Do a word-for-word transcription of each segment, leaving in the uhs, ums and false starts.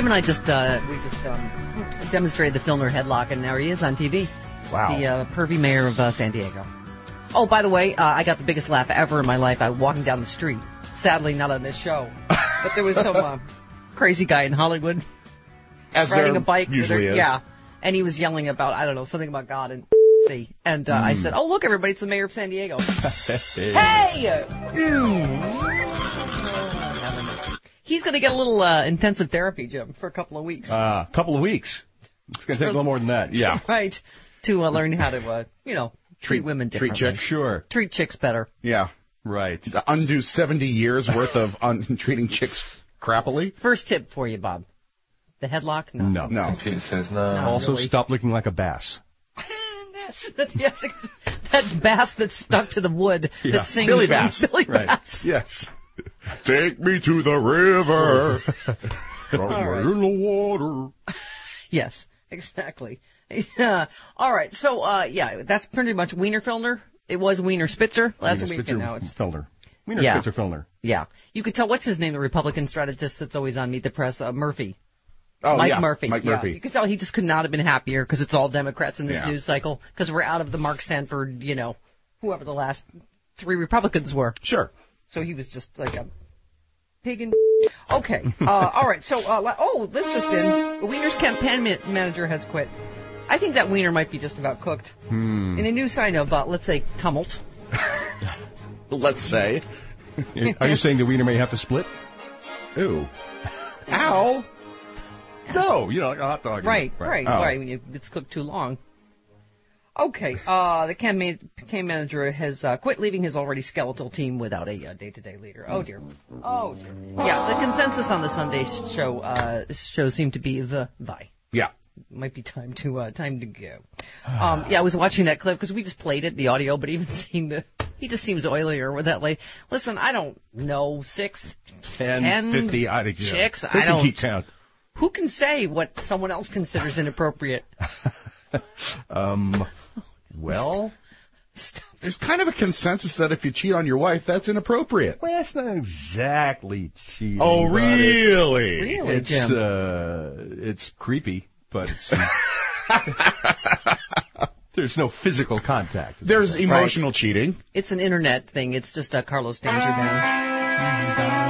Jim and I just uh, we just um, demonstrated the Filner headlock, and now he is on T V. Wow. The uh, pervy mayor of uh, San Diego. Oh, by the way, uh, I got the biggest laugh ever in my life. I was walking down the street. Sadly, not on this show. But there was some uh, crazy guy in Hollywood As riding there a bike. usually with is. Yeah. And he was yelling about, I don't know, something about God and see. And uh, mm. I said, oh, look, everybody, it's the mayor of San Diego. Hey! Mm. He's going to get a little uh, intensive therapy, Jim, for a couple of weeks. A uh, couple of weeks. It's going to take a little more than that. Yeah. Right. To uh, learn how to, uh, you know, treat, treat women differently. Treat chicks. Sure. Treat chicks better. Yeah. Right. To undo seventy years worth of un- treating chicks crappily. First tip for you, Bob. The headlock? No. No. No. She says no. no also, really. Stop looking like a bass. that's, that's, yes, that bass that's stuck to the wood Yeah. that sings. Billy Bass. Billy Right. Bass. Yes. Take me to the river. Somewhere right. in the water. Yes, exactly. Yeah. All right. So, uh, yeah, that's pretty much Wiener Filner. It was Wiener Spitzer last Wiener week, Spitzer and now it's Filner. Wiener Yeah. Spitzer Filner. Yeah. You could tell, what's his name, the Republican strategist that's always on Meet the Press, uh, Murphy. Oh, Mike yeah. Murphy. Mike yeah. Murphy. You could tell he just could not have been happier because it's all Democrats in this Yeah. news cycle because we're out of the Mark Sanford, you know, whoever the last three Republicans were. Sure. So he was just like a pig in... Okay. Uh, all right. So, uh, oh, this just in. The Wiener's campaign ma- manager has quit. I think that Wiener might be just about cooked. Hmm. In a new sign of, uh, let's say, tumult. Let's say. Are you saying the Wiener may have to split? Ooh. Ow. No, you know, like a hot dog. Right, right, Oh. right. When you, it's cooked too long. Okay. Uh, the campaign, campaign manager has uh, quit, leaving his already skeletal team without a uh, day-to-day leader. Oh dear. Oh dear. Yeah. The consensus on the Sunday show uh, show seemed to be the bye. Yeah. Might be time to uh, time to go. Um, yeah, I was watching that clip because we just played it, the audio, but even seeing the, he just seems oilier with that lady. Listen, I don't know, six, ten, ten fifty, I think, yeah. chicks. Who I can don't. keep count? Who can say what someone else considers inappropriate? um, well, There's kind of a consensus that if you cheat on your wife, that's inappropriate. well, that's not exactly cheating. Oh, but it's- really? Really, It's Jim? uh, it's creepy, but it's there's no physical contact. There's emotional cheating. It's an internet thing. It's just a Carlos Danger Band.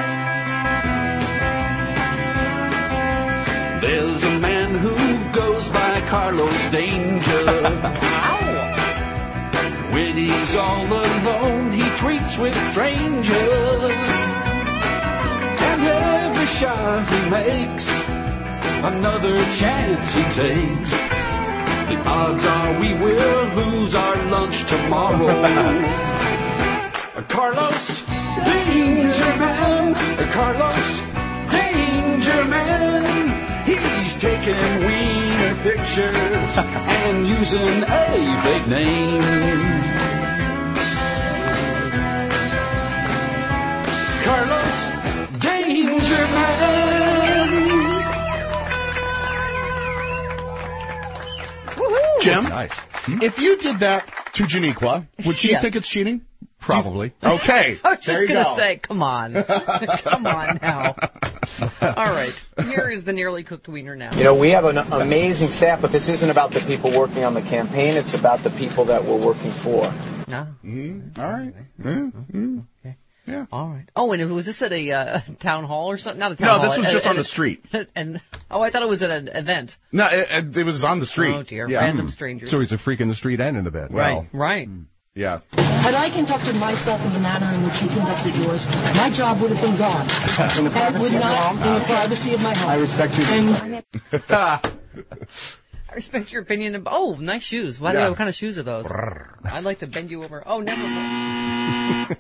There's a man who goes by Carlos Danger. When he's all alone, he treats with strangers. And every shot he makes, another chance he takes. The odds are we will lose our lunch tomorrow. Carlos Danger Man, Carlos Danger Man. He's taking wiener pictures and using a fake name. Carlos Danger Man. Woohoo! Jim, Nice. Hmm? if you did that to Janiqua, would she Yeah. think it's cheating? Probably. Okay. I was there just you going to go. say, come on. Come on now. All right. Here is the nearly cooked wiener now. You know, we have an amazing staff, but this isn't about the people working on the campaign. It's about the people that we're working for. No? Mm, all right. Mm, mm. Okay. Yeah. All right. Oh, and was this at a uh, town hall or something? Not a town No, hall. this was at- just at- on the street. And oh, I thought it was at an event. No, it, it was on the street. Oh dear, Yeah. random strangers. So he's a freak in the street and in the bed. right, right. Yeah. Had I conducted myself in the manner in which you conducted yours, my job would have been gone. In the I would privacy of not, my in home, the privacy of my home. I respect you. And I respect your opinion. Of, oh, nice shoes. Why? Yeah. What kind of shoes are those? I'd like to bend you over. Oh, never mind.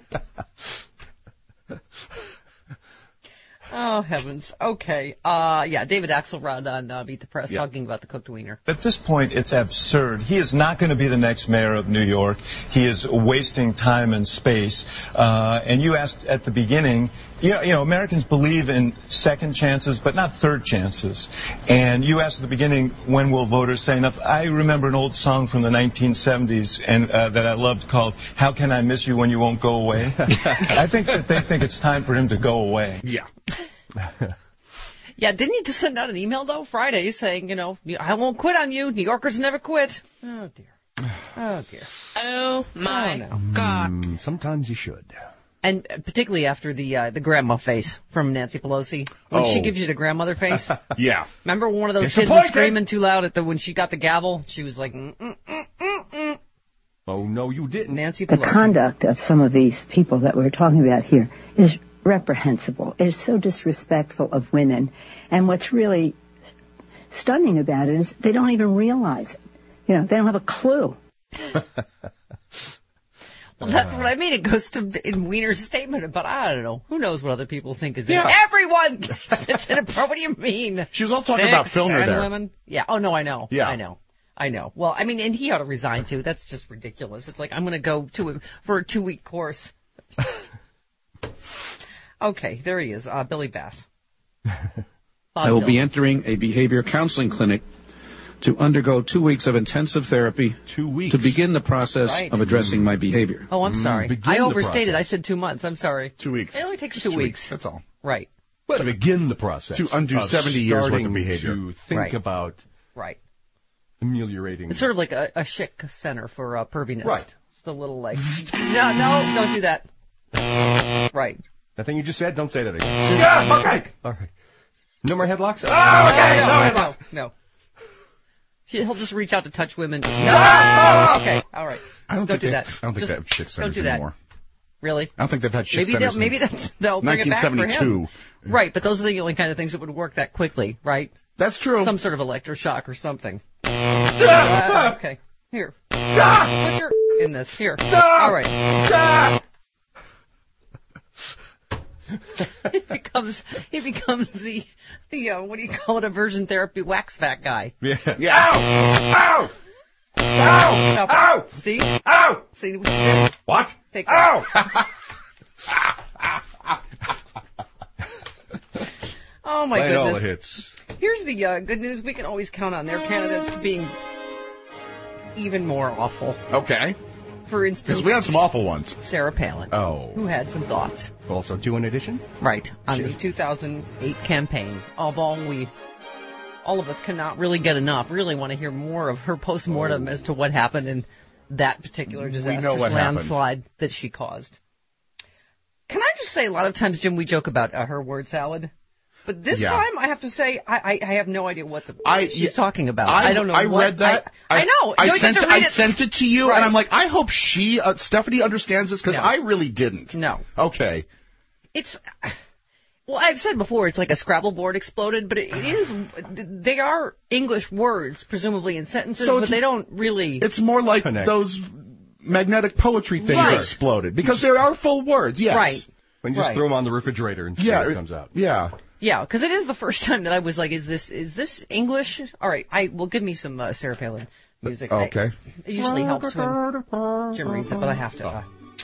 Oh, heavens. Okay. Uh, yeah, David Axelrod on uh, Beat the Press Yeah. talking about the cooked wiener. At this point, it's absurd. He is not going to be the next mayor of New York. He is wasting time and space. Uh, and you asked at the beginning, you know, you know, Americans believe in second chances, but not third chances. And you asked at the beginning, when will voters say enough? I remember an old song from the nineteen seventies and uh, that I loved called "How Can I Miss You When You Won't Go Away?" I think that they think it's time for him to go away. Yeah. Yeah, didn't he just send out an email, though, Friday, saying, you know, I won't quit on you. New Yorkers never quit. Oh, dear. Oh, dear. Oh, my Oh, no. God. Mm, sometimes you should. And particularly after the uh, the grandma face from Nancy Pelosi. When Oh. she gives you the grandmother face. Yeah. Remember one of those kids was Disappointed. screaming too loud at the when she got the gavel? She was like, mm, mm, mm, mm, mm. Oh, no, you didn't. Nancy The Pelosi. conduct of some of these people that we're talking about here is reprehensible. It is so disrespectful of women. And what's really stunning about it is they don't even realize it. You know, they don't have a clue. Well, that's what I mean. It goes to in Wiener's statement about, I don't know, who knows what other people think is Yeah. Everyone thinks it's inappropriate. What do you mean? She was all talking Six, about Filner seven there. Women? Yeah. Oh, no, I know. Yeah. I know. I know. Well, I mean, and he ought to resign, too. That's just ridiculous. It's like, I'm going to go to a, for a two-week course. Okay, there he is, uh, Billy Bass. I will be entering a behavior counseling clinic to undergo two weeks of intensive therapy Two weeks. to begin the process Right. of addressing my behavior. Oh, I'm Mm, sorry. begin I the overstated. I process. said two months. I'm sorry. Two weeks. It only takes Just two, two weeks. That's all. Right, Well, to begin the process. To undo of seventy years worth of starting behavior. To think Right. about right. ameliorating. It's sort of like a, a chic center for uh, perviness. Right. Just a little like, no, no, don't do that. Right. That thing you just said, don't say that again. Just- yeah, okay. All right. No more headlocks? Oh, No, okay. no, No, no, headlocks. no. He'll just reach out to touch women. Just, no. Oh, okay. All right. I don't, Don't think do they, that. I don't think Just they have chick don't centers do that. anymore. Really? I don't think they've had chick Maybe centers they'll maybe since that's, they'll bring it back for nineteen seventy-two. him. Right, but those are the only kind of things that would work that quickly, right? That's true. Some sort of electroshock or something. Uh, okay. Here. Put your in this. Here. All right. He becomes he becomes the the uh, what do you call it, aversion therapy wax fat guy. Yeah. Yeah. Ow! Ow! Ow! Stop it. Ow! See? Ow! See what you did? What? Take that. Ow! Oh my Playing all the goodness. hits. Here's the uh, good news. We can always count on their candidates being even more awful. Okay. For instance, Because we have some awful ones. Sarah Palin, Oh. who had some thoughts. Also, two in addition. Right, on Sure. the two thousand eight campaign. Although we, all of us cannot really get enough, really want to hear more of her postmortem Oh. as to what happened in that particular disastrous know what happened. landslide that she caused. Can I just say, a lot of times, Jim, we joke about uh, her word salad. But this Yeah. time, I have to say, I, I, I have no idea what the I- she's yeah, talking about. I, I don't know I what, read that. I, I know. I You don't sent. get to I read it. sent it to you, Right. and I'm like, I hope she, uh, Stephanie, understands this because No. I really didn't. No. Okay. It's, well, I've said before, it's like a Scrabble board exploded, but it, it is, they are English words, presumably in sentences, So but it's- they don't really. It's more like Connect. those magnetic poetry things Right. that exploded because there are full words. Yes. Right. When you just Right. throw them on the refrigerator and see Yeah. what comes out. Yeah. Yeah, because it is the first time that I was like, is this is this English? All right, I will give me some uh, Sarah Palin music. I- Okay. it usually helps when Jim reads it, but I have to. Uh,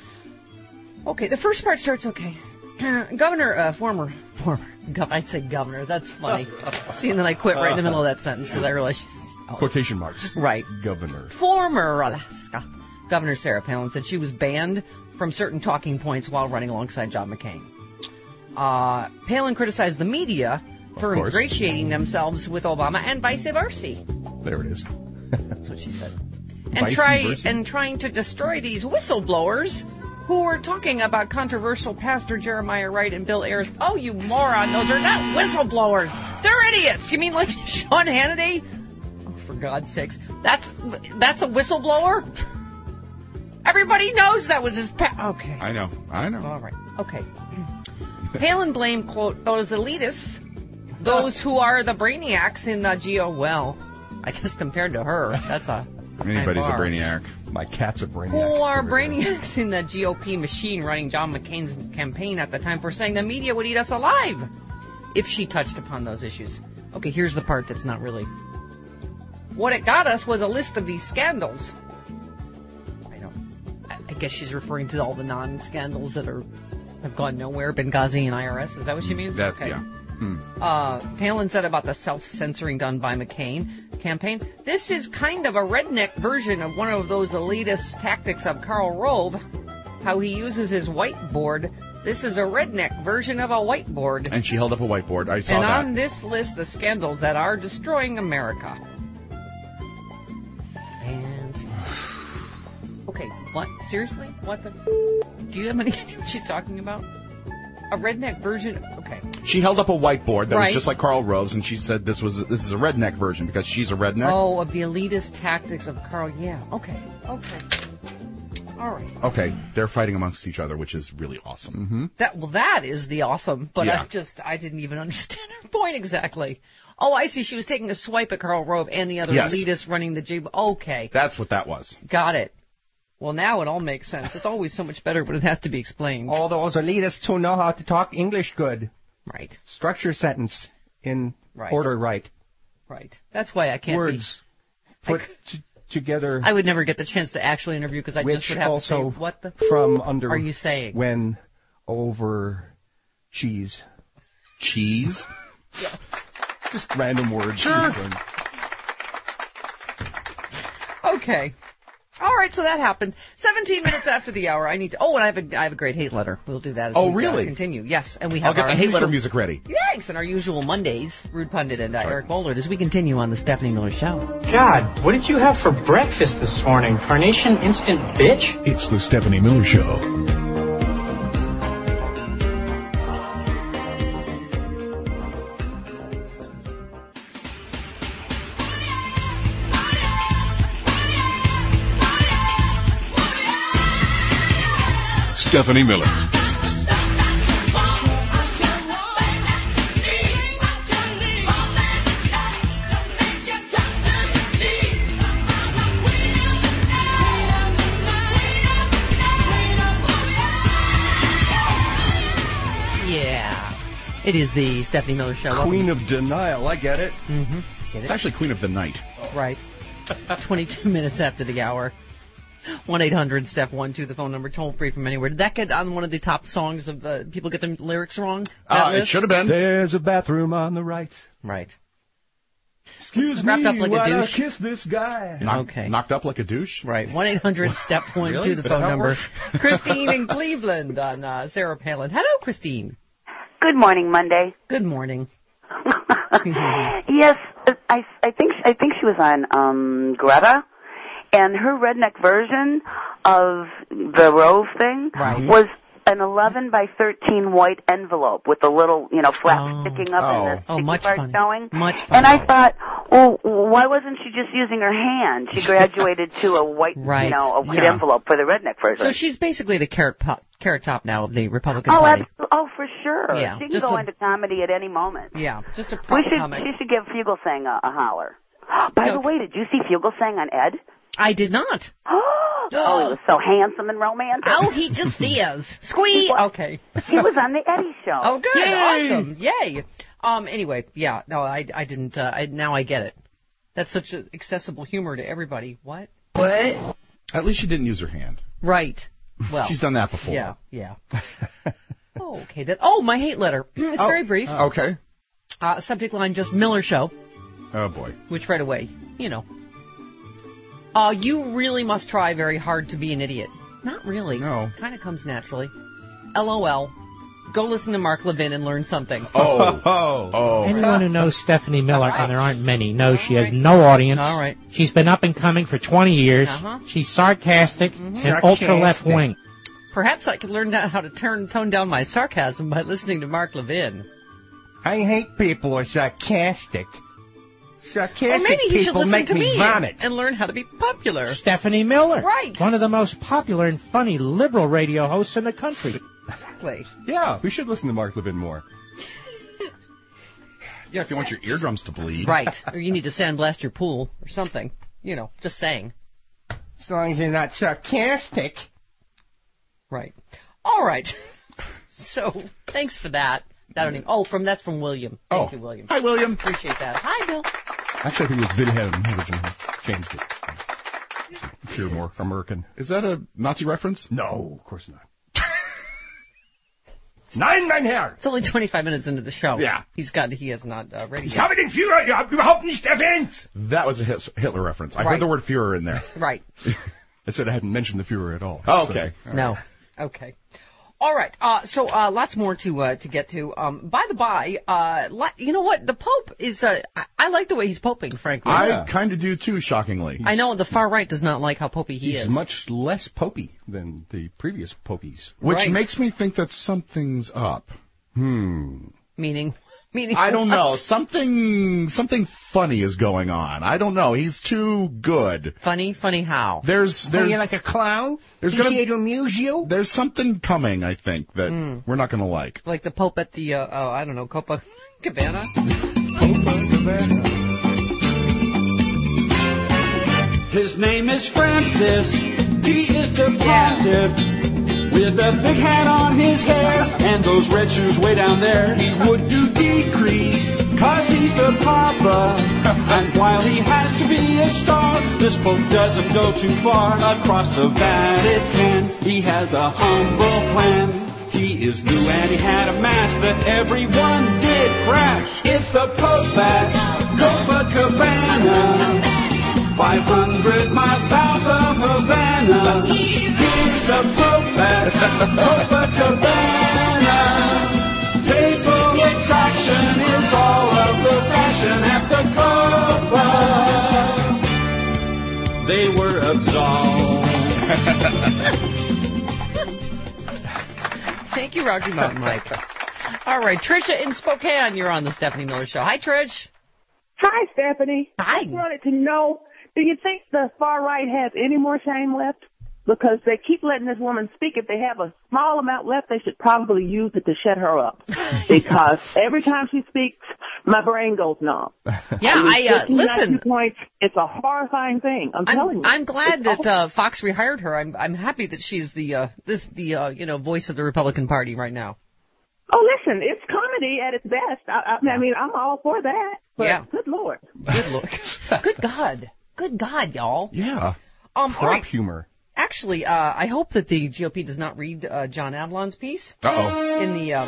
okay, the first part starts okay. Governor, uh, former, former, gov- I'd say governor. That's funny. See, and then I quit right in the middle of that sentence because I realized she's oh, Quotation marks. right. Governor. Former Alaska Governor Sarah Palin said she was banned from certain talking points while running alongside John McCain. Uh, Palin criticized the media for Of course. ingratiating themselves with Obama and vice versa. There it is. That's what she said. And Vice try versa? and trying to destroy these whistleblowers who were talking about controversial Pastor Jeremiah Wright and Bill Ayers. Oh, you moron! Those are not whistleblowers. They're idiots. You mean like Sean Hannity? Oh, for God's sakes, that's that's a whistleblower. Everybody knows that was his pa- Okay. I know. I know. All right. Okay. Palin blamed, quote, those elitists, those who are the brainiacs in the G O. Well, I guess compared to her, that's a Anybody's a high bar. brainiac. My cat's a brainiac. Who are brainiacs in the G O P machine running John McCain's campaign at the time for saying the media would eat us alive if she touched upon those issues. Okay, here's the part that's not really. What it got us was a list of these scandals. I don't. I, I guess she's referring to all the non-scandals that are have gone nowhere. Benghazi and I R S. Is that what she means? That's okay. yeah. Uh, Palin said about the self-censoring done by McCain campaign, this is kind of a redneck version of one of those elitist tactics of Karl Rove, how he uses his whiteboard This is a redneck version of a whiteboard. And she held up a whiteboard. I saw and that. on this list, the scandals that are destroying America. And okay, what? Seriously? What the? Do you have any idea what she's talking about? A redneck version? Okay. She held up a whiteboard that right. was just like Karl Rove's, and she said this was this is a redneck version because she's a redneck. Oh, of the elitist tactics of Karl. Yeah. Okay. Okay. All right. Okay, they're fighting amongst each other, which is really awesome. Mm-hmm. That well, that is the awesome. But Yeah. I just I didn't even understand her point exactly. Oh, I see. She was taking a swipe at Karl Rove and the other Yes. elitists running the J. Okay. That's what that was. Got it. Well, now it all makes sense. It's always so much better when it has to be explained. All those elitists who know how to talk English good. Right. Structure sentence in Right. order right. Right. That's why I can't Words be. put t- together. I would never get the chance to actually interview because I which just would have also to say, what the from under are you saying? When over cheese. Cheese? Yeah. Just random words. Sure. Okay. All right, so that happened. Seventeen minutes after the hour, I need to. Oh, and I have a I have a great hate letter. We'll do that. As Oh, we, uh, really? continue. Yes, and we have I'll get our the hate usual, letter music ready. Thanks, and our usual Mondays, Rude Pundit and uh, Eric Bollard, as we continue on the Stephanie Miller Show. God, what did you have for breakfast this morning? Carnation Instant Bitch? It's the Stephanie Miller Show. Stephanie Miller. Yeah, it is the Stephanie Miller Show. Queen of denial. I get it. Mm-hmm. Get it? It's actually Queen of the Night. Right. Twenty-two minutes after the hour. one eight hundred Steph one two, the phone number, toll free from anywhere. Did that get on one of the top songs of uh, people get the lyrics wrong? Uh, it should have been. There's a bathroom on the right. Right. Excuse Wrapped me up like a while I douche. kiss this guy. Knock, Okay. Knocked up like a douche? Right. one eight hundred Step one Really? two, the Is that phone how it number. works? Christine in Cleveland on uh, Sarah Palin. Hello, Christine. Good morning, Monday. Good morning. Yes, I, I think I think she was on um, Greta, and her redneck version of the Rove thing Right. was an eleven by thirteen white envelope with a little, you know, flap Oh. sticking up Oh. and the Oh, sticky much part fun. showing. Much fun. And I thought, well, why wasn't she just using her hand? She graduated to a white, Right. you know, a white Yeah. envelope for the redneck version. So she's basically the carrot, pop, carrot top now of the Republican oh, Party. abso- oh, for sure. Yeah, She can just go a- into comedy at any moment. Yeah, just a We proper should, comment. she should give Fugelsang a, a holler. By the Okay. way, did you see Fugelsang on Ed? I did not. Oh, he was so handsome and romantic. Oh, he just is. Squee. Okay. He was on the Eddie Show. Oh, good. Yay. Awesome. Yay. Um. Anyway, yeah. No, I, I didn't. Uh, I, now I get it. That's such a accessible humor to everybody. What? What? At least she didn't use her hand. Right. Well. She's done that before. Yeah. Yeah. Oh, okay. That. Oh, my hate letter. It's Oh, very brief. Okay. Uh, subject line: just Miller Show. Oh, boy. Which right away, you know. Uh, you really must try very hard to be an idiot. Not really. No. Kind of comes naturally. LOL. Go listen to Mark Levin and learn something. Oh. Oh. Oh. Anyone who knows Stephanie Miller, All right. and there aren't many, knows she has no audience. All right. She's been up and coming for twenty years. Uh-huh. She's sarcastic and Sarcastic. ultra left wing. Perhaps I could learn how to turn tone down my sarcasm by listening to Mark Levin. I hate people who are sarcastic. Sarcastic Or maybe he should people listen make to me me vomit. and learn how to be popular. Stephanie Miller. Right. One of the most popular and funny liberal radio hosts in the country. Exactly. Yeah, we should listen to Mark Levin more. Yeah, if you want your eardrums to bleed. Right. Or you need to sandblast your pool or something. You know, just saying. As long as you're not sarcastic. Right. All right. So, thanks for that. I don't even, oh, from that's from William. Thank Oh. you, William. Hi, William. Appreciate that. Hi, Bill. Actually, I think it was Vidhem who originally changed it. If you're more American. Is that a Nazi reference? No, of course not. Nein, mein Herr! It's only twenty-five minutes into the show. Yeah. He's got, he has not uh, ready Ich yet. habe den Führer überhaupt nicht erwähnt! That was a Hit- Hitler reference. I Right. heard the word Führer in there. Right. I said I hadn't mentioned the Führer at all. Oh, So- okay. No. Okay. All right. Uh, so uh, lots more to uh, to get to. Um, by the by, uh, li- you know what? The Pope is. Uh, I-, I like the way he's poping, frankly. I Yeah. kind of do too, shockingly. I know the far right does not like how popey he He's is. much less popey than the previous popies. Which Right. makes me think that something's up. Hmm. Meaning, meaning. I don't know. Something something funny is going on. I don't know. He's too good. Funny, funny how? There's there's like a clown? There's He's gonna- here to amuse you? there's something coming, I think, that Mm. we're not going to like. Like the Pope at the uh, oh, I don't know, Copacabana. His name is Francis. He is the pontiff. With a big hat on his hair and those red shoes way down there. He would do decrease, cause he's the papa. And while he has to be a star, this Pope doesn't go too far. Across the Vatican, he has a humble plan. He is new and he had a mask that everyone did crash. It's the Pope at Copacabana, five hundred miles south of Havana. He's the Pope at Copacabana. Papal attraction is all of the fashion at the Copa. They were absolved. Thank you, Roger Mountain Mike. All right, Tricia in Spokane, you're on the Stephanie Miller Show. Hi, Trish. Hi, Stephanie. Hi. I just wanted to know, do you think the far right has any more shame left? Because they keep letting this woman speak. If they have a small amount left, they should probably use it to shut her up. Because every time she speaks, my brain goes numb. Yeah, I, mean, I uh, fifteen, listen. nineteen points, it's a horrifying thing. I'm, I'm, telling you. I'm glad It's that uh, Fox rehired her. I'm I'm happy that she's the uh, this the uh, you know voice of the Republican Party right now. Oh, listen, it's comedy at its best. I, I, I mean, I'm all for that. But Yeah. good Lord. Good look. Good God. Good God, y'all. Yeah. Um, all Prop right. humor. Actually, uh, I hope that the G O P does not read uh, John Avalon's piece. Uh-oh. In the. Um,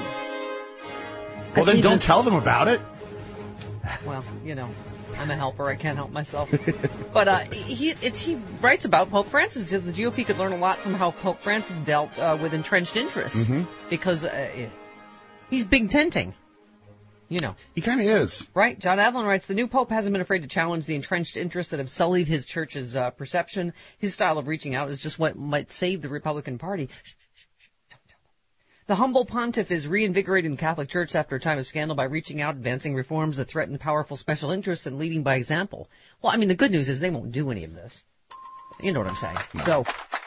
Well, then don't tell them about it. Well, you know, I'm a helper. I can't help myself. But uh, he it's, he writes about Pope Francis. He says the G O P could learn a lot from how Pope Francis dealt uh, with entrenched interests. Mhm. Because uh, he's big tenting. You know. He kind of is. Right. John Avalon writes, the new pope hasn't been afraid to challenge the entrenched interests that have sullied his church's uh, perception. His style of reaching out is just what might save the Republican Party. Shh, shh, shh, don't tell them. The humble pontiff is reinvigorating the Catholic Church after a time of scandal by reaching out, advancing reforms that threaten powerful special interests, and leading by example. Well, I mean, the good news is they won't do any of this. You know what I'm saying. So,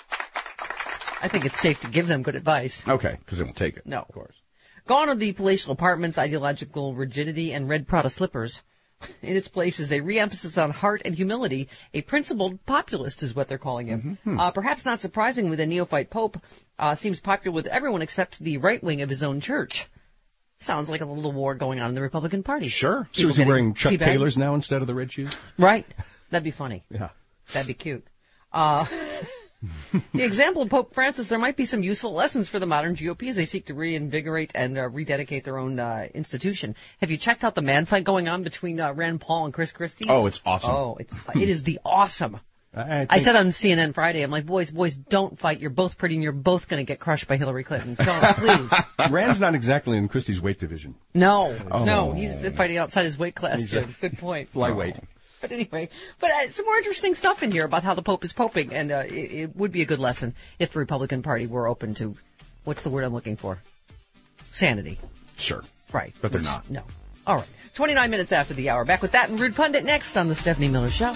I think it's safe to give them good advice. Okay, because they won't take it. No, of course. Gone are the palatial apartments, ideological rigidity, and red Prada slippers. In its place is a re-emphasis on heart and humility. A principled populist is what they're calling him. Mm-hmm. Uh, perhaps not surprisingly, the neophyte pope uh, seems popular with everyone except the right wing of his own church. Sounds like a little war going on in the Republican Party. Sure. So is he wearing Chuck teabag? Taylors now instead of the red shoes? Right. That'd be funny. Yeah. That'd be cute. Uh, the example of Pope Francis, there might be some useful lessons for the modern G O P as they seek to reinvigorate and uh, rededicate their own uh, institution. Have you checked out the man fight going on between uh, Rand Paul and Chris Christie? Oh, it's awesome. Oh, it's it is the awesome. I, I said on C N N Friday, I'm like, boys, boys, don't fight. You're both pretty, and you're both going to get crushed by Hillary Clinton. Don't, please. Rand's not exactly in Christie's weight division. No, Oh. no, he's fighting outside his weight class, He's Jim. a Good point. Flyweight. But anyway, but uh, some more interesting stuff in here about how the Pope is poping, and uh, it, it would be a good lesson if the Republican Party were open to, what's the word I'm looking for? Sanity. Sure. Right. But they're not. No. All right. twenty-nine minutes after the hour. Back with that and Rude Pundit next on the Stephanie Miller Show.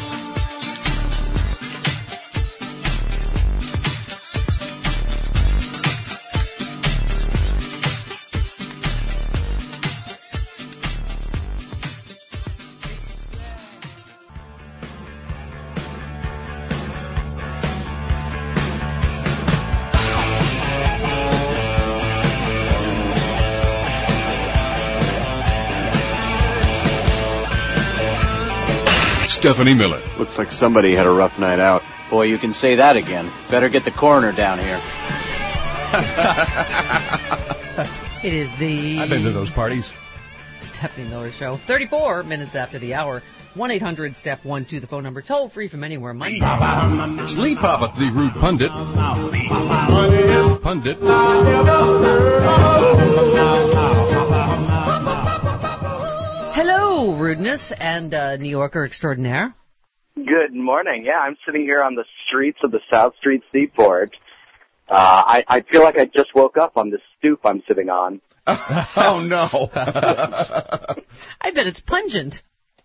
Stephanie Miller. Looks like somebody had a rough night out. Boy, you can say that again. Better get the coroner down here. It is the I've been to those parties. Stephanie Miller Show. thirty-four minutes after the hour. one eight hundred step one two, the phone number. Toll free from anywhere. Monday. It's Lee Papa, the Rude Pundit. Money in The Pundit. Hello, Rudeness and uh, New Yorker extraordinaire. Good morning. Yeah, I'm sitting here on the streets of the South Street Seaport. Uh, I, I feel like I just woke up on this stoop I'm sitting on. Oh, no. I bet it's pungent.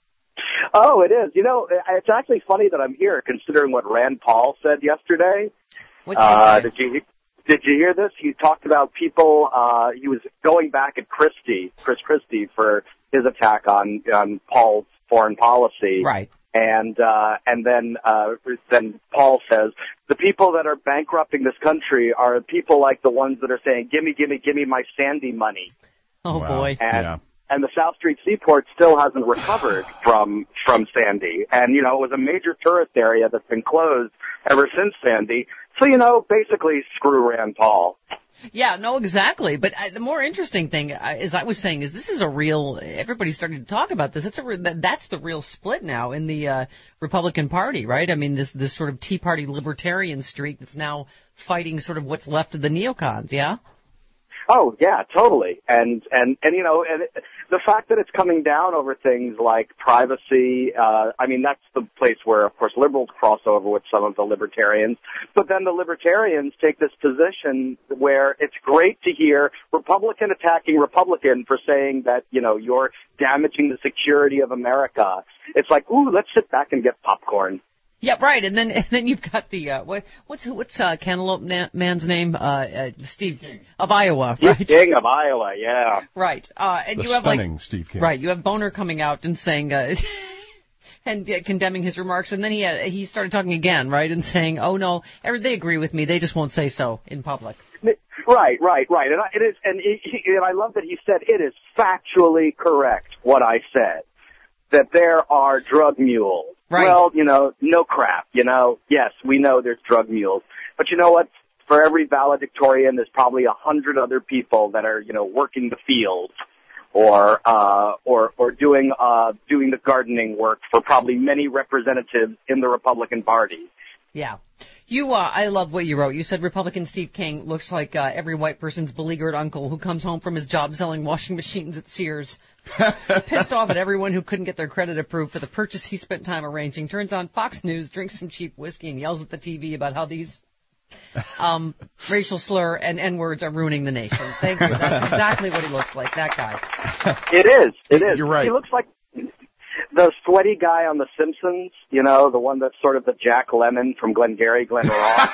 Oh, it is. You know, it's actually funny that I'm here, considering what Rand Paul said yesterday. What uh, did you did you hear this? He talked about people. Uh, he was going back at Christie, Chris Christie, for his attack on on Paul's foreign policy. Right. And uh, and then uh, then Paul says the people that are bankrupting this country are people like the ones that are saying, "Gimme, gimme, gimme my Sandy money." Oh Wow. boy. And, Yeah. and the South Street Seaport still hasn't recovered from from Sandy. And, you know, it was a major tourist area that's been closed ever since Sandy. So, you know, basically screw Rand Paul. Yeah, no, exactly. But uh, the more interesting thing, uh, as I was saying, is this is a real. Everybody's starting to talk about this. It's a re- that, that's the real split now in the uh, Republican Party, right? I mean, this this sort of Tea Party libertarian streak that's now fighting sort of what's left of the neocons. Yeah. Oh, yeah, totally. And, and, and, you know, and it, the fact that it's coming down over things like privacy, uh, I mean, that's the place where, of course, liberals cross over with some of the libertarians. But then the libertarians take this position where it's great to hear Republican attacking Republican for saying that, you know, you're damaging the security of America. It's like, ooh, let's sit back and get popcorn. Yeah, right. And then and then you've got the uh, what, what's what's uh, Cantaloupe na- man's name? Uh, uh, Steve King of Iowa, Steve right? King of Iowa, yeah. Right. Uh, and The you have stunning like Steve King. right. You have Boner coming out and saying uh, and uh, condemning his remarks, and then he had, he started talking again, right, and saying, "Oh no, every, they agree with me. They just won't say so in public." Right, right, right. And I, it is, and, he, he, and I love that he said it is factually correct what I said, that there are drug mules. Right. Well, you know, no crap. You know, yes, we know there's drug mules, but you know what? For every valedictorian, there's probably a hundred other people that are, you know, working the fields or uh, or or doing uh, doing the gardening work for probably many representatives in the Republican Party. Yeah. You, uh, I love what you wrote. You said Republican Steve King looks like uh, every white person's beleaguered uncle who comes home from his job selling washing machines at Sears. Pissed off at everyone who couldn't get their credit approved for the purchase he spent time arranging. Turns on Fox News, drinks some cheap whiskey, and yells at the T V about how these um, racial slur and N-words are ruining the nation. Thank you. That's exactly what he looks like, that guy. It is. It is. You're right. He looks like the sweaty guy on The Simpsons, you know, the one that's sort of the Jack Lemmon from Glengarry Glen Ross.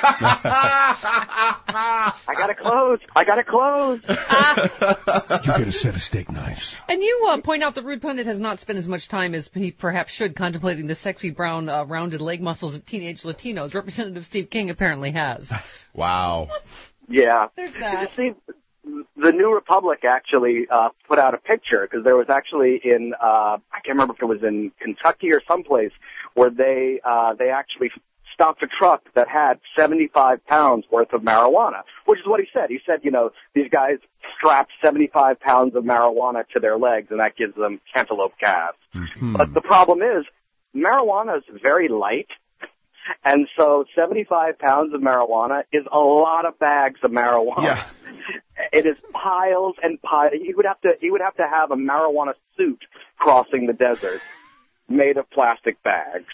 I gotta close. I gotta close. You get a set of steak knives. And you uh, point out the Rude Pundit has not spent as much time as he perhaps should contemplating the sexy brown uh, rounded leg muscles of teenage Latinos. Representative Steve King apparently has. Wow. Yeah. There's that. You see, the New Republic actually uh, put out a picture because there was actually in uh, I can't remember if it was in Kentucky or someplace where they uh, they actually stopped a truck that had seventy-five pounds worth of marijuana, which is what he said. He said, you know, these guys strap seventy-five pounds of marijuana to their legs and that gives them cantaloupe calves. Mm-hmm. But the problem is marijuana is very light. And so seventy-five pounds of marijuana is a lot of bags of marijuana. Yeah. It is piles and piles. He would have to, he would have to have a marijuana suit crossing the desert made of plastic bags.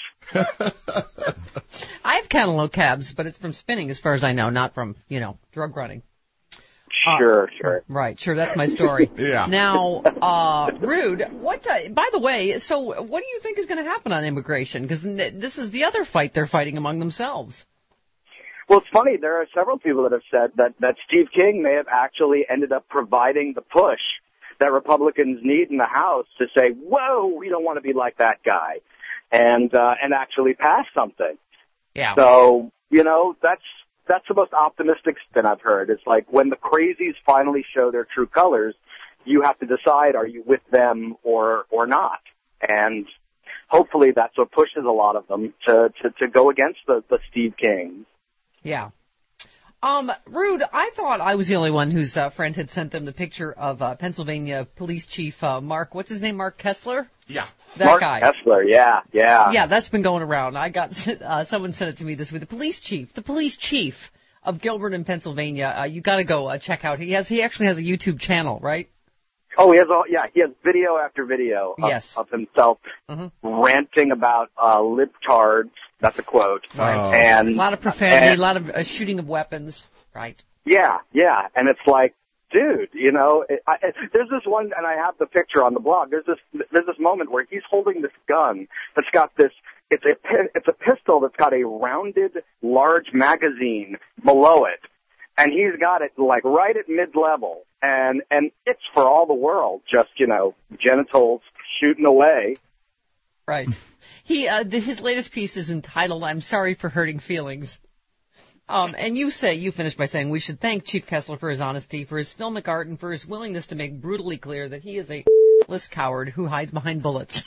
I have cantaloupe cabs, but it's from spinning as far as I know, not from, you know, drug running. Sure, uh, sure. Right, sure, that's my story. Yeah. Now, uh, Rude, what, uh, by the way, so what do you think is going to happen on immigration? Because this is the other fight they're fighting among themselves. Well, it's funny. There are several people that have said that, that Steve King may have actually ended up providing the push that Republicans need in the House to say, whoa, we don't want to be like that guy, and uh, and actually pass something. Yeah. So, you know, that's that's the most optimistic spin I've heard. It's like when the crazies finally show their true colors, you have to decide, are you with them or or not? And hopefully that's what pushes a lot of them to, to, to go against the, the Steve Kings. Yeah. Um, Rude, I thought I was the only one whose uh, friend had sent them the picture of uh, Pennsylvania Police Chief uh, Mark, what's his name, Mark Kessler? Yeah. That Mark guy. Kessler, yeah, yeah. Yeah, that's been going around. I got, uh, someone sent it to me this week. The police chief, the police chief of Gilbert in Pennsylvania. Uh, you got to go uh, check out. He has he actually has a YouTube channel, right? Oh, he has all, yeah, he has video after video of, yes. of himself mm-hmm. ranting about uh, libtards. That's a quote. Right. And a lot of profanity, and, a lot of uh, shooting of weapons. Right. Yeah, yeah, and it's like, dude, you know, it, I, it, there's this one, and I have the picture on the blog. There's this, there's this moment where he's holding this gun that's got this. It's a, it's a pistol that's got a rounded, large magazine below it, and he's got it like right at mid-level, and and it's for all the world, just you know, genitals shooting away. Right. He, uh, the, his latest piece is entitled "I'm Sorry for Hurting Feelings." Um, and you say, you finish by saying, we should thank Chief Kessler for his honesty, for his filmic art, and for his willingness to make brutally clear that he is a less coward who hides behind bullets.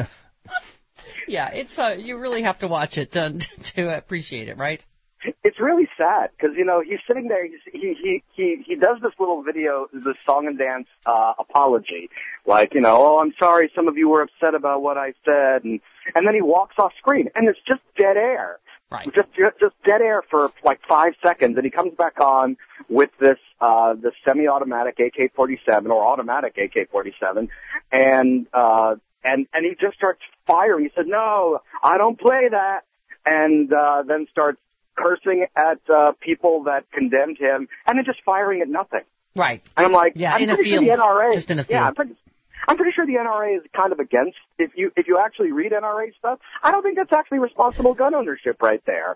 Yeah, it's uh, you really have to watch it to, to appreciate it, right? It's really sad because you know he's sitting there. He's, he he he he does this little video, this song and dance uh, apology, like you know, oh, I'm sorry, some of you were upset about what I said, and and then he walks off screen, and it's just dead air. Right. Just, just dead air for like five seconds, and he comes back on with this, uh, the semi-automatic A K forty-seven or automatic A K forty-seven, and, uh, and, and he just starts firing. He said, no, I don't play that, and, uh, then starts cursing at, uh, people that condemned him, and then just firing at nothing. Right. And I'm like, yeah, I'm in a pretty field. sure the N R A, just in a field. Yeah, I'm pretty, I'm pretty sure the N R A is kind of against, if you if you actually read N R A stuff, I don't think that's actually responsible gun ownership right there.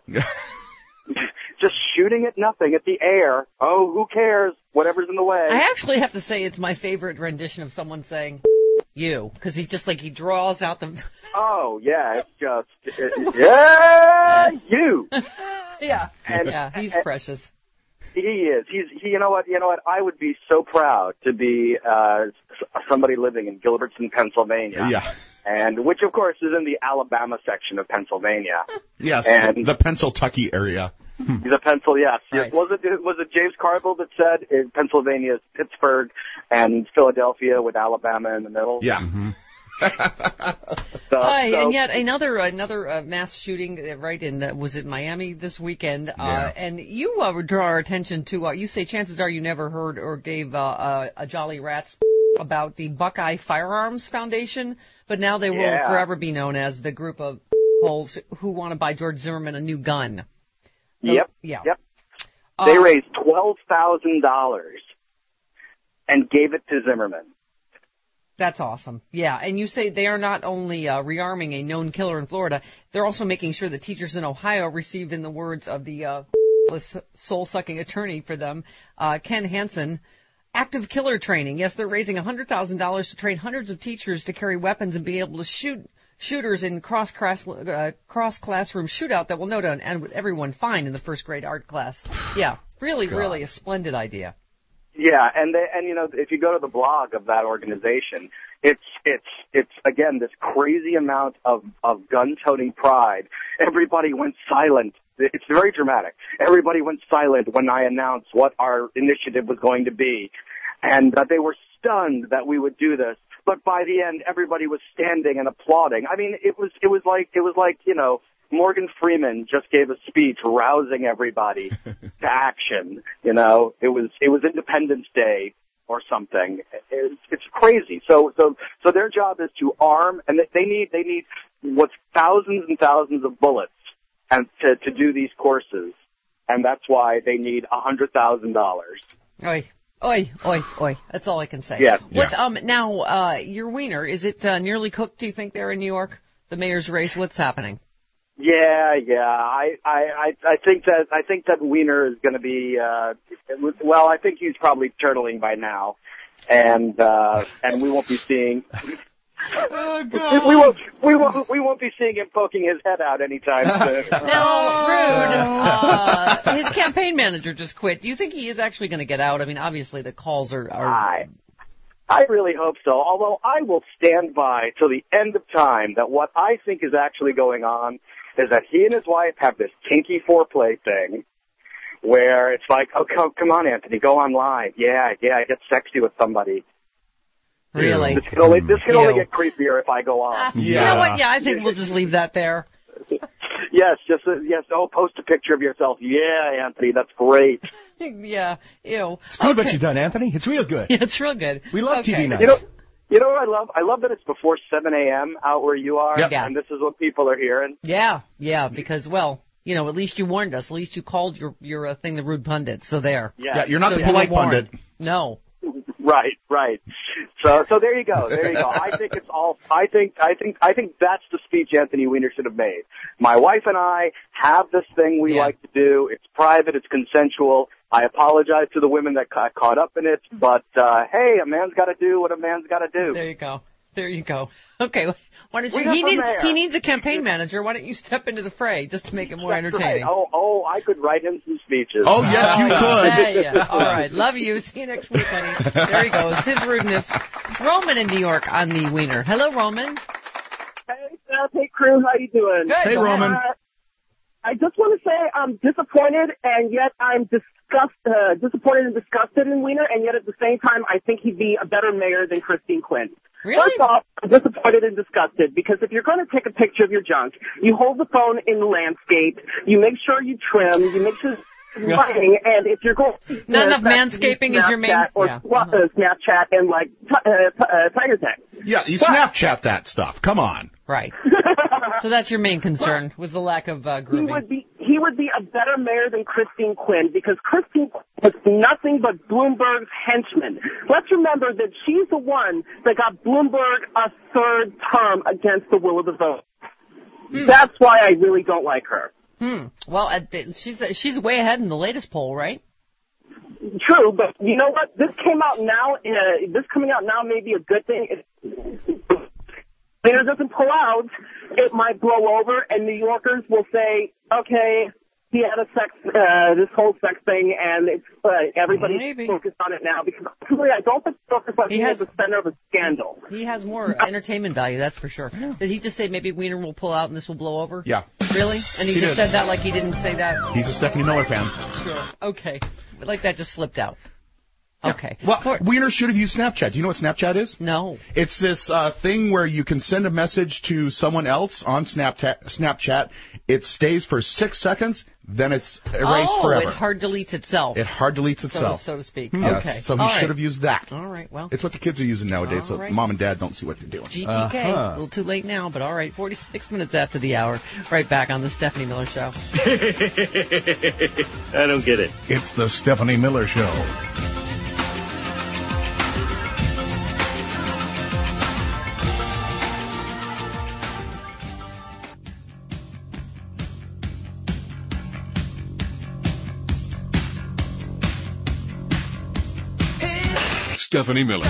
Just shooting at nothing, at the air. Oh, who cares? Whatever's in the way. I actually have to say it's my favorite rendition of someone saying you, because he just like he draws out the... Oh, yeah, it's just, it, yeah, you. Yeah, and, yeah, he's and, precious. He is. He's. He, you know what? You know what? I would be so proud to be uh, somebody living in Gilbertson, Pennsylvania. Yeah. And which, of course, is in the Alabama section of Pennsylvania. Yes. And the Pennsyltucky area. The Pencil. Yes. Right. Was it? Was it James Carville that said in Pennsylvania is Pittsburgh and Philadelphia with Alabama in the middle? Yeah. Mm-hmm. so, Hi, so, and yet another another uh, mass shooting uh, right in uh, was it Miami this weekend? Uh, yeah. And you uh, draw our attention to uh, you say chances are you never heard or gave uh, uh, a Jolly Rats about the Buckeye Firearms Foundation, but now they will yeah. forever be known as the group of holes who want to buy George Zimmerman a new gun. So, yep. Yeah. Yep. Uh, they raised twelve thousand dollars and gave it to Zimmerman. That's awesome. Yeah, and you say they are not only uh, rearming a known killer in Florida, they're also making sure that teachers in Ohio received, in the words of the uh, soul-sucking attorney for them, uh, Ken Hansen, active killer training. Yes, they're raising one hundred thousand dollars to train hundreds of teachers to carry weapons and be able to shoot shooters in cross-class, uh, cross-classroom shootout that will no doubt end with everyone fine in the first grade art class. Yeah, really, God. really a splendid idea. Yeah, and they, and you know, if you go to the blog of that organization, it's it's it's again this crazy amount of of gun-toting pride. Everybody went silent. It's very dramatic. Everybody went silent when I announced what our initiative was going to be, and uh, they were stunned that we would do this. But by the end, everybody was standing and applauding. I mean, it was it was like it was like you know. Morgan Freeman just gave a speech rousing everybody to action. You know, it was it was Independence Day or something. It's, it's crazy. So so so their job is to arm, and they need they need what's thousands and thousands of bullets and to to do these courses, and that's why they need a hundred thousand dollars. Oi. Oi, oi, oi. That's all I can say. Yeah. What's, yeah. um, now, uh, your wiener, is it uh, nearly cooked, do you think, there in New York? The mayor's race, what's happening? Yeah, yeah. I, I, I think that I think that Wiener is going to be. Uh, well, I think he's probably turtling by now, and uh, and we won't be seeing. Oh, God. We won't. We won't. We won't be seeing him poking his head out anytime soon. Now, Rude, uh, his campaign manager just quit. Do you think he is actually going to get out? I mean, obviously the calls are. are... I, I really hope so. Although I will stand by till the end of time that what I think is actually going on is that he and his wife have this kinky foreplay thing where it's like, oh, come, come on, Anthony, go on live. Yeah, yeah, get sexy with somebody. Really? This can only, this can only get creepier if I go on. Uh, yeah. You know what? Yeah, I think we'll just leave that there. Yes, just uh, yes. Oh, post a picture of yourself. Yeah, Anthony, that's great. Yeah, ew. It's good okay. what you done, Anthony. It's real good. Yeah, it's real good. We love okay. T V nights. You know, you know what I love? I love that it's before seven a.m. out where you are, Yep. Yeah. and this is what people are hearing. Yeah, yeah, because, well, you know, at least you warned us. At least you called your your uh, thing the rude pundit. So there. Yeah, Yeah, you're not So the you were polite warned. pundit. No. Right, right. So, so there you go. There you go. I think it's all. I think. I think. I think that's the speech Anthony Weiner should have made. My wife and I have this thing we Yeah. like to do. It's private. It's consensual. I apologize to the women that got caught up in it, but uh hey, a man's got to do what a man's got to do. There you go. There you go. Okay. Why don't you? We have He a needs mayor. he needs a campaign manager. Why don't you step into the fray just to make it more That's entertaining? right. Oh, oh, I could write him some speeches. Oh, yes, you could. Yeah, yeah. All right. Love you. See you next week, honey. There he goes. His rudeness. Roman in New York on the Wiener. Hello, Roman. Hey, Seth. Hey, crew. How you doing? Good. Hey, Go ahead. Roman. Uh, I just want to say I'm disappointed, and yet I'm disgust, uh, disappointed and disgusted in Weiner, and yet at the same time, I think he'd be a better mayor than Christine Quinn. Really? First off, I'm disappointed and disgusted because if you're going to take a picture of your junk, you hold the phone in the landscape, you make sure you trim, you make sure it's lighting, and if you're going to... None uh, of manscaping is your main- Snapchat Or yeah. uh, Snapchat and, like, t- uh, t- uh, Tiger Tech. Yeah, you But- Snapchat that stuff. Come on. Right. So that's your main concern was the lack of uh, He grooming. would be he would be a better mayor than Christine Quinn because Christine Quinn was nothing but Bloomberg's henchman. Let's remember that she's the one that got Bloomberg a third term against the will of the vote. Hmm. That's why I really don't like her. Hmm. Well, uh, she's uh, she's way ahead in the latest poll, right? True, but you know what? This came out now. Uh, this coming out now may be a good thing. If Weiner doesn't pull out, it might blow over, and New Yorkers will say, "Okay, he had a sex, uh, this whole sex thing, and it's uh, everybody's Maybe. focused on it now." Because truly, I don't think New Yorkers want He to be has- at the center of a scandal. He has more entertainment value, that's for sure. Did he just say maybe Wiener will pull out and this will blow over? Yeah. Really? And he, He just did. said that like he didn't say that? He's a Stephanie Miller fan. Sure. Okay. Like that just slipped out. Okay. Well, For- Weiner should have used Snapchat. Do you know what Snapchat is? No. It's this uh, thing where you can send a message to someone else on Snapchat. Snapchat. It stays for six seconds, then it's erased oh, forever. it hard deletes itself. It hard deletes so, itself. so to speak. Yes, Okay. So he All should right. have used that. All right, well. It's what the kids are using nowadays, so All right. mom and dad don't see what they're doing. G T K. Uh-huh. A little too late now, but all right. forty-six minutes after the hour. Right back on the Stephanie Miller Show. I don't get it. It's the Stephanie Miller Show. Stephanie Miller.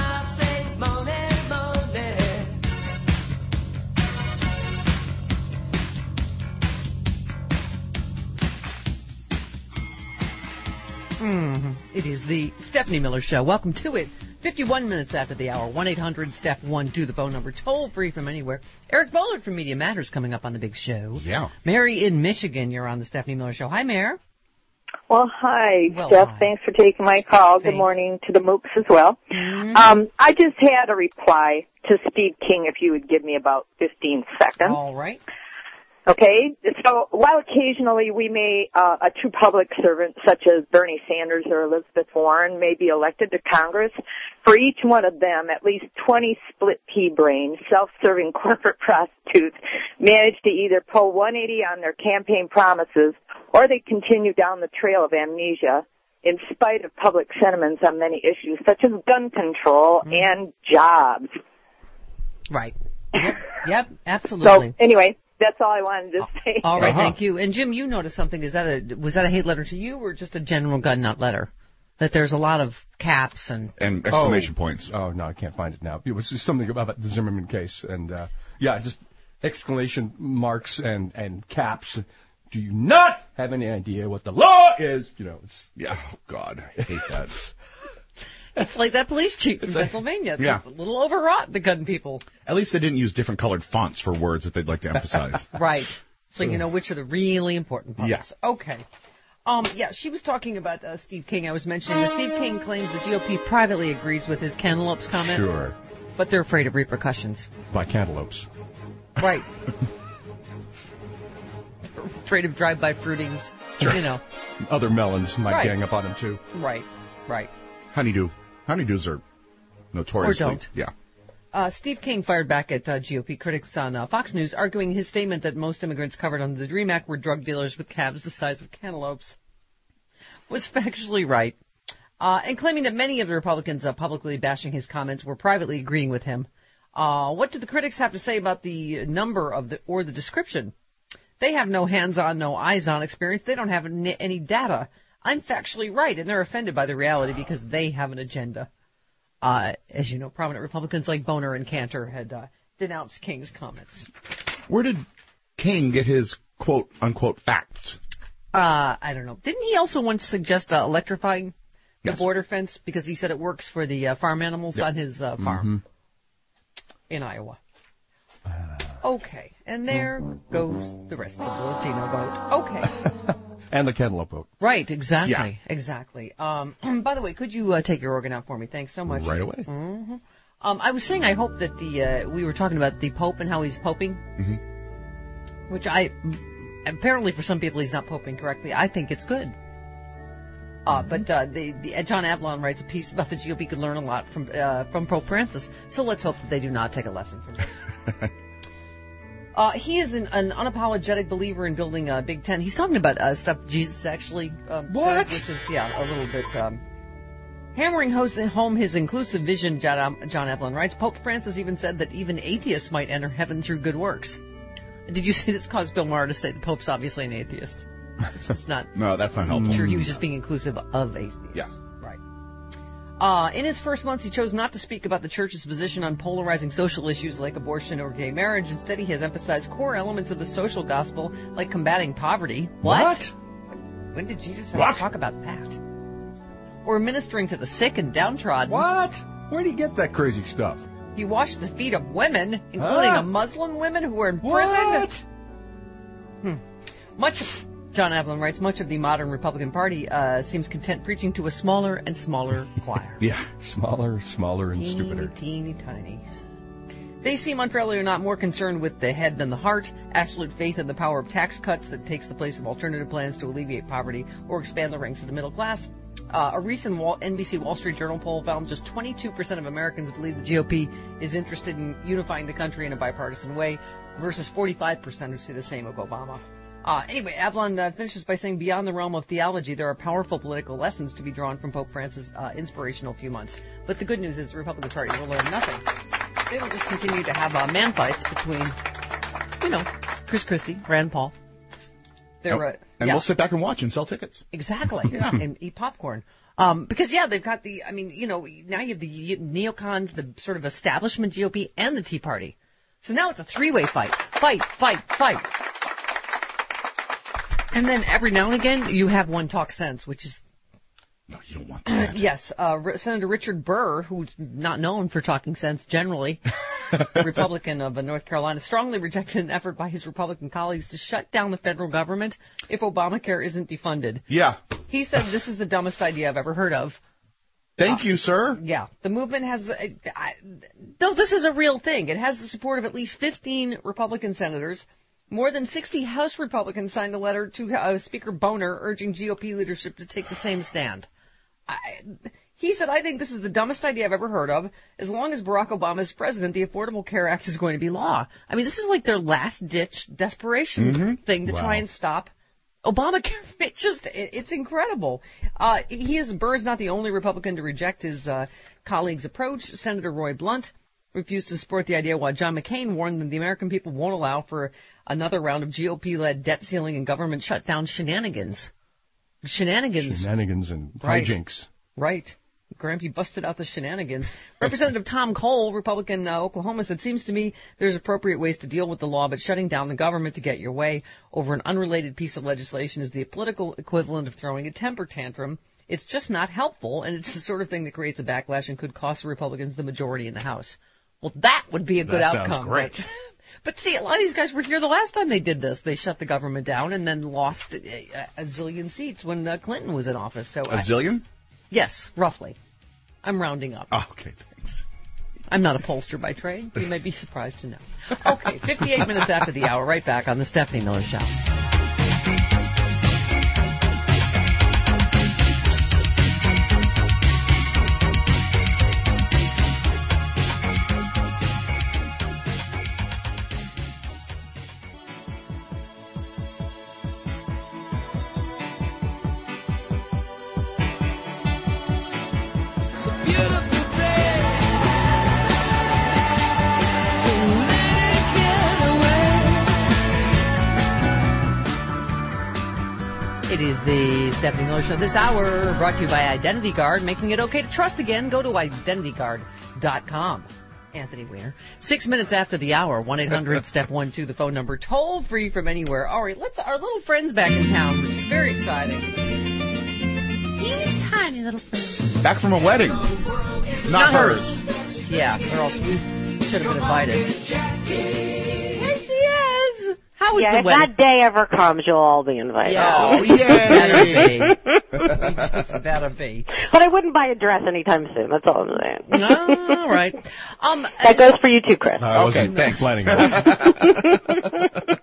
Mm-hmm. It is the Stephanie Miller Show. Welcome to it. fifty-one minutes after the hour. one eight hundred step one two, the phone number. Toll free from anywhere. Eric Bollard from Media Matters coming up on the big show. Yeah. Mary in Michigan, you're on the Stephanie Miller Show. Hi, Mare. Well, hi, Well, Steph. hi. Thanks for taking my call. Thanks. Good morning to the Mooks as well. Mm-hmm. Um, I just had a reply to Steve King, if you would give me about fifteen seconds. All right. Okay, so while occasionally we may, uh, a true public servant such as Bernie Sanders or Elizabeth Warren may be elected to Congress, for each one of them, at least twenty split pea-brained, self-serving corporate prostitutes manage to either pull one eighty on their campaign promises or they continue down the trail of amnesia in spite of public sentiments on many issues such as gun control Mm-hmm. and jobs. Right. Yep, yep absolutely. So anyway, that's all I wanted to say. All right, Uh-huh. thank you. And Jim, you noticed something. Is that a was that a hate letter to you or just a general gun nut letter? That there's a lot of caps and And exclamation oh. points. Oh, no, I can't find it now. It was just something about the Zimmerman case. And, uh, yeah, just exclamation marks and, and caps. Do you not have any idea what the law is? You know, it's... Yeah, oh, God, I hate that. it's like that police chief in Pennsylvania. Yeah. A little overwrought, the gun people. At least they didn't use different colored fonts for words that they'd like to emphasize. Right. So you know which are the really important parts. Yes. Okay. Um, yeah, she was talking about uh, Steve King. I was mentioning that Steve King claims the G O P privately agrees with his cantaloupes comment. Sure. But they're afraid of repercussions. By cantaloupes. Right. afraid of drive-by fruitings. Sure. You know. Other melons might Right. gang up on him, too. Right, right. Honeydew. Honeydews are notoriously. Or don't. Yeah. Uh, Steve King fired back at uh, G O P critics on uh, Fox News, arguing his statement that most immigrants covered under the DREAM Act were drug dealers with calves the size of cantaloupes was factually right, uh, and claiming that many of the Republicans uh, publicly bashing his comments were privately agreeing with him. Uh, what do the critics have to say about the number of the or the description? They have no hands-on, no eyes-on experience. They don't have any, any data. I'm factually right, and they're offended by the reality because they have an agenda. Uh, as you know, prominent Republicans like Boner and Cantor had uh, denounced King's comments. Where did King get his quote-unquote facts? Uh, I don't know. Didn't he also once suggest uh, electrifying the Yes. border fence because he said it works for the uh, farm animals Yep. on his uh, farm Mm-hmm. in Iowa? Okay, and there goes the rest of the Latino vote. Okay. And the cantaloupe vote. Right, exactly, Yeah. exactly. Um, by the way, could you uh, take your organ out for me? Thanks so much. Right away. hmm Um, I was saying I hope that the uh, we were talking about the Pope and how he's poping, Mm-hmm. which I apparently for some people he's not poping correctly. I think it's good. Uh, but uh, the, the uh, John Avalon writes a piece about the G O P could learn a lot from uh, from Pope Francis. So let's hope that they do not take a lesson from this. Uh, he is an, an unapologetic believer in building a Big Ten. He's talking about uh, stuff Jesus actually um, What? said, which is, yeah, a little bit... Um, hammering home his inclusive vision, John, John Evelyn writes, Pope Francis even said that even atheists might enter heaven through good works. Did you see this caused Bill Maher to say the Pope's obviously an atheist? It's not... No, that's not helpful. I'm sure he was just being inclusive of atheists. Yeah. Right. Uh, in his first months, he chose not to speak about the Church's position on polarizing social issues like abortion or gay marriage. Instead, he has emphasized core elements of the social gospel, like combating poverty. What? When did Jesus ever What? talk about that? Or ministering to the sick and downtrodden. What? Where do you get that crazy stuff? He washed the feet of women, including Huh? a Muslim women who were in What? prison. Hmm. Much, John Avalon writes, much of the modern Republican Party uh, seems content preaching to a smaller and smaller choir. Yeah, smaller, smaller, and Teeny, stupider. teeny, tiny. They seem unfairly or not more concerned with the head than the heart, absolute faith in the power of tax cuts that takes the place of alternative plans to alleviate poverty or expand the ranks of the middle class. Uh, a recent Wall, N B C Wall Street Journal poll found just twenty-two percent of Americans believe the G O P is interested in unifying the country in a bipartisan way, versus forty-five percent who say the same of Obama. Uh, anyway, Avalon uh, finishes by saying, beyond the realm of theology, there are powerful political lessons to be drawn from Pope Francis' uh, inspirational few months. But the good news is the Republican Party will learn nothing. They will just continue to have uh, man fights between, you know, Chris Christie, Rand Paul. They're, uh, And yeah. we'll sit back and watch and sell tickets. Exactly. And eat popcorn. Um, because, yeah, they've got the, I mean, you know, now you have the neocons, the sort of establishment G O P, and the Tea Party. So now it's a three-way fight. Fight, fight, fight. And then every now and again, you have one talk sense, which is... No, you don't want that. Yes, uh, R- Senator Richard Burr, who's not known for talking sense generally, Republican of uh, North Carolina, strongly rejected an effort by his Republican colleagues to shut down the federal government if Obamacare isn't defunded. Yeah. He said, this is the dumbest idea I've ever heard of. Thank Uh, you, sir. Yeah, the movement has... Uh, I, no, this is a real thing. It has the support of at least fifteen Republican senators. More than sixty House Republicans signed a letter to uh, Speaker Boner urging G O P leadership to take the same stand. I, he said, I think this is the dumbest idea I've ever heard of. As long as Barack Obama is president, the Affordable Care Act is going to be law. I mean, this is like their last-ditch desperation Mhm. thing to Wow. try and stop Obamacare. It just, it, it's incredible. Uh, he is, Burr is not the only Republican to reject his uh, colleague's approach. Senator Roy Blunt refused to support the idea, while John McCain warned that the American people won't allow for another round of G O P-led debt ceiling and government shutdown shenanigans. Shenanigans. Shenanigans and Right. hijinks. Right. Grampy busted out the shenanigans. Representative Tom Cole, Republican uh, Oklahoma, said, seems to me there's appropriate ways to deal with the law, but shutting down the government to get your way over an unrelated piece of legislation is the political equivalent of throwing a temper tantrum. It's just not helpful, and it's the sort of thing that creates a backlash and could cost the Republicans the majority in the House. Well, that would be a good That outcome. sounds great. But, but see, a lot of these guys were here the last time they did this. They shut the government down and then lost a, a zillion seats when uh, Clinton was in office. So A I- zillion? Yes, roughly. I'm rounding up. Oh, okay, thanks. I'm not a pollster by trade. You may be surprised to know. Okay, fifty-eight minutes after the hour, right back on the Stephanie Miller Show. It is the Stephanie Miller Show this hour, brought to you by Identity Guard, making it okay to trust again. Go to identity guard dot com. Anthony Weiner. Six minutes after the hour, one eight hundred step one two, the phone number, toll free from anywhere. All right, let's our little friends back in town, which is very exciting. Teeny tiny little friends. Back from a wedding. Not, Not hers. hers. Yeah, or else we should have been invited. Yes, she is. How was yeah, the if wedding? that day ever comes, you'll all be invited. Yeah. Oh, yay! Better be. Better be. But I wouldn't buy a dress anytime soon. That's all I'm saying. All right. Um, that goes for you too, Chris. I Okay, wasn't thanks. planning on it.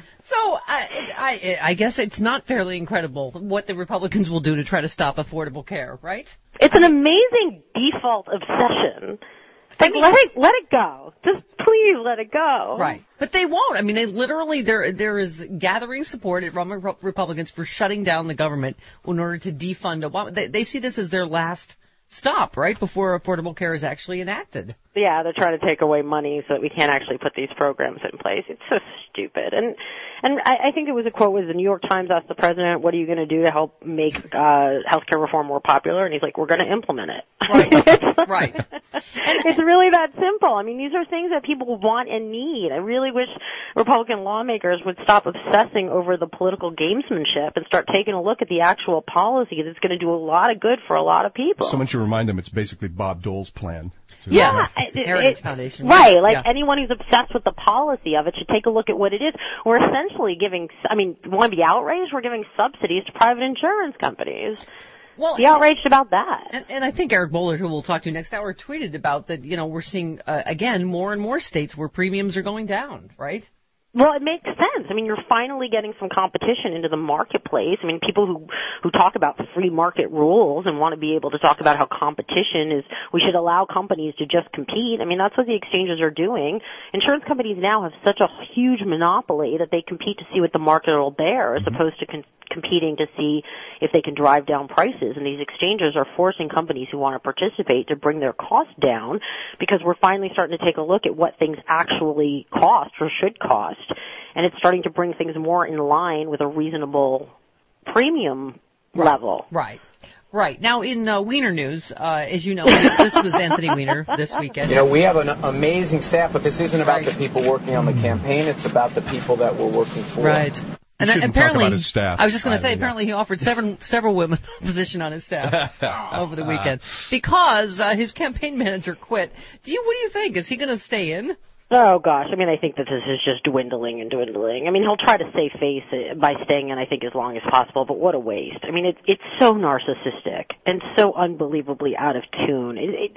So I, I, I guess it's not fairly incredible what the Republicans will do to try to stop affordable care, right? It's an amazing default obsession. Like, I mean, let it let it go. Just please let it go. Right. But they won't. I mean, they literally, there there is gathering support at Rep- Republicans for shutting down the government in order to defund Obama. They, they see this as their last stop, right, before affordable care is actually enacted. Yeah, they're trying to take away money so that we can't actually put these programs in place. It's so stupid. And and I, I think it was a quote was the New York Times asked the president, what are you going to do to help make uh, healthcare reform more popular? And he's like, we're going to implement it. Right, right. And it's really that simple. I mean, these are things that people want and need. I really wish Republican lawmakers would stop obsessing over the political gamesmanship and start taking a look at the actual policy that's going to do a lot of good for a lot of people. So once you remind them, it's basically Bob Dole's plan. Yeah, it, Heritage it, Foundation. Right, like yeah. anyone who's obsessed with the policy of it should take a look at what it is. We're essentially giving, I mean, want to be outraged? We're giving subsidies to private insurance companies. Well, be outraged about that. And, and I think Eric Bollert, who we'll talk to next hour, tweeted about that, you know, we're seeing, uh, again, more and more states where premiums are going down, right? Well, it makes sense. I mean, you're finally getting some competition into the marketplace. I mean, people who who talk about free market rules and want to be able to talk about how competition is, we should allow companies to just compete. I mean, that's what the exchanges are doing. Insurance companies now have such a huge monopoly that they compete to see what the market will bear, as opposed to con- competing to see if they can drive down prices. And these exchanges are forcing companies who want to participate to bring their costs down, because we're finally starting to take a look at what things actually cost or should cost. And it's starting to bring things more in line with a reasonable premium right. level. Right. Right. Now, in uh, Weiner news, uh, as you know, this was Anthony Weiner this weekend. You know, we have an amazing staff, but this isn't about right. the people working on the campaign. It's about the people that we're working for. Right. And you shouldn't apparently, talk about his staff. I was just going to say, I mean, apparently he offered several several women a position on his staff over the weekend because uh, his campaign manager quit. Do you? What do you think? Is he going to stay in? Oh, gosh. I mean, I think that this is just dwindling and dwindling. I mean, he'll try to save face by staying in, I think, as long as possible, but what a waste. I mean, it, it's so narcissistic and so unbelievably out of tune. It, it,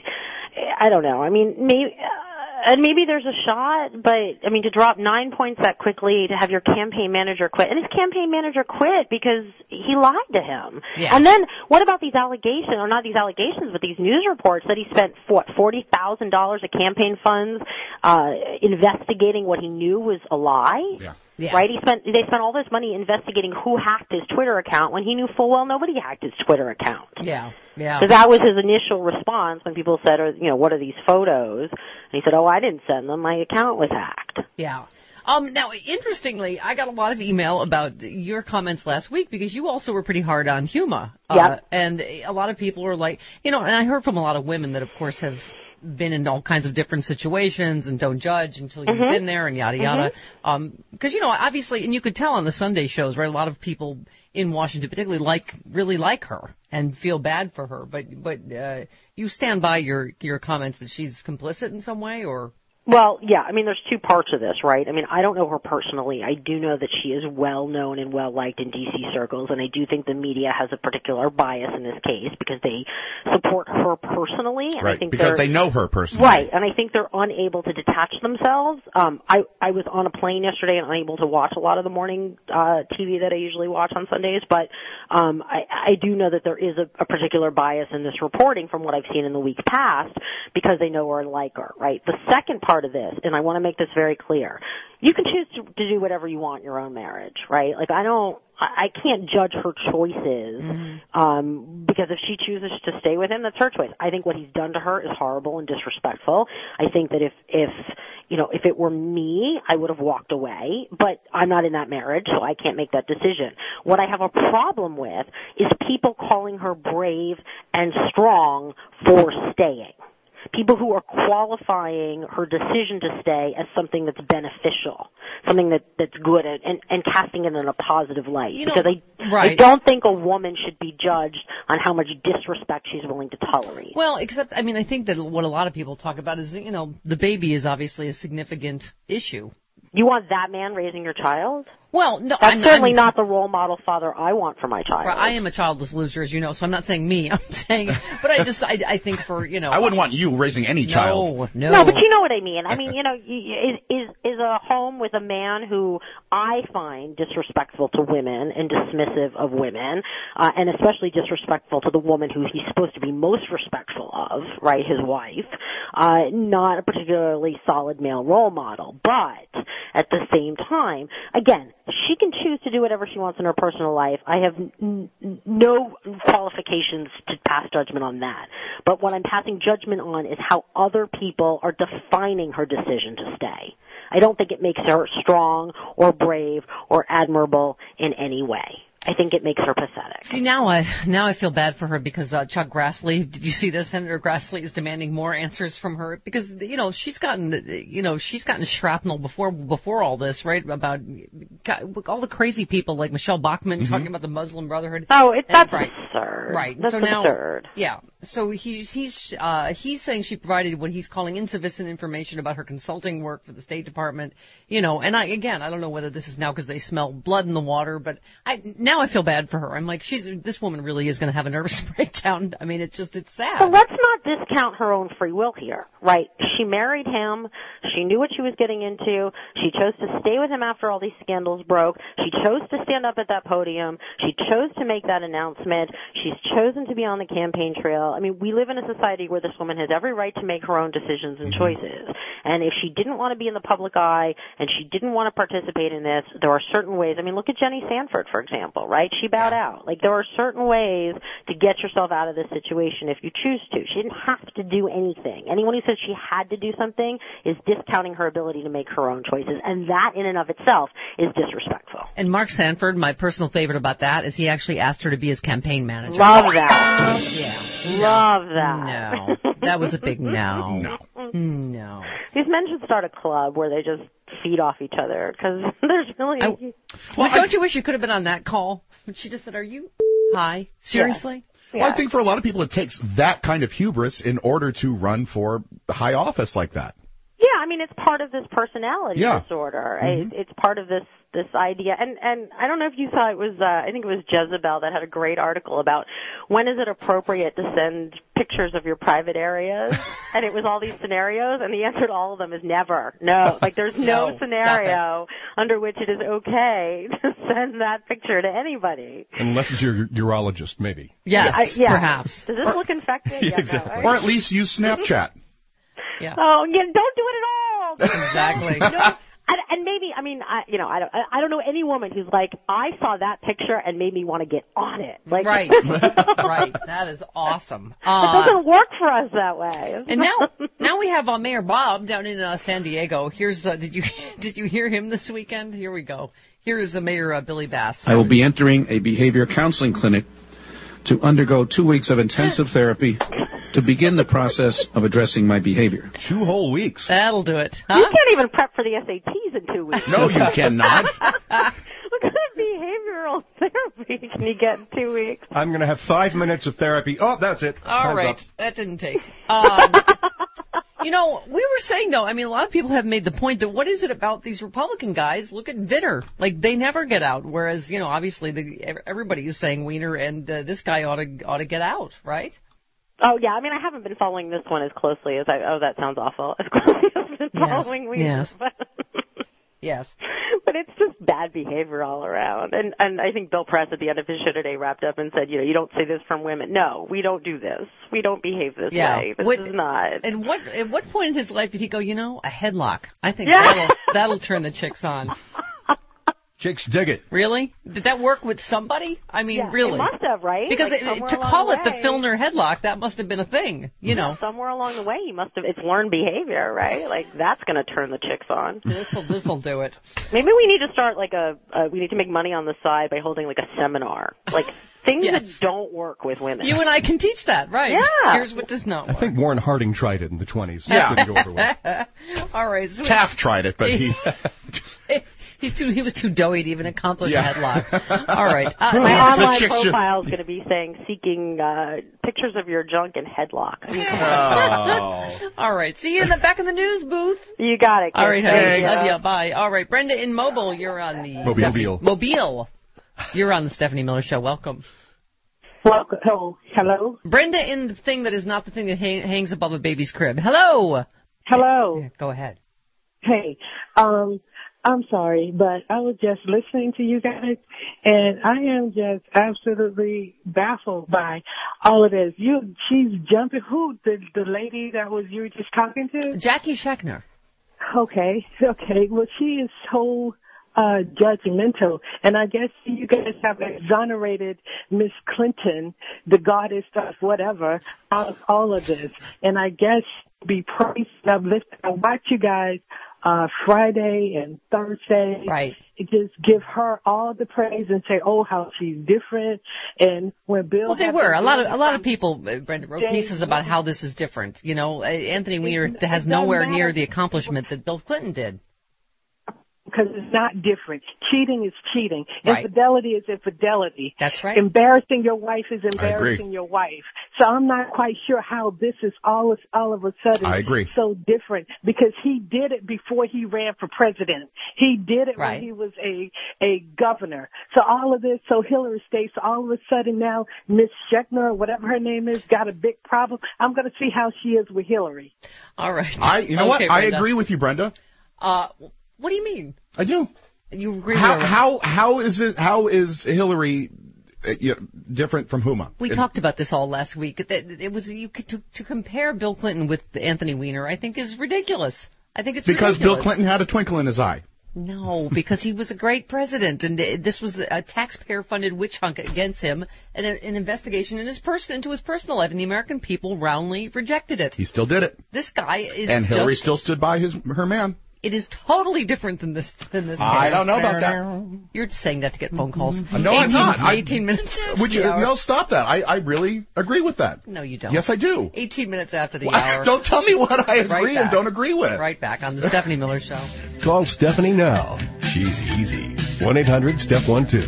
I don't know. I mean, maybe... Uh, And maybe there's a shot, but, I mean, to drop nine points that quickly, to have your campaign manager quit. And his campaign manager quit because he lied to him. Yeah. And then, what about these allegations, or not these allegations, but these news reports that he spent, what, forty thousand dollars of campaign funds uh investigating what he knew was a lie? Yeah. Yeah. Right? He spent, they spent all this money investigating who hacked his Twitter account when he knew full well nobody hacked his Twitter account. Yeah. Yeah. Because that was his initial response when people said, you know, what are these photos? And he said, oh, I didn't send them. My account was hacked. Yeah. Um, now, interestingly, I got a lot of email about your comments last week because you also were pretty hard on Huma. Uh, yep. And a lot of people were like, you know, and I heard from a lot of women that, of course, have been in all kinds of different situations and don't judge until you've mm-hmm. been there and yada yada. Mm-hmm. Um, because, you know, obviously, and you could tell on the Sunday shows, right, a lot of people in Washington particularly like, really like her and feel bad for her. But, but, uh, you stand by your, your comments that she's complicit in some way, or? Well, yeah, I mean, there's two parts of this, right? I mean, I don't know her personally. I do know that she is well known and well liked in D C circles, and I do think the media has a particular bias in this case because they support her personally. And right, I think because they know her personally. Right, and I think they're unable to detach themselves. Um, I, I was on a plane yesterday and unable to watch a lot of the morning uh, T V that I usually watch on Sundays, but um, I, I do know that there is a, a particular bias in this reporting from what I've seen in the week past because they know her and like her, right? The second part of this, and I want to make this very clear, you can choose to, to do whatever you want in your own marriage, right? Like, I don't, I, I can't judge her choices, mm-hmm. um, because if she chooses to stay with him, that's her choice. I think what he's done to her is horrible and disrespectful. I think that if, if, you know, if it were me, I would have walked away, but I'm not in that marriage, so I can't make that decision. What I have a problem with is people calling her brave and strong for staying. People who are qualifying her decision to stay as something that's beneficial, something that, that's good, and, and, and casting it in a positive light. You know, because I, right. I don't think a woman should be judged on how much disrespect she's willing to tolerate. Well, except, I mean, I think that what a lot of people talk about is, you know, the baby is obviously a significant issue. You want that man raising your child? Well, no, That's I'm, certainly I'm, not the role model father I want for my child. I am a childless loser, as you know, so I'm not saying me. I'm saying, but I just, I, I think for, you know. I wouldn't want you raising any no, child. No, no. but you know what I mean. I mean, you know, is is is a home with a man who I find disrespectful to women and dismissive of women, uh, and especially disrespectful to the woman who he's supposed to be most respectful of, right, his wife, uh, not a particularly solid male role model. But at the same time, again, she can choose to do whatever she wants in her personal life. I have n- n- no qualifications to pass judgment on that. But what I'm passing judgment on is how other people are defining her decision to stay. I don't think it makes her strong or brave or admirable in any way. I think it makes her pathetic. See, now I now I feel bad for her because uh, Chuck Grassley, did you see this? Senator Grassley is demanding more answers from her because, you know, she's gotten, you know, she's gotten shrapnel before before all this, right? About all the crazy people like Michelle Bachmann mm-hmm. talking about the Muslim Brotherhood. Oh, it, that's right. absurd. Right. That's so now, absurd. Yeah. So he's he's uh, he's saying she provided what he's calling insufficient information about her consulting work for the State Department. You know, and I again, I don't know whether this is now because they smell blood in the water, but I now I feel bad for her. I'm like, she's this woman really is going to have a nervous breakdown. I mean, it's just it's sad. But let's not discount her own free will here, right? She married him. She knew what she was getting into. She chose to stay with him after all these scandals broke. She chose to stand up at that podium. She chose to make that announcement. She's chosen to be on the campaign trail. I mean, we live in a society where this woman has every right to make her own decisions and choices. And if she didn't want to be in the public eye and she didn't want to participate in this, there are certain ways. I mean, look at Jenny Sanford, for example, right? She bowed out. Like, there are certain ways to get yourself out of this situation if you choose to. She didn't have to do anything. Anyone who says she had to do something is discounting her ability to make her own choices, and that in and of itself is disrespectful. And Mark Sanford, my personal favorite about that is he actually asked her to be his campaign manager. Love that. Yeah. Love that. No. That was a big no. No. No. These men should start a club where they just feed off each other, because there's really... I, well, don't you wish you could have been on that call? She just said, are you high? Seriously? Yeah. Well, I think for a lot of people it takes that kind of hubris in order to run for high office like that. Yeah, I mean, it's part of this personality yeah. disorder. Mm-hmm. It, it's part of this this idea. And, and I don't know if you saw, it was, uh, I think it was Jezebel that had a great article about when is it appropriate to send pictures of your private areas? And it was all these scenarios, and the answer to all of them is never. No. Like, there's no, no scenario under which it is okay to send that picture to anybody. Unless it's your urologist, maybe. Yes, I, yeah. perhaps. Does this or, look infected? Yeah, yeah, exactly. no, right? Or at least use Snapchat. Yeah. Oh, yeah, don't do it at all. Exactly. No. And, and maybe, I mean, I, you know, I don't, I don't know any woman who's like, I saw that picture and made me want to get on it. Like, right, right. That is awesome. Uh, it doesn't work for us that way. And now, now we have uh, Mayor Bob down in uh, San Diego. Here's, uh, did you, did you hear him this weekend? Here we go. Here is the Mayor uh, Billy Bass. I will be entering a behavior counseling clinic to undergo two weeks of intensive therapy to begin the process of addressing my behavior. Two whole weeks. That'll do it. Huh? You can't even prep for the S A Ts in two weeks. No, you cannot. What kind of behavioral therapy can you get in two weeks? I'm going to have five minutes of therapy. Oh, that's it. All Time's right. up. That didn't take. Um, You know, we were saying, though, I mean, a lot of people have made the point that what is it about these Republican guys? Look at Vitter. Like, they never get out, whereas, you know, obviously the, everybody is saying Weiner and uh, this guy ought to ought to get out, right? Oh, yeah. I mean, I haven't been following this one as closely as I... Oh, that sounds awful. As closely as I've been Yes. following Weiner. Yes. But, yes. but it's just bad behavior all around. And and I think Bill Press at the end of his show today wrapped up and said, you know, you don't say this from women. No, we don't do this. We don't behave this Yeah. way. This What- is not... And what at what point in his life did he go, you know, a headlock? I think Yeah. that'll that'll turn the chicks on. Chicks dig it. Really? Did that work with somebody? I mean, Yeah, really? it must have, right? Because Like, it, somewhere to along call the it the way. Filner headlock, that must have been a thing, you know. Somewhere along the way, he must have... It's learned behavior, right? Like, that's going to turn the chicks on. This'll this'll do it. Maybe we need to start, like, a... Uh, we need to make money on the side by holding, like, a seminar. Like, things Yes. that don't work with women. You and I can teach that, right? Yeah. Here's what does not I work. think Warren Harding tried it in the twenties. Yeah. It didn't go over well. All right. So Taft tried it, but he... He's too. He was too doughy to even accomplish Yeah. a headlock. All right. Uh, My The online chicks just- profile is going to be saying, seeking uh, pictures of your junk and headlock. I mean, come Oh. on. all right. See you in the back in the news booth. You got it. All right, Kid. honey. Thanks. Love ya. Bye. All right, Brenda in Mobile, you're on the Mobile. Stephanie- Mobile. Mobile. You're on the Stephanie Miller Show. Welcome. Welcome. Oh, hello. Brenda in the thing that is not the thing that hang, hangs above a baby's crib. Hello. Hello. Yeah, go ahead. Hey, um, I'm sorry, but I was just listening to you guys, and I am just absolutely baffled by all of this. You, she's jumping. Who? The the lady that was you were just talking to? Jackie Schechner. Okay, okay. Well, she is so uh judgmental, and I guess you guys have exonerated Miss Clinton, the goddess of whatever, out of all of this. And I guess be praised and uplifted. I watch you guys uh Friday and Thursday. Right. Just give her all the praise and say, oh, how she's different. And when Bill, Well, they had were. the- A lot of a lot of people, uh, Brenda, wrote James- pieces about how this is different. You know, uh, Anthony Weiner It- has it nowhere doesn't near matter. the accomplishment that Bill Clinton did. Because it's not different. Cheating is cheating. Right. Infidelity is infidelity. That's right. Embarrassing your wife is agree. embarrassing your wife. So I'm not quite sure how this is all of, all of a sudden I agree. so different, because he did it before he ran for president. He did it Right. when he was a a governor. So all of this, so Hillary states, so all of a sudden now Miss Schechner or whatever her name is got a big problem. I'm going to see how she is with Hillary. All right. I, you know Okay, what? I Brenda. agree with you, Brenda. Uh, what do you mean? I do. You agree How with her? how how is it? How is Hillary uh, you know, different from Huma? We It- talked about this all last week. That it was you could, to to compare Bill Clinton with Anthony Weiner. I think is ridiculous. I think it's because ridiculous. Bill Clinton had a twinkle in his eye. No, because he was a great president, and uh, this was a taxpayer-funded witch hunt against him, and a, an investigation in his person into his personal life, and the American people roundly rejected it. He still did it, This guy is and Hillary just, still stood by his her man. It is totally different than this. Than this. I case. don't know about that. You're just saying that to get phone calls. Uh, No, I'm not. I- eighteen minutes. After Would you? the hour. No, stop that. I, I really agree with that. No, you don't. Yes, I do. eighteen minutes after the Well, hour. don't tell me what I agree Right and back. don't agree with. Right back on the Stephanie Miller Show. Call Stephanie now. She's easy. one eight hundred step one two.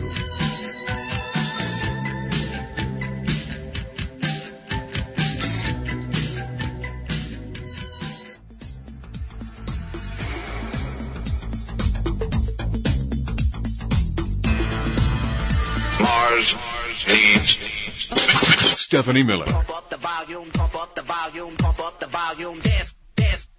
Mars needs Stephanie Miller. pump up the volume, pump up the volume, pump up the volume. Dance, dance.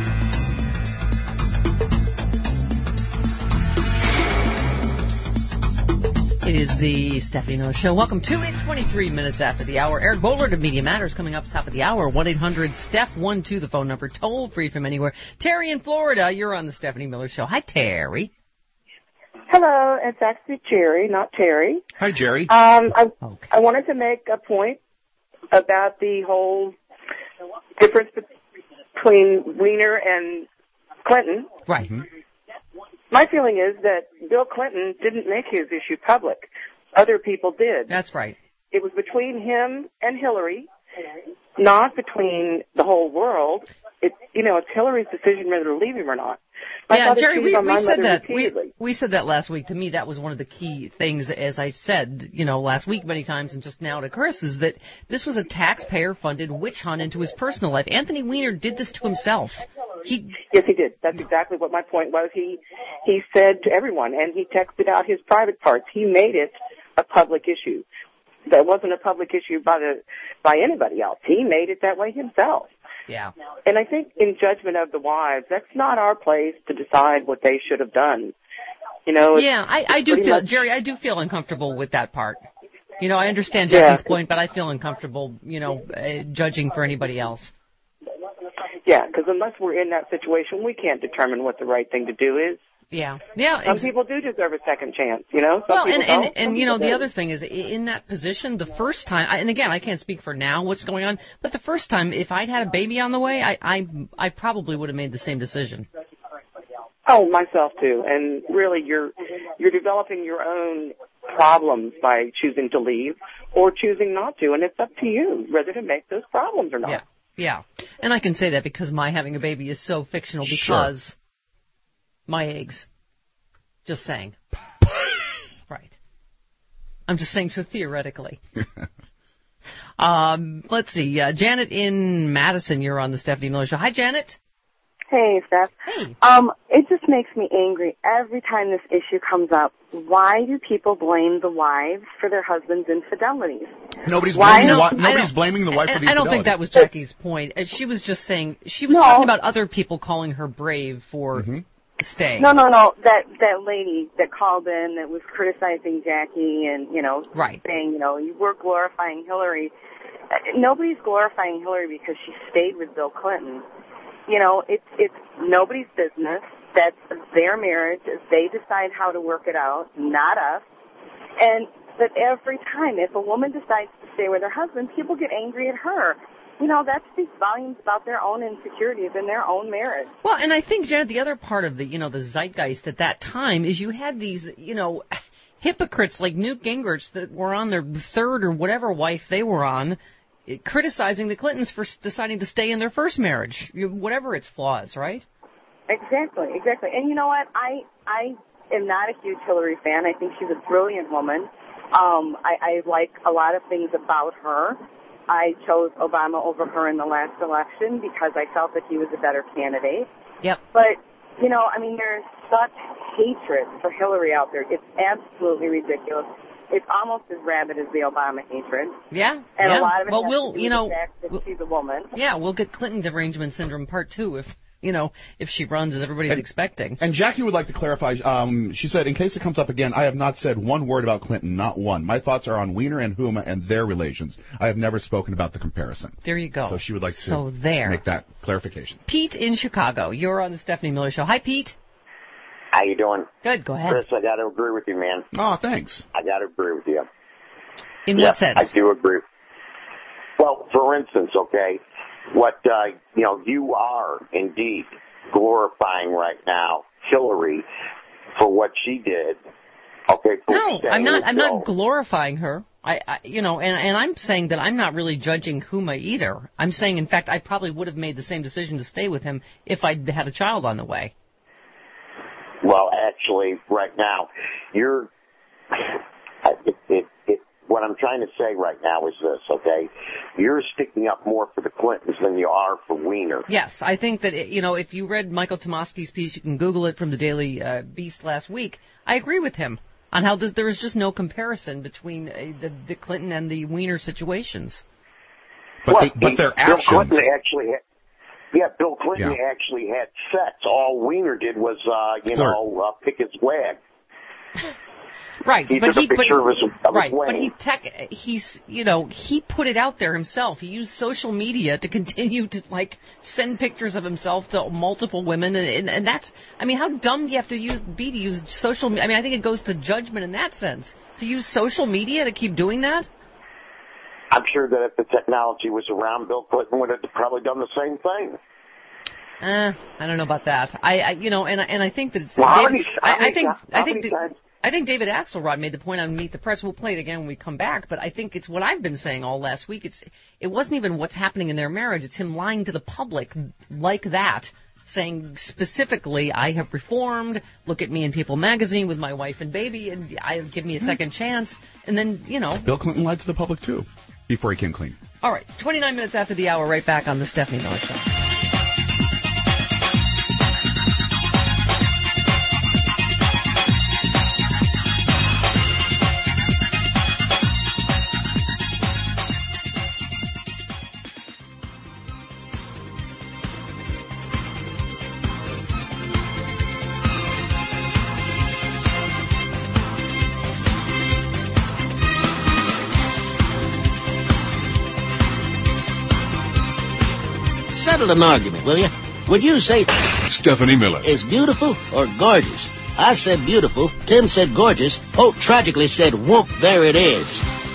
It is the Stephanie Miller Show. Welcome to it. twenty-three minutes after the hour. Eric Bollard of Media Matters coming up top of the hour. one eight hundred steph one two, the phone number, toll free from anywhere. Terry in Florida, you're on the Stephanie Miller Show. Hi, Terry. Hello, it's actually Jerry, not Terry. Hi, Jerry. Um, I, Okay. I wanted to make a point about the whole difference between Weiner and Clinton. Right. My feeling is that Bill Clinton didn't make his issue public. Other people did. That's right. It was between him and Hillary, not between the whole world. It, you know, it's Hillary's decision whether to leave him or not. My yeah, father Jerry, cheated we, on my we said mother that. We, repeatedly. we said that last week. To me, that was one of the key things, as I said, you know, last week many times, and just now to Chris, is that this was a taxpayer-funded witch hunt into his personal life. Anthony Weiner did this to himself. He yes, he did. That's exactly what my point was. He he said to everyone, and he texted out his private parts. He made it a public issue. That wasn't a public issue by the by anybody else. He made it that way himself. Yeah. And I think in judgment of the wives, that's not our place to decide what they should have done. You know. It's, yeah, I, I do feel, much, Jerry, I do feel uncomfortable with that part. You know, I understand yeah. Jackie's point, but I feel uncomfortable, you know, uh, judging for anybody else. Yeah, because unless we're in that situation, we can't determine what the right thing to do is. Yeah, yeah. Some people do deserve a second chance, you know. Some well, and people and, don't, and some you know, people the don't. other thing is, in that position, the first time, and again, I can't speak for now what's going on, but the first time, if I'd had a baby on the way, I I, I probably would have made the same decision. Oh, myself too. And really, you're you're developing your own problems by choosing to leave or choosing not to, and it's up to you whether to make those problems or not. Yeah, yeah. And I can say that because my having a baby is so fictional because Sure. my eggs. Just saying. Right. I'm just saying so theoretically. um, let's see. Uh, Janet in Madison, you're on the Stephanie Miller Show. Hi, Janet. Hey, Steph. Hey. Um, it just makes me angry every time this issue comes up. Why do people blame the wives for their husbands' infidelities? Nobody's Why blaming the don't- wi- nobody's blaming the wife for the I don't infidelity. think that was Jackie's point. Uh, She was just saying, she was No. talking about other people calling her brave for Mm-hmm. staying. No, no, no. That that lady that called in that was criticizing Jackie and, you know, right. saying, you know, you were glorifying Hillary. Uh, Nobody's glorifying Hillary because she stayed with Bill Clinton. You know, it's it's nobody's business. That's their marriage. They decide how to work it out, not us. And but every time, if a woman decides to stay with her husband, people get angry at her. You know, that speaks volumes about their own insecurities in their own marriage. Well, and I think, Janet, the other part of the, you know, the zeitgeist at that time is you had these, you know, hypocrites like Newt Gingrich that were on their third or whatever wife they were on, criticizing the Clintons for deciding to stay in their first marriage, whatever its flaws, right? Exactly, exactly. And you know what? I I am not a huge Hillary fan. I think she's a brilliant woman. Um, I, I like a lot of things about her. I chose Obama over her in the last election because I felt that he was a better candidate. Yep. But, you know, I mean, there's such hatred for Hillary out there. It's absolutely ridiculous. It's almost as rabid as the Obama hatred. Yeah. And yeah. a lot of it well, has we'll, to do you with know, the fact that we'll, she's a woman. Yeah, we'll get Clinton derangement syndrome part two if, you know, if she runs as everybody's and, expecting. And Jackie would like to clarify. Um, she said, in case it comes up again, I have not said one word about Clinton, not one. My thoughts are on Weiner and Huma and their relations. I have never spoken about the comparison. There you go. So she would like to so there. make that clarification. Pete in Chicago, you're on the Stephanie Miller Show. Hi, Pete. How you doing? Good, go ahead. Chris, I got to agree with you, man. Oh, thanks. I got to agree with you. In yeah, what sense? I do agree. Well, for instance, okay, what, uh, you know, you are indeed glorifying right now Hillary for what she did. Okay, for no, staying I'm not. with I'm Bill. not glorifying her. I, I, you know, and and I'm saying that I'm not really judging Huma either. I'm saying, in fact, I probably would have made the same decision to stay with him if I'd had a child on the way. Well, actually, right now, you're. It, it, it, what I'm trying to say right now is this, okay? You're sticking up more for the Clintons than you are for Weiner. Yes, I think that, you know, if you read Michael Tomasky's piece, you can Google it from the Daily uh, Beast last week. I agree with him on how th- there is just no comparison between uh, the, the Clinton and the Weiner situations. But, well, they, but he, their Bill actions. Clinton actually had, yeah, Bill Clinton Yeah. actually had sex. All Weiner did was, uh, you Flirt. know, uh, pick his wag. Right, He but took a he, but, picture of his, of right, his but wang. he tech, he's, you know, he put it out there himself. He used social media to continue to like send pictures of himself to multiple women, and, and, and that's, I mean, how dumb do you have to use be to use social? I mean, I think it goes to judgment in that sense to use social media to keep doing that. I'm sure that if the technology was around, Bill Clinton would have probably done the same thing. Uh, I don't know about that. I, I you know, and I- and I think that it's. Well, how David, many, how I, many, I think how I think many that, times, I think David Axelrod made the point on Meet the Press. We'll play it again when we come back, but I think it's what I've been saying all last week. It's It wasn't even what's happening in their marriage. It's him lying to the public like that, saying specifically, I have reformed, look at me in People magazine with my wife and baby, and I give me a second chance. And then, you know. Bill Clinton lied to the public, too, before he came clean. All right, twenty-nine minutes after the hour, right back on the Stephanie Miller Show. Settle an argument, will you? Would you say Stephanie Miller is beautiful or gorgeous? I said beautiful. Tim said gorgeous. Hope tragically said whoop, there it is.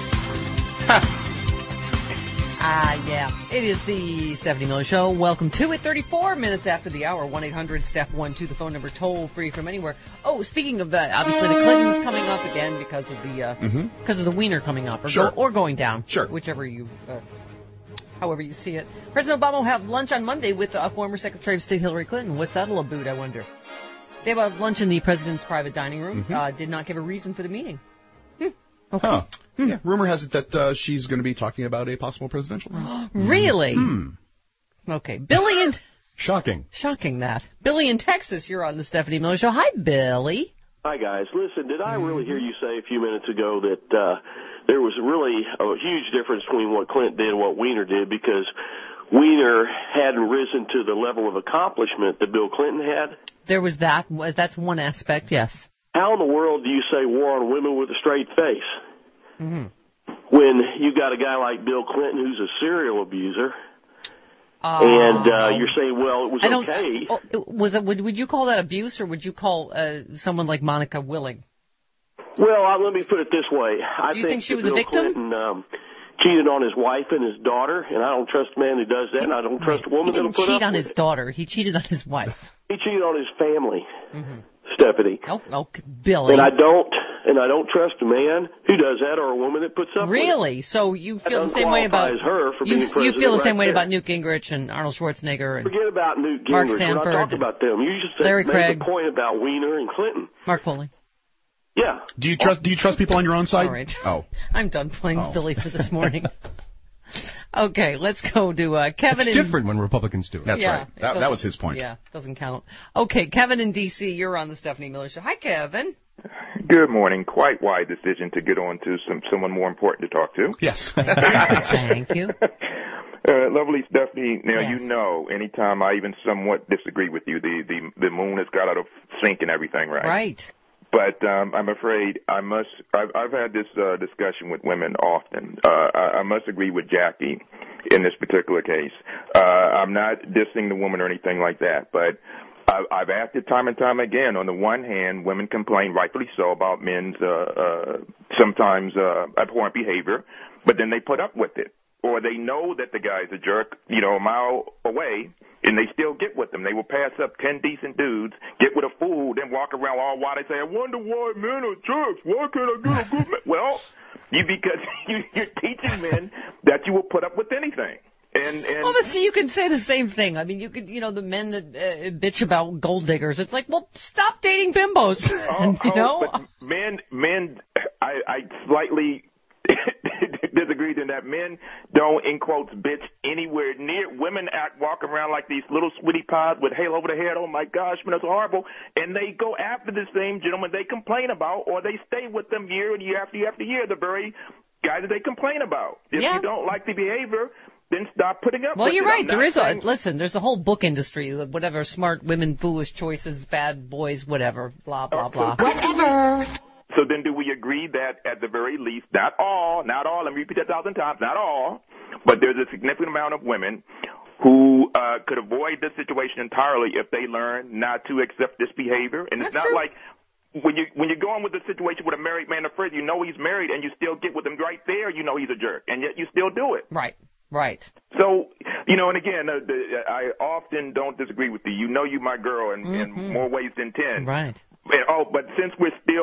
Ah, uh, yeah. It is the Stephanie Miller Show. Welcome to it. thirty-four minutes after the hour. one eight hundred Steph one two, the phone number, toll free from anywhere. Oh, speaking of that, obviously the Clintons coming up again because of the uh, mm-hmm. because of the wiener coming up, or, sure. go, or going down. Sure. Whichever you... Uh, However you see it. President Obama will have lunch on Monday with uh, former Secretary of State Hillary Clinton. What's that all about, I wonder? They have a lunch in the president's private dining room. Mm-hmm. Uh, did not give a reason for the meeting. Hmm. Okay. Huh. Hmm. Yeah, rumor has it that uh, she's going to be talking about a possible presidential run. Really? Hmm. Okay. Billy in... Shocking. Shocking that. Billy in Texas, you're on the Stephanie Miller Show. Hi, Billy. Hi, guys. Listen, did I really hear you say a few minutes ago that uh, there was really a huge difference between what Clinton did and what Weiner did, because Weiner hadn't risen to the level of accomplishment that Bill Clinton had? There was that. That's one aspect, yes. How in the world do you say war on women with a straight face? Mm-hmm. When you got a guy like Bill Clinton who's a serial abuser, uh, and uh, you're saying, well, it was I don't, okay. Oh, was it? Would, would you call that abuse, or would you call uh, someone like Monica willing? Well, uh, let me put it this way. I do you think, think she was Bill a victim? Clinton, um, cheated on his wife and his daughter, and I don't trust a man who does that, and I don't trust a woman that'll put up with it. He didn't cheat on his it. daughter. He cheated on his wife. He cheated on his family, mm-hmm. Stephanie. Oh, oh, Billy. And I don't, and I don't trust a man who does that, or a woman that puts up really? with it. So you feel that the same way about her for you? Being you feel the right same way there. about Newt Gingrich and Arnold Schwarzenegger and forget about Newt Gingrich. Mark We're Sanford, not talking about them. You just Larry made Craig. the point about Weiner and Clinton. Mark Foley. Yeah. Do you trust? Do you trust people on your own side? All right. Oh. I'm done playing oh. Billy for this morning. Okay, let's go to uh, Kevin. It's in... different when Republicans do it. That's yeah, right. That, that was his point. Yeah, doesn't count. Okay, Kevin in D C, you're on the Stephanie Miller Show. Hi, Kevin. Good morning. Quite wide decision to get on to some someone more important to talk to. Yes. Thank you. Uh, lovely Stephanie. Now yes. you know, anytime I even somewhat disagree with you, the the the moon has got out of sync and everything, right? Right. But um, I'm afraid I must. I've, I've had this uh, discussion with women often. Uh, I, I must agree with Jackie in this particular case. Uh, I'm not dissing the woman or anything like that, but I, I've asked it time and time again. On the one hand, women complain, rightfully so, about men's uh, uh, sometimes uh, abhorrent behavior, but then they put up with it. Or they know that the guy's a jerk, you know, a mile away, and they still get with them. They will pass up ten decent dudes, get with a fool, then walk around all wild and say, I wonder why men are jerks. Why can't I get a good man? Well, you because you, you're teaching men that you will put up with anything. And, and well, but see, you can say the same thing. I mean, you could, you know, the men that uh, bitch about gold diggers. It's like, well, stop dating bimbos. Oh, you know, oh, but men, men, I, I slightly disagreed in that men don't, in quotes, bitch anywhere near. Women act, walk around like these little sweetie pies with hair over the head. Oh my gosh, man, that's horrible. And they go after the same gentleman they complain about, or they stay with them year and year after year after year, the very guy that they complain about. If yeah. you don't like the behavior, then stop putting up well, with it. Well, you're right. There is saying... a, listen, there's a whole book industry, whatever, smart women, foolish choices, bad boys, whatever, blah, blah, blah. Whatever. So then do we agree that at the very least, not all, not all, let me repeat that a thousand times, not all, but there's a significant amount of women who uh, could avoid this situation entirely if they learn not to accept this behavior. And That's it's not true. like when you when you're going with a situation with a married man at first, you know he's married and you still get with him right there, you know he's a jerk, and yet you still do it. Right, right. So, you know, and again, uh, the, I often don't disagree with you. You know you my girl in, mm-hmm. in more ways than ten. Right. And, oh, but since we're still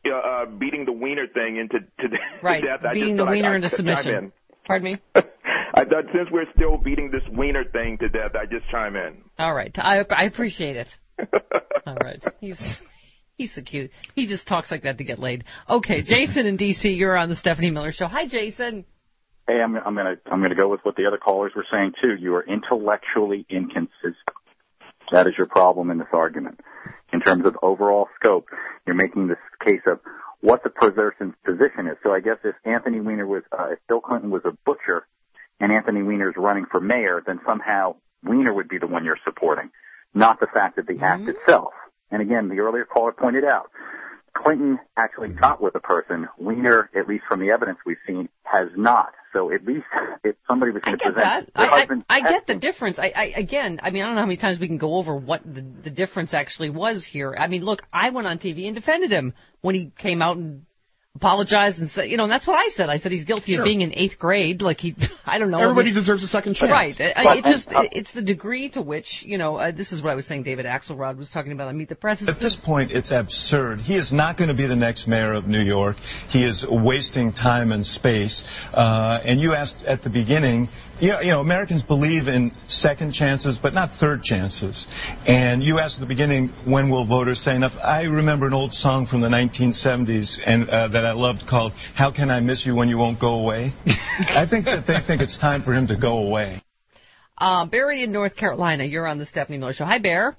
uh, uh, beating the wiener thing into to, to right. death, I beating just the thought wiener I, into I'd submission. chime in. Pardon me? I thought since we're still beating this wiener thing to death, I just chime in. All right. I, I appreciate it. All right. He's he's so cute. He just talks like that to get laid. Okay, Jason in D C, you're on the Stephanie Miller Show. Hi, Jason. Hey, I'm, I'm going to I'm going to go with what the other callers were saying, too. You are intellectually inconsistent. That is your problem in this argument. In terms of overall scope, you're making this case of what the person's position is. So I guess if Anthony Weiner was, uh, if Bill Clinton was a butcher and Anthony Weiner is running for mayor, then somehow Weiner would be the one you're supporting, not the fact that the mm-hmm. act itself. And again, the earlier caller pointed out, Clinton actually got with a person. Weiner, at least from the evidence we've seen, has not. So at least if somebody was going to present... I, I, I get the difference. I, I Again, I mean, I don't know how many times we can go over what the, the difference actually was here. I mean, look, I went on T V and defended him when he came out and apologized and said, you know, and that's what I said. I said he's guilty sure. of being in eighth grade. Like, he, I don't know. Everybody I mean, deserves a second chance. Right. But, I, it just, uh, it's the degree to which, you know, uh, this is what I was saying David Axelrod was talking about on Meet the President. At this point, it's absurd. He is not going to be the next mayor of New York. He is wasting time and space. Uh, and you asked at the beginning, you know, you know, Americans believe in second chances, but not third chances. And you asked at the beginning, when will voters say enough? I remember an old song from the nineteen seventies and uh, that I loved called How Can I Miss You When You Won't Go Away? I think that they think it's time for him to go away. Uh, Barry in North Carolina, you're on the Stephanie Miller Show. Hi, Bear.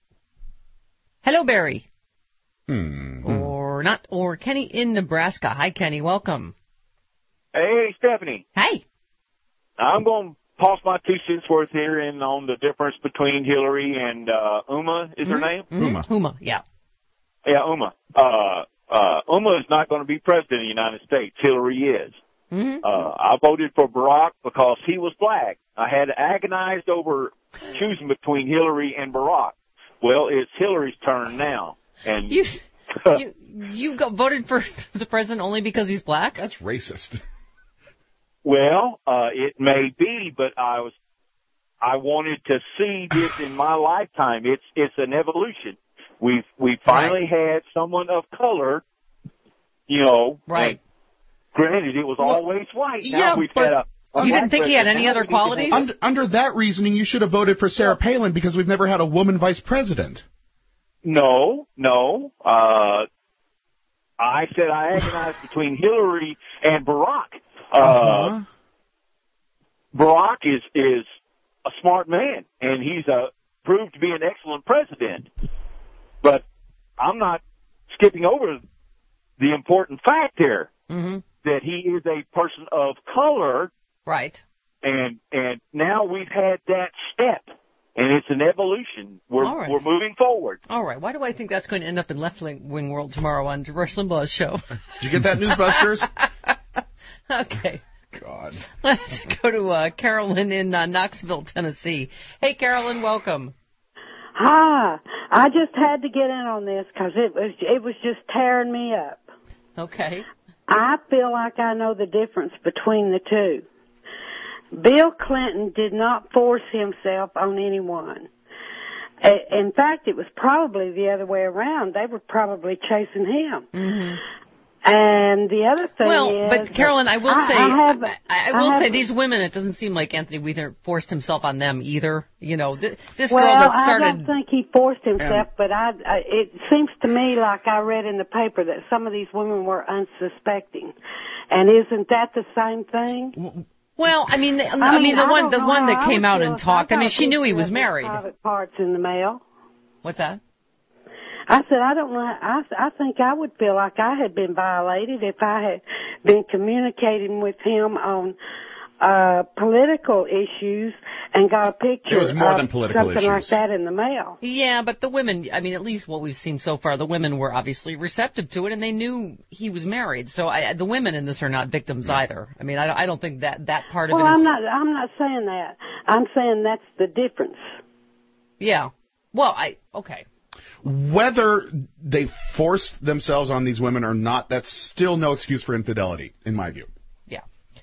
Hello, Barry. Hmm. Or not, or Kenny in Nebraska. Hi, Kenny. Welcome. Hey, Stephanie. Hey. I'm going to toss my two cents worth here in on the difference between Hillary and uh, Uma, is mm-hmm. her name? Mm-hmm. Uma. Uma, yeah. Yeah, Uma. Uh, uh, Uma is not going to be president of the United States. Hillary is. Mm-hmm. Uh, I voted for Barack because he was black. I had agonized over choosing between Hillary and Barack. Well, it's Hillary's turn now. And you you, you got voted for the president only because he's black? That's racist. Well, uh, it may be, but I was, I wanted to see this in my lifetime. It's, it's an evolution. We've, we finally right. had someone of color, you know. Right. Granted, it was well, always white. Now yeah, we've but had a, a you didn't think he had any other qualities? Under, under that reasoning, you should have voted for Sarah Palin because we've never had a woman vice president. No, no. Uh, I said I agonized between Hillary and Barack. Uh, uh-huh. Barack is is a smart man, and he's a proved to be an excellent president. But I'm not skipping over the important fact here mm-hmm. that he is a person of color. Right. And and now we've had that step, and it's an evolution. We're right. we're moving forward. All right. Why do I think that's going to end up in Left Wing World tomorrow on Rush Limbaugh's show? Did you get that, Newsbusters? Okay. God. Let's go to uh, Carolyn in uh, Knoxville, Tennessee. Hey, Carolyn, welcome. Hi. I just had to get in on this because it was it was just tearing me up. Okay. I feel like I know the difference between the two. Bill Clinton did not force himself on anyone. In fact, it was probably the other way around. They were probably chasing him. Mm-hmm. And the other thing well, is... Well, but Carolyn, I will I, say, I, have, I, I will I say have, these women, it doesn't seem like Anthony Weiner forced himself on them either. You know, th- this well, girl that started... I don't think he forced himself, um, but I, I, it seems to me like I read in the paper that some of these women were unsuspecting. And isn't that the same thing? Well, I mean, the, I, I mean, mean the I one, the one that came out and talked. I, I mean, she knew he was married. Private parts in the mail. What's that? I said, I don't know. I, I think I would feel like I had been violated if I had been communicating with him on uh political issues and got a picture it was more of than political something issues. like that in the mail. Yeah, but the women, I mean, at least what we've seen so far, the women were obviously receptive to it, and they knew he was married. So I, the women in this are not victims yeah. either. I mean, I, I don't think that that part well, of it is... I'm not, I'm not saying that. I'm saying that's the difference. Yeah. Well, I, okay. Whether they forced themselves on these women or not, that's still no excuse for infidelity, in my view. Yeah.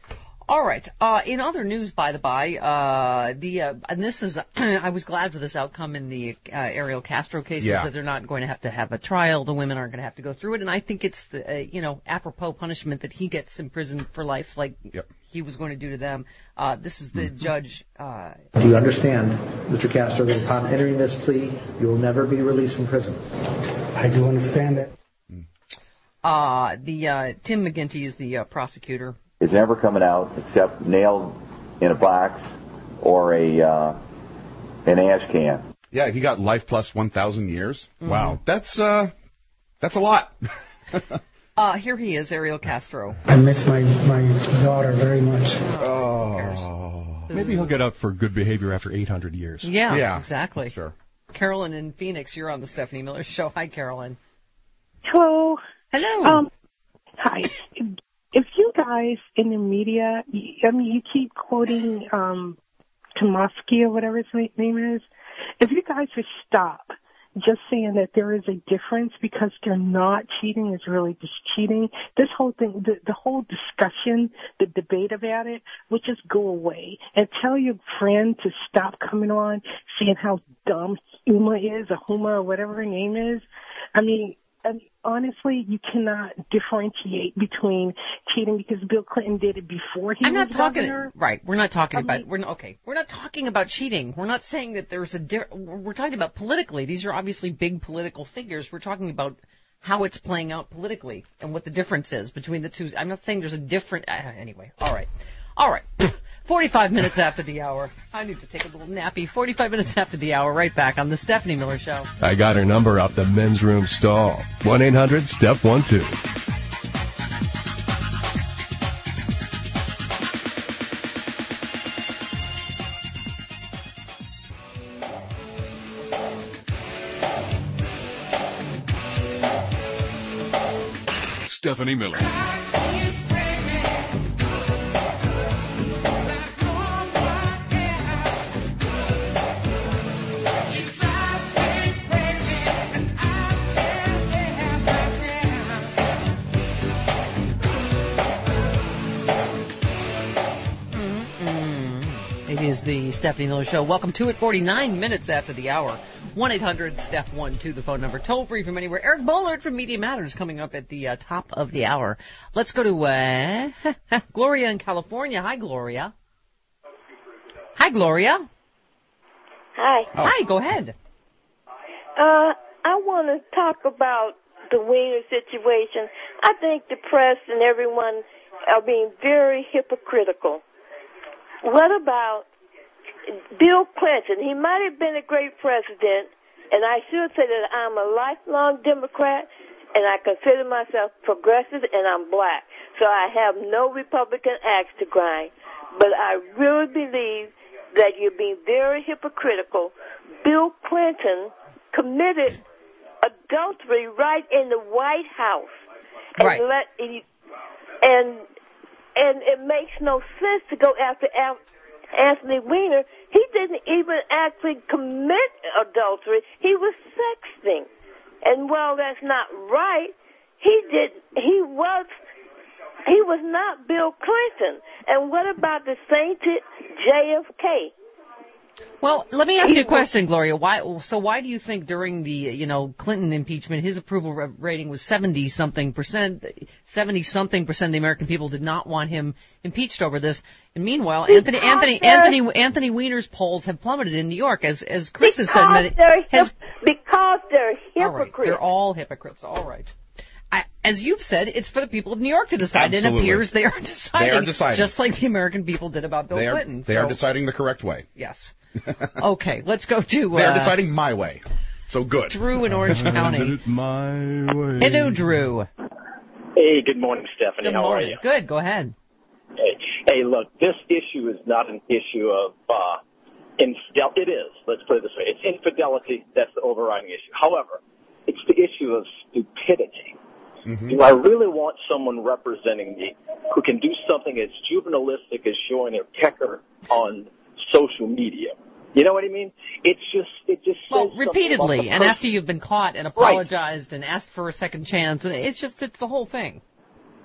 All right. Uh, in other news, by the by, uh, the uh, and this is I was glad for this outcome in the uh, Ariel Castro cases Yeah. that they're not going to have to have a trial. The women aren't going to have to go through it, and I think it's the uh, you know apropos punishment that he gets imprisoned for life, like yep. he was going to do to them. Uh, this is the mm-hmm. judge. Uh, do you understand, Mister Castro, that upon entering this plea, you will never be released from prison? I do understand that. Uh, the uh, Tim McGinty is the uh, prosecutor. Is never coming out except nailed in a box or a uh, an ash can. Yeah, he got life plus one thousand years. Mm-hmm. Wow, that's uh, that's a lot. uh, here he is, Ariel Castro. I miss my my daughter very much. Oh, maybe he'll get out for good behavior after eight hundred years. Yeah, yeah, exactly. Sure. Carolyn in Phoenix, you're on the Stephanie Miller Show. Hi, Carolyn. Hello. Hello. Um, hi. If you guys in the media, I mean, you keep quoting um, Tomasky or whatever his name is. If you guys would stop just saying that there is a difference because they're not cheating is really just cheating, this whole thing, the, the whole discussion, the debate about it, would just go away. And tell your friend to stop coming on saying how dumb Uma is, or Huma, or whatever her name is. I mean, I mean, honestly, you cannot differentiate between cheating because Bill Clinton did it before he I'm was not talking governor. right. We're not talking I about mean, we're not, okay. We're not talking about cheating. We're not saying that there's a di- we're talking about politically. These are obviously big political figures. We're talking about how it's playing out politically and what the difference is between the two. I'm not saying there's a different uh, anyway. All right. All right. forty-five minutes after the hour. I need to take a little nappy. forty-five minutes after the hour, right back on the Stephanie Miller Show. I got her number out the men's room stall. one eight hundred steph one two. Stephanie Miller. It is the Stephanie Miller Show. Welcome to it. forty-nine minutes after the hour. one eight hundred steph one two, the phone number. Toll free from anywhere. Eric Bollard from Media Matters coming up at the uh, top of the hour. Let's go to uh, Gloria in California. Hi, Gloria. Hi, Gloria. Hi. Oh. Hi, go ahead. Uh, I want to talk about the Weiner situation. I think the press and everyone are being very hypocritical. What about Bill Clinton? He might have been a great president, and I should say that I'm a lifelong Democrat, and I consider myself progressive, and I'm black. So I have no Republican axe to grind. But I really believe that you're being very hypocritical. Bill Clinton committed adultery right in the White House. And right. Let, and And it makes no sense to go after Anthony Weiner. He didn't even actually commit adultery. He was sexting. And while that's not right, he did. He was. He was not Bill Clinton. And what about the sainted J F K? Well, let me ask you a question, Gloria. Why? So why do you think during the, you know, Clinton impeachment, his approval rating was seventy something percent, seventy something percent of the American people did not want him impeached over this? And meanwhile, Because Anthony Anthony Anthony Anthony Weiner's polls have plummeted in New York, as as Chris has said. Because they're, Has, because they're hypocrites. all right, they're all hypocrites. All right. I, as you've said, it's for the people of New York to decide. Absolutely. And it appears they are deciding. They are deciding. Just like the American people did about Bill they are, Clinton. They so. are deciding the correct way. Yes. Okay, let's go to... Uh, they are deciding my way. So good. Drew in Orange County. Did it my way. Hello, Drew. Hey, good morning, Stephanie. Good How morning. are you? Good, go ahead. Hey, hey, look, this issue is not an issue of uh, infidelity. It is. Let's put it this way. It's infidelity. That's the overriding issue. However, it's the issue of stupidity. Mm-hmm. Do I really want someone representing me who can do something as juvenalistic as showing a pecker on social media? You know what I mean? It's just, it just well, says repeatedly, and person. after you've been caught and apologized right. and asked for a second chance, and it's just, it's the whole thing.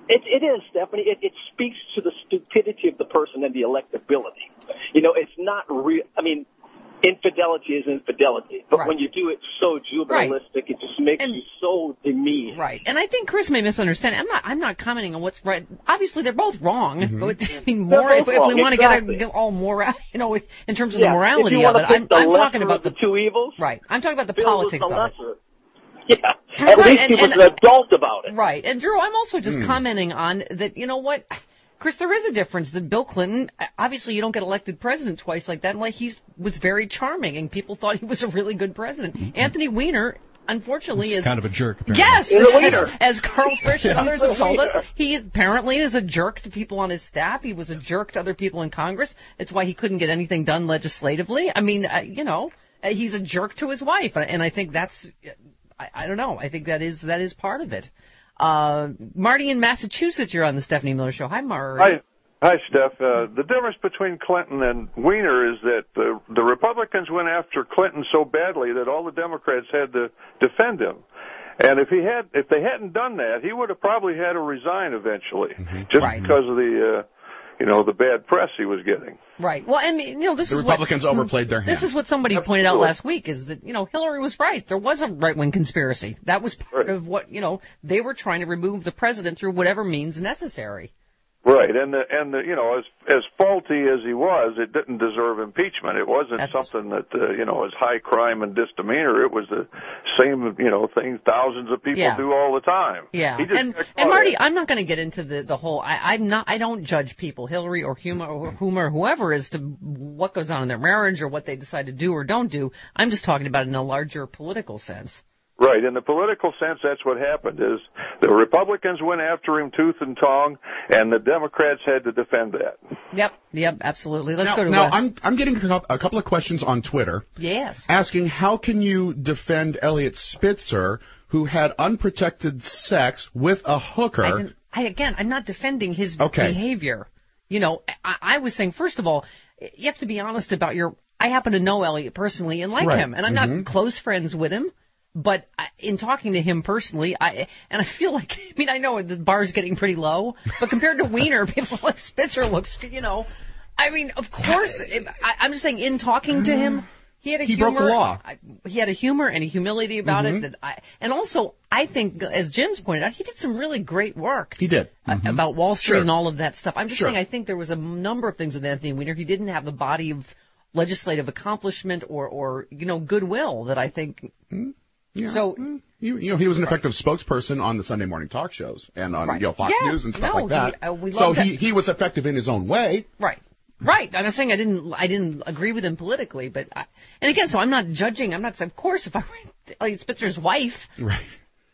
It, it is, Stephanie. It, it speaks to the stupidity of the person and the electability. You know, it's not real. I mean, infidelity is infidelity, but right. when you do it so juvenalistic, right. it just makes and, you so demeaned. Right. And I think Chris may misunderstand. I'm not. I'm not commenting on what's right. Obviously, they're both wrong. Mm-hmm. But, I mean, more if, if we exactly. want to get, a, get all moral, you know, in terms of yeah. the morality if you of it. I'm, I'm talking about the, the two evils. Right. I'm talking about the Bill politics the of it. Yeah. At right. least and, he was and, an adult about it. Right. And Drew, I'm also just mm. commenting on that. You know what? Chris, there is a difference. That Bill Clinton, obviously, you don't get elected president twice like that. Like he was very charming, and people thought he was a really good president. Mm-hmm. Anthony Weiner, unfortunately, He's is kind of a jerk. Apparently. Yes, He's a wiener. as, as Carl Frisch and yeah. others have told us, he apparently is a jerk to people on his staff. He was a jerk to other people in Congress. It's why he couldn't get anything done legislatively. I mean, uh, you know, uh, he's a jerk to his wife, and I think that's, I, I don't know. I think that is that is part of it. Uh, Marty in Massachusetts, you're on the Stephanie Miller Show. Hi, Marty. Hi. Hi, Steph. Uh, the difference between Clinton and Weiner is that the, the Republicans went after Clinton so badly that all the Democrats had to defend him. And if he had, if they hadn't done that, he would have probably had to resign eventually, mm-hmm. just right. because of the, uh, you know, the bad press he was getting. Right. Well, and you know, this the is Republicans what, overplayed their hand. This is what somebody Absolutely. pointed out last week: is that you know Hillary was right. There was a right-wing conspiracy. That was part right. of what you know they were trying to remove the president through whatever means necessary. Right, and the and the you know as as faulty as he was, it didn't deserve impeachment. It wasn't That's... something that uh, you know is high crime and misdemeanor. It was the same you know thing thousands of people yeah. do all the time. Yeah, and and Marty, I'm not going to get into the the whole. I, I'm not. I don't judge people, Hillary or Huma or Huma or whoever, as to what goes on in their marriage or what they decide to do or don't do. I'm just talking about it in a larger political sense. Right. In the political sense, that's what happened is the Republicans went after him tooth and tongue, and the Democrats had to defend that. Yep. Yep. Absolutely. Let's now, go to now. Uh, I'm I'm getting a couple of questions on Twitter. Yes. Asking how can you defend Elliot Spitzer, who had unprotected sex with a hooker? I can, I, again, I'm not defending his okay. behavior. You know, I, I was saying, first of all, you have to be honest about your. I happen to know Elliot personally and like right. him, and I'm mm-hmm. not close friends with him. But in talking to him personally, I and I feel like, I mean, I know the bar's getting pretty low, but compared to Weiner, people like Spitzer looks, you know, I mean, of course, it, I, I'm just saying, in talking to him, he had a he humor. broke the law. I, he had a humor and a humility about mm-hmm. it that I, and also I think, as Jim's pointed out, he did some really great work. He did mm-hmm. about Wall Street sure. and all of that stuff. I'm just sure. saying, I think there was a number of things with Anthony Weiner. He didn't have the body of legislative accomplishment or, or you know, goodwill that I think. Mm-hmm. Yeah. So you, you know he was an effective right. spokesperson on the Sunday morning talk shows and on right. you know, Fox yeah. News and stuff no, like that. He, uh, we so that. he he was effective in his own way. Right. Right. I'm not saying I didn't I didn't agree with him politically, but I, and again, so I'm not judging. I'm not saying, of course, if I were Elliot Spitzer's wife, right.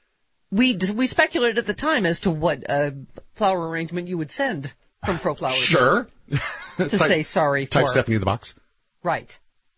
We we speculated at the time as to what uh, flower arrangement you would send from Pro Flowers. Sure. to type, say sorry type for Stephanie in the box. Right.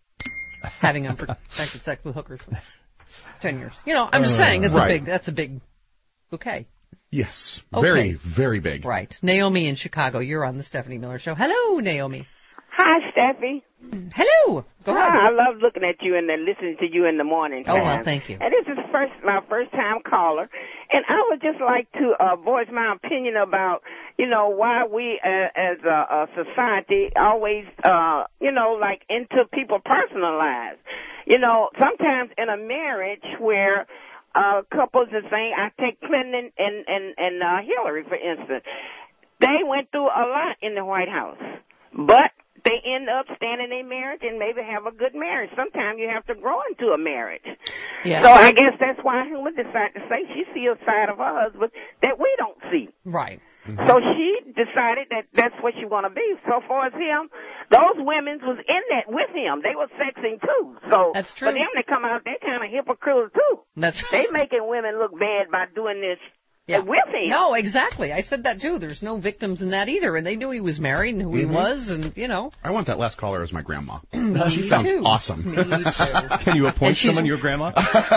Having unprotected sex with hookers. Ten years. You know, I'm just saying that's right. a big that's a big bouquet. Yes. Okay. Very, very big. Right. Naomi in Chicago, you're on the Stephanie Miller Show. Hello, Naomi. Hi, Steffi. Hello. Go ahead. Hi, I love looking at you and then listening to you in the morning time. Oh, well, thank you. And this is first my first time caller, and I would just like to uh, voice my opinion about, you know, why we uh, as a, a society always, uh, you know, like into people's personal lives. You know, sometimes in a marriage where uh, couples are saying, I take Clinton and and and uh, Hillary for instance, they went through a lot in the White House, but they end up staying in a marriage and maybe have a good marriage. Sometimes you have to grow into a marriage. Yeah. So I guess that's why Hillary decided to say she sees a side of her husband that we don't see. Right. Mm-hmm. So she decided that that's what she want to be. So far as him, those women was in that with him. They were sexing too. So that's true. For them to come out, they're kind of hypocritical too. That's they making women look bad by doing this. Yeah. With him. No, exactly. I said that too. There's no victims in that either, and they knew he was married and who mm-hmm. he was, and you know. I want that last caller as my grandma. Me she sounds too. awesome. Me too. Can you appoint someone your grandma?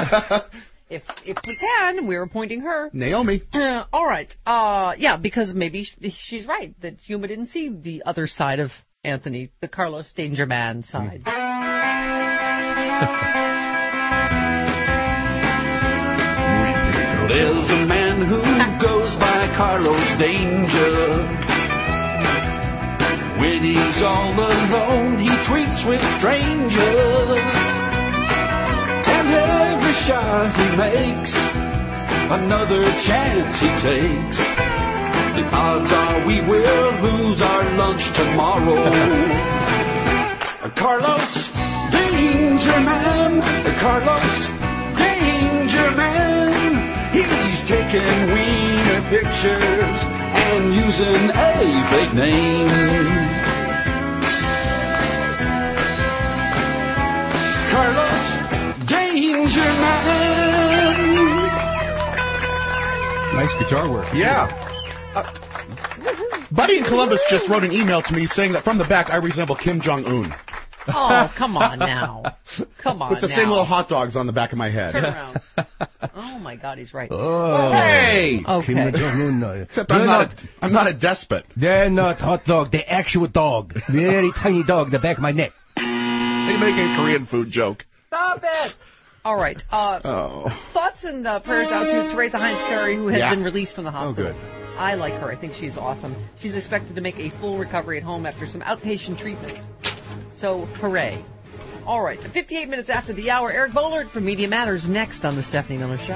if if we can, we're appointing her. Naomi. Uh, all right. Uh, yeah, because maybe she's right that Huma didn't see the other side of Anthony, the Carlos Danger Man side. Mm. There's a man who goes by Carlos knows danger. When he's all alone, he tweets with strangers. And every shot he makes, another chance he takes. The odds are we will lose our lunch tomorrow. Carlos, Danger Man. Carlos, Danger Man. He's taking wiener pictures and using a fake name. Carlos, Danger Man. Nice guitar work. Yeah. Uh, Buddy in Columbus just wrote an email to me saying that from the back I resemble Kim Jong-un. Oh, come on now. Come on With the now. same little hot dogs on the back of my head. Turn around. Oh, my God, he's right. Oh, hey! Okay. Except I'm not, a, I'm not a despot. They're not hot dog. They're actual dog. Very tiny dog, the back of my neck. They make a Korean food joke. Stop it. All right. Uh, oh. Thoughts and uh, prayers out to Teresa Heinz Kerry, who has yeah. been released from the hospital. Oh, good. I like her. I think she's awesome. She's expected to make a full recovery at home after some outpatient treatment. So, hooray. All right. fifty-eight minutes after the hour, Eric Bollard from Media Matters next on The Stephanie Miller Show.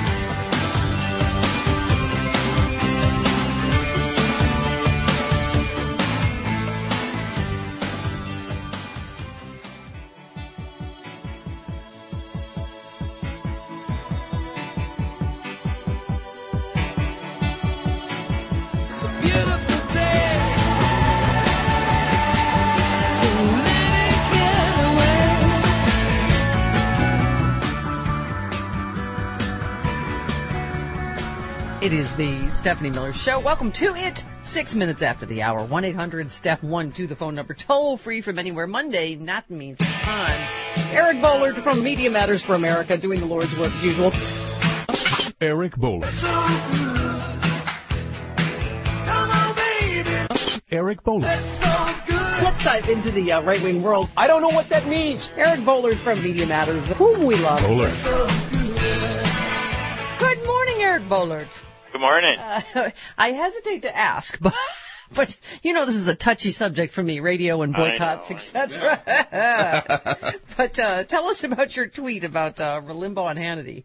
It is the Stephanie Miller Show. Welcome to it. Six minutes after the hour. one eight hundred Steph one two, the phone number. Toll free from anywhere. Monday, not means time. Eric Bollard from Media Matters for America, doing the Lord's work as usual. Eric Bollard. Eric Bollard. Let's dive into the uh, right-wing world. I don't know what that means. Eric Bollard from Media Matters, whom we love. Bollard. Good morning, Eric Bollard. Good morning. Uh, I hesitate to ask, but, but you know this is a touchy subject for me, radio and boycotts, et cetera. But uh, tell us about your tweet about uh, Limbaugh and Hannity.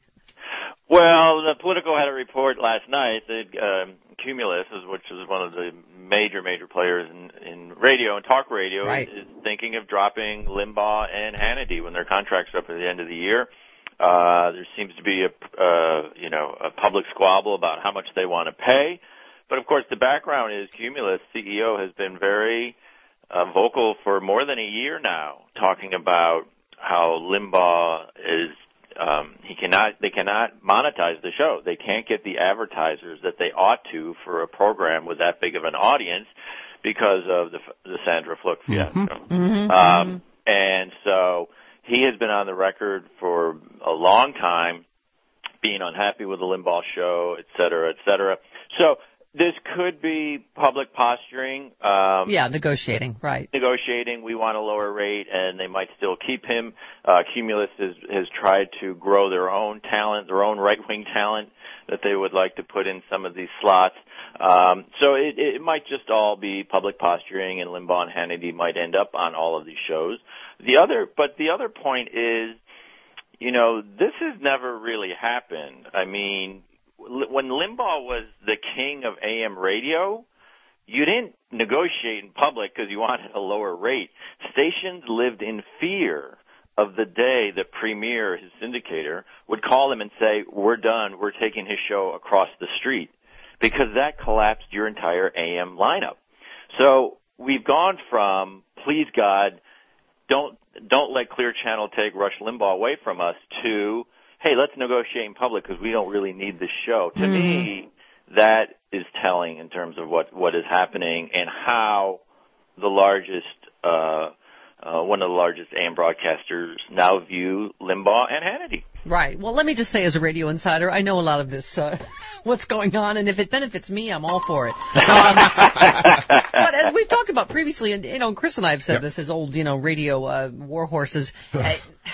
Well, the Politico had a report last night that um, Cumulus, which is one of the major, major players in, in radio and talk radio, right. is thinking of dropping Limbaugh and Hannity when their contracts are up at the end of the year. Uh, there seems to be a, uh, you know, a public squabble about how much they want to pay. But of course, the background is Cumulus C E O has been very uh, vocal for more than a year now, talking about how Limbaugh is, um, he cannot, they cannot monetize the show. They can't get the advertisers that they ought to for a program with that big of an audience because of the, the Sandra Fluke fiasco. Mm-hmm. Mm-hmm. Um, and so, he has been on the record for a long time being unhappy with the Limbaugh show, et cetera, et cetera. So this could be public posturing. Um, yeah, negotiating, right. Negotiating. We want a lower rate, and they might still keep him. Uh, Cumulus has, has tried to grow their own talent, their own right-wing talent that they would like to put in some of these slots. Um, so it, it might just all be public posturing, and Limbaugh and Hannity might end up on all of these shows. The other, but the other point is, you know, this has never really happened. I mean, when Limbaugh was the king of A M radio, you didn't negotiate in public because you wanted a lower rate. Stations lived in fear of the day the premier, his syndicator, would call him and say, we're done, we're taking his show across the street, because that collapsed your entire A M lineup. So we've gone from, please God, don't don't let Clear Channel take Rush Limbaugh away from us, to, hey, let's negotiate in public because we don't really need this show. To mm-hmm. me, that is telling in terms of what, what is happening and how the largest, uh, uh, one of the largest A M broadcasters now view Limbaugh and Hannity. Right. Well, let me just say, as a radio insider, I know a lot of this, uh, what's going on, and if it benefits me, I'm all for it. Um, but as we've talked about previously, and, you know, Chris and I have said yep. this as old, you know, radio uh, war horses, uh,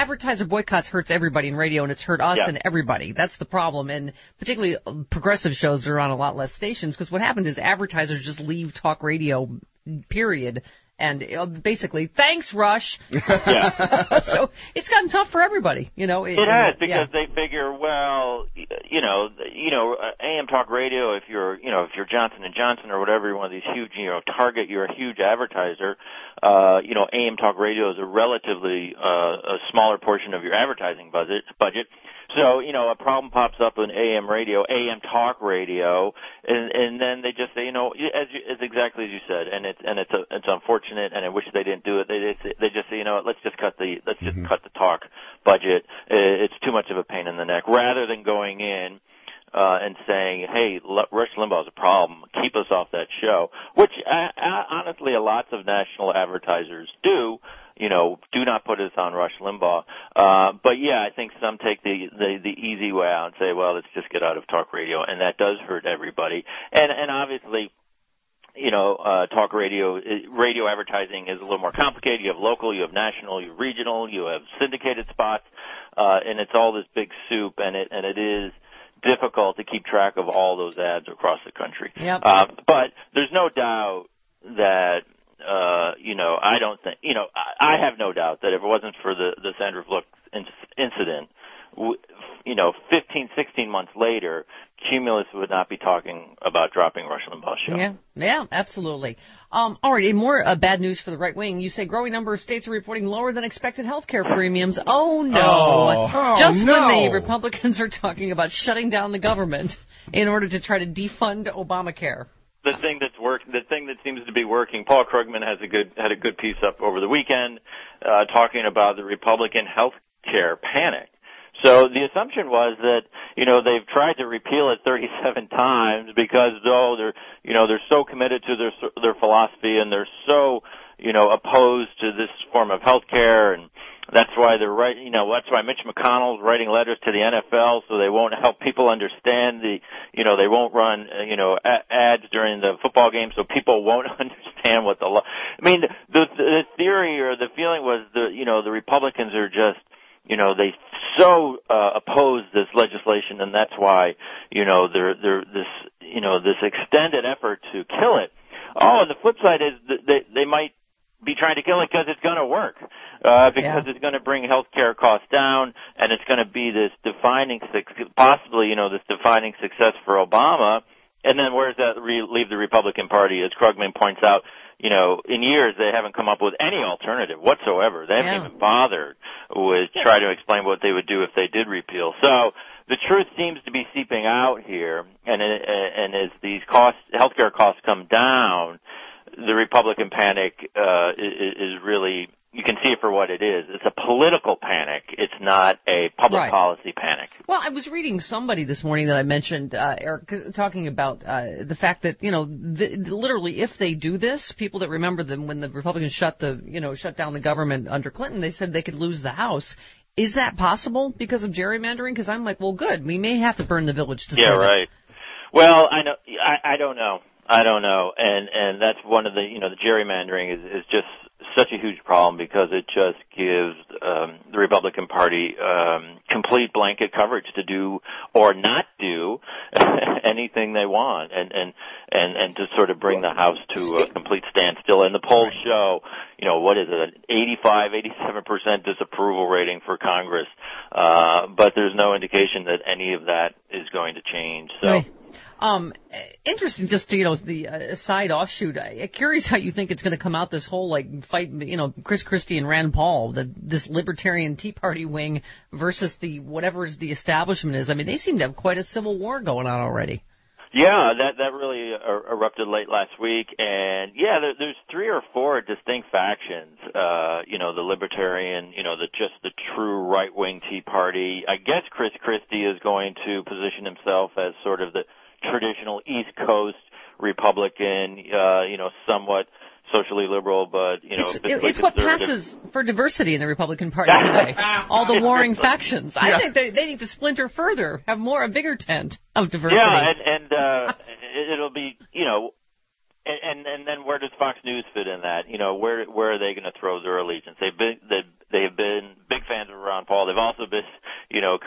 advertiser boycotts hurts everybody in radio, and it's hurt us Yeah. and everybody. That's the problem, and particularly uh, progressive shows are on a lot less stations, because what happens is advertisers just leave talk radio, period. And uh, basically, thanks, Rush. Yeah. So it's gotten tough for everybody, you know. It has, because yeah. they figure, well, y- you know, you know, uh, A M talk radio. If you're, you know, if you're Johnson and Johnson or whatever, you're one of these huge, you know, Target, you're a huge advertiser. Uh, you know, A M talk radio is a relatively uh, a smaller portion of your advertising budget. Budget. So, you know, a problem pops up in A M radio, A M talk radio, and, and then they just say, you know, as you, it's exactly as you said, and it's and it's a, it's unfortunate, and I wish they didn't do it. They they, they just say, you know what, let's just cut the let's just mm-hmm. cut the talk budget. It's too much of a pain in the neck, rather than going in uh, and saying, hey, L- Rush Limbaugh's a problem, keep us off that show, which uh, uh, honestly, lots of national advertisers do. You know, do not put us on Rush Limbaugh. Uh, but yeah, I think some take the, the, the easy way out and say, well, let's just get out of talk radio. And that does hurt everybody. And, and obviously, you know, uh, talk radio, radio advertising is a little more complicated. You have local, you have national, you have regional, you have syndicated spots, uh, and it's all this big soup, and it, and it is difficult to keep track of all those ads across the country. Yep. Uh, but there's no doubt that, Uh, you know, I don't think, you know, I, I have no doubt that if it wasn't for the, the Sandra Fluke incident, w- you know, fifteen, sixteen months later, Cumulus would not be talking about dropping Rush Limbaugh's show. Yeah, yeah, absolutely. Um, all right, more uh, bad news for the right wing. You say growing number of states are reporting lower than expected health care premiums. Oh, no. Oh, oh, Just no. when the Republicans are talking about shutting down the government in order to try to defund Obamacare. The thing that's work, the thing that seems to be working. Paul Krugman has a good had a good piece up over the weekend, uh, talking about the Republican health care panic. So the assumption was that, you know, they've tried to repeal it thirty-seven times because, oh, they're, you know, they're so committed to their their philosophy, and they're so, you know, opposed to this form of health care, and that's why they're right, you know, that's why Mitch McConnell's writing letters to the N F L so they won't help people understand the, you know, they won't run, uh, you know, a- ads during the football game so people won't understand what the law. I mean, the, the theory or the feeling was the, you know, the Republicans are just, you know, they so uh, oppose this legislation, and that's why, you know, they're they're this, you know, this extended effort to kill it. Oh, and the flip side is that they they might be trying to kill it because it's going to work, uh, because yeah. it's going to bring health care costs down, and it's going to be this defining, possibly, you know, this defining success for Obama. And then where does that re- leave the Republican Party? As Krugman points out, you know, in years they haven't come up with any alternative whatsoever. They haven't yeah. even bothered with yeah. trying to explain what they would do if they did repeal. So the truth seems to be seeping out here, and and as these costs, healthcare costs come down, the Republican panic uh, is, is really, you can see it for what it is. It's a political panic. It's not a public right. policy panic. Well, I was reading somebody this morning that I mentioned, uh, Eric, talking about uh, the fact that, you know, the, literally if they do this, people that remember them when the Republicans shut the, you know, shut down the government under Clinton, they said they could lose the House. Is that possible because of gerrymandering? Because I'm like, well, good. We may have to burn the village to yeah, save right. it. Well, I know. I, I don't know. I don't know, and and that's one of the, you know, the gerrymandering is, is just such a huge problem because it just gives um, the Republican Party um, complete blanket coverage to do or not do anything they want, and and and and to sort of bring the House to a complete standstill. And the polls show, you know, what is it, an eighty-five, eighty-seven percent disapproval rating for Congress, uh, but there's no indication that any of that is going to change. So. Right. Um, interesting, just to, you know, the uh, side offshoot. I'm curious how you think it's going to come out, this whole, like, fight, you know, Chris Christie and Rand Paul, the, this libertarian Tea Party wing versus the, whatever the establishment is. I mean, they seem to have quite a civil war going on already. Yeah, that that really er- erupted late last week, and yeah, there, there's three or four distinct factions. Uh, you know, the libertarian, you know, the just the true right wing Tea Party. I guess Chris Christie is going to position himself as sort of the traditional East Coast Republican, uh, you know, somewhat socially liberal, but, you know, it's, it's what passes for diversity in the Republican Party today. All the warring factions. I yeah. think they, they need to splinter further, have more, a bigger tent of diversity. Yeah, and, and uh, it'll be, you know, and, and and then where does Fox News fit in that? You know, where where are they going to throw their allegiance? They've been they they have been big fans of Ron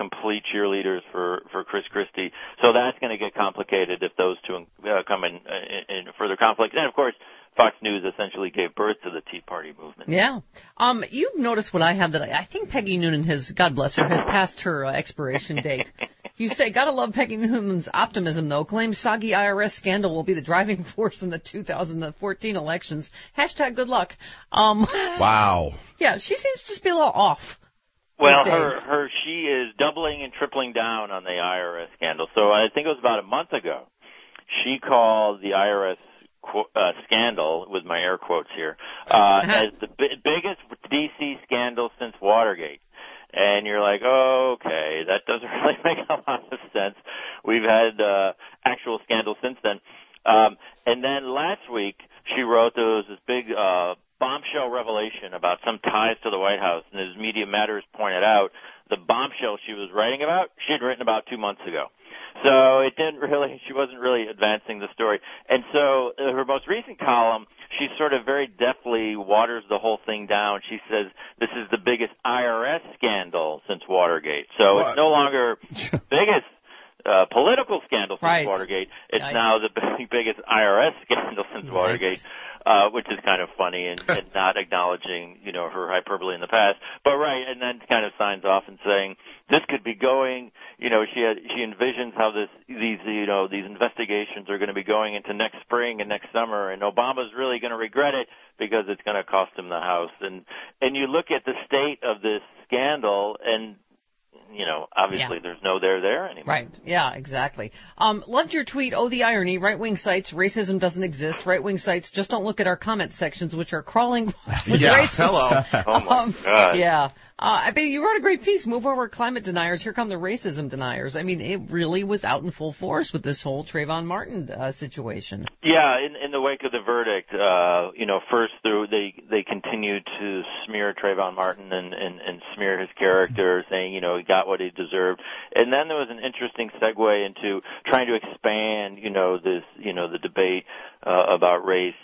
complete cheerleaders for, for Chris Christie. So that's going to get complicated if those two uh, come in, in, in further conflict. And, of course, Fox News essentially gave birth to the Tea Party movement. Yeah. Um, you've noticed what I have that I, I think Peggy Noonan has, God bless her, has passed her uh, expiration date. You say, gotta love Peggy Noonan's optimism, though. Claims soggy I R S scandal will be the driving force in the two thousand fourteen elections. Hashtag good luck. Um, wow. Yeah, she seems to just be a little off. Well, her, her, she is doubling and tripling down on the I R S scandal. So I think it was about a month ago. She called the I R S Uh, scandal, with my air quotes here, uh, as the b- biggest D C scandal since Watergate. And you're like, oh, okay, that doesn't really make a lot of sense. We've had uh, actual scandals since then. Um, and then last week, she wrote there was this big uh, bombshell revelation about some ties to the White House. And as Media Matters pointed out, the bombshell she was writing about, she had written about two months ago. So it didn't really, she wasn't really advancing the story. And so uh, her most recent column, she sort of very deftly waters the whole thing down. She says this is the biggest I R S scandal since Watergate. So what? It's no longer biggest uh, political scandal since right. Watergate. It's Yikes. now the biggest I R S scandal since Yikes. Watergate. Uh, which is kind of funny and, and not acknowledging, you know, her hyperbole in the past. But right, and then kind of signs off and saying this could be going, you know, she had, she envisions how this, these, you know, these investigations are going to be going into next spring and next summer, and Obama's really going to regret it because it's going to cost him the House. And and you look at the state of this scandal, and you know, obviously yeah. there's no there there anymore. Right. Yeah, exactly. Um, loved your tweet. Oh, the irony. Right-wing sites, racism doesn't exist. Right-wing sites, just don't look at our comment sections, which are crawling with yeah, racism. hello. Oh, my um, God. Yeah. Uh, I mean, you wrote a great piece. Move over climate deniers. Here come the racism deniers. I mean, it really was out in full force with this whole Trayvon Martin uh, situation. Yeah, in, in the wake of the verdict, uh, you know, first through they they continued to smear Trayvon Martin and, and, and smear his character, saying, you know, he got what he deserved. And then there was an interesting segue into trying to expand, you know, this, you know, the debate uh, about race,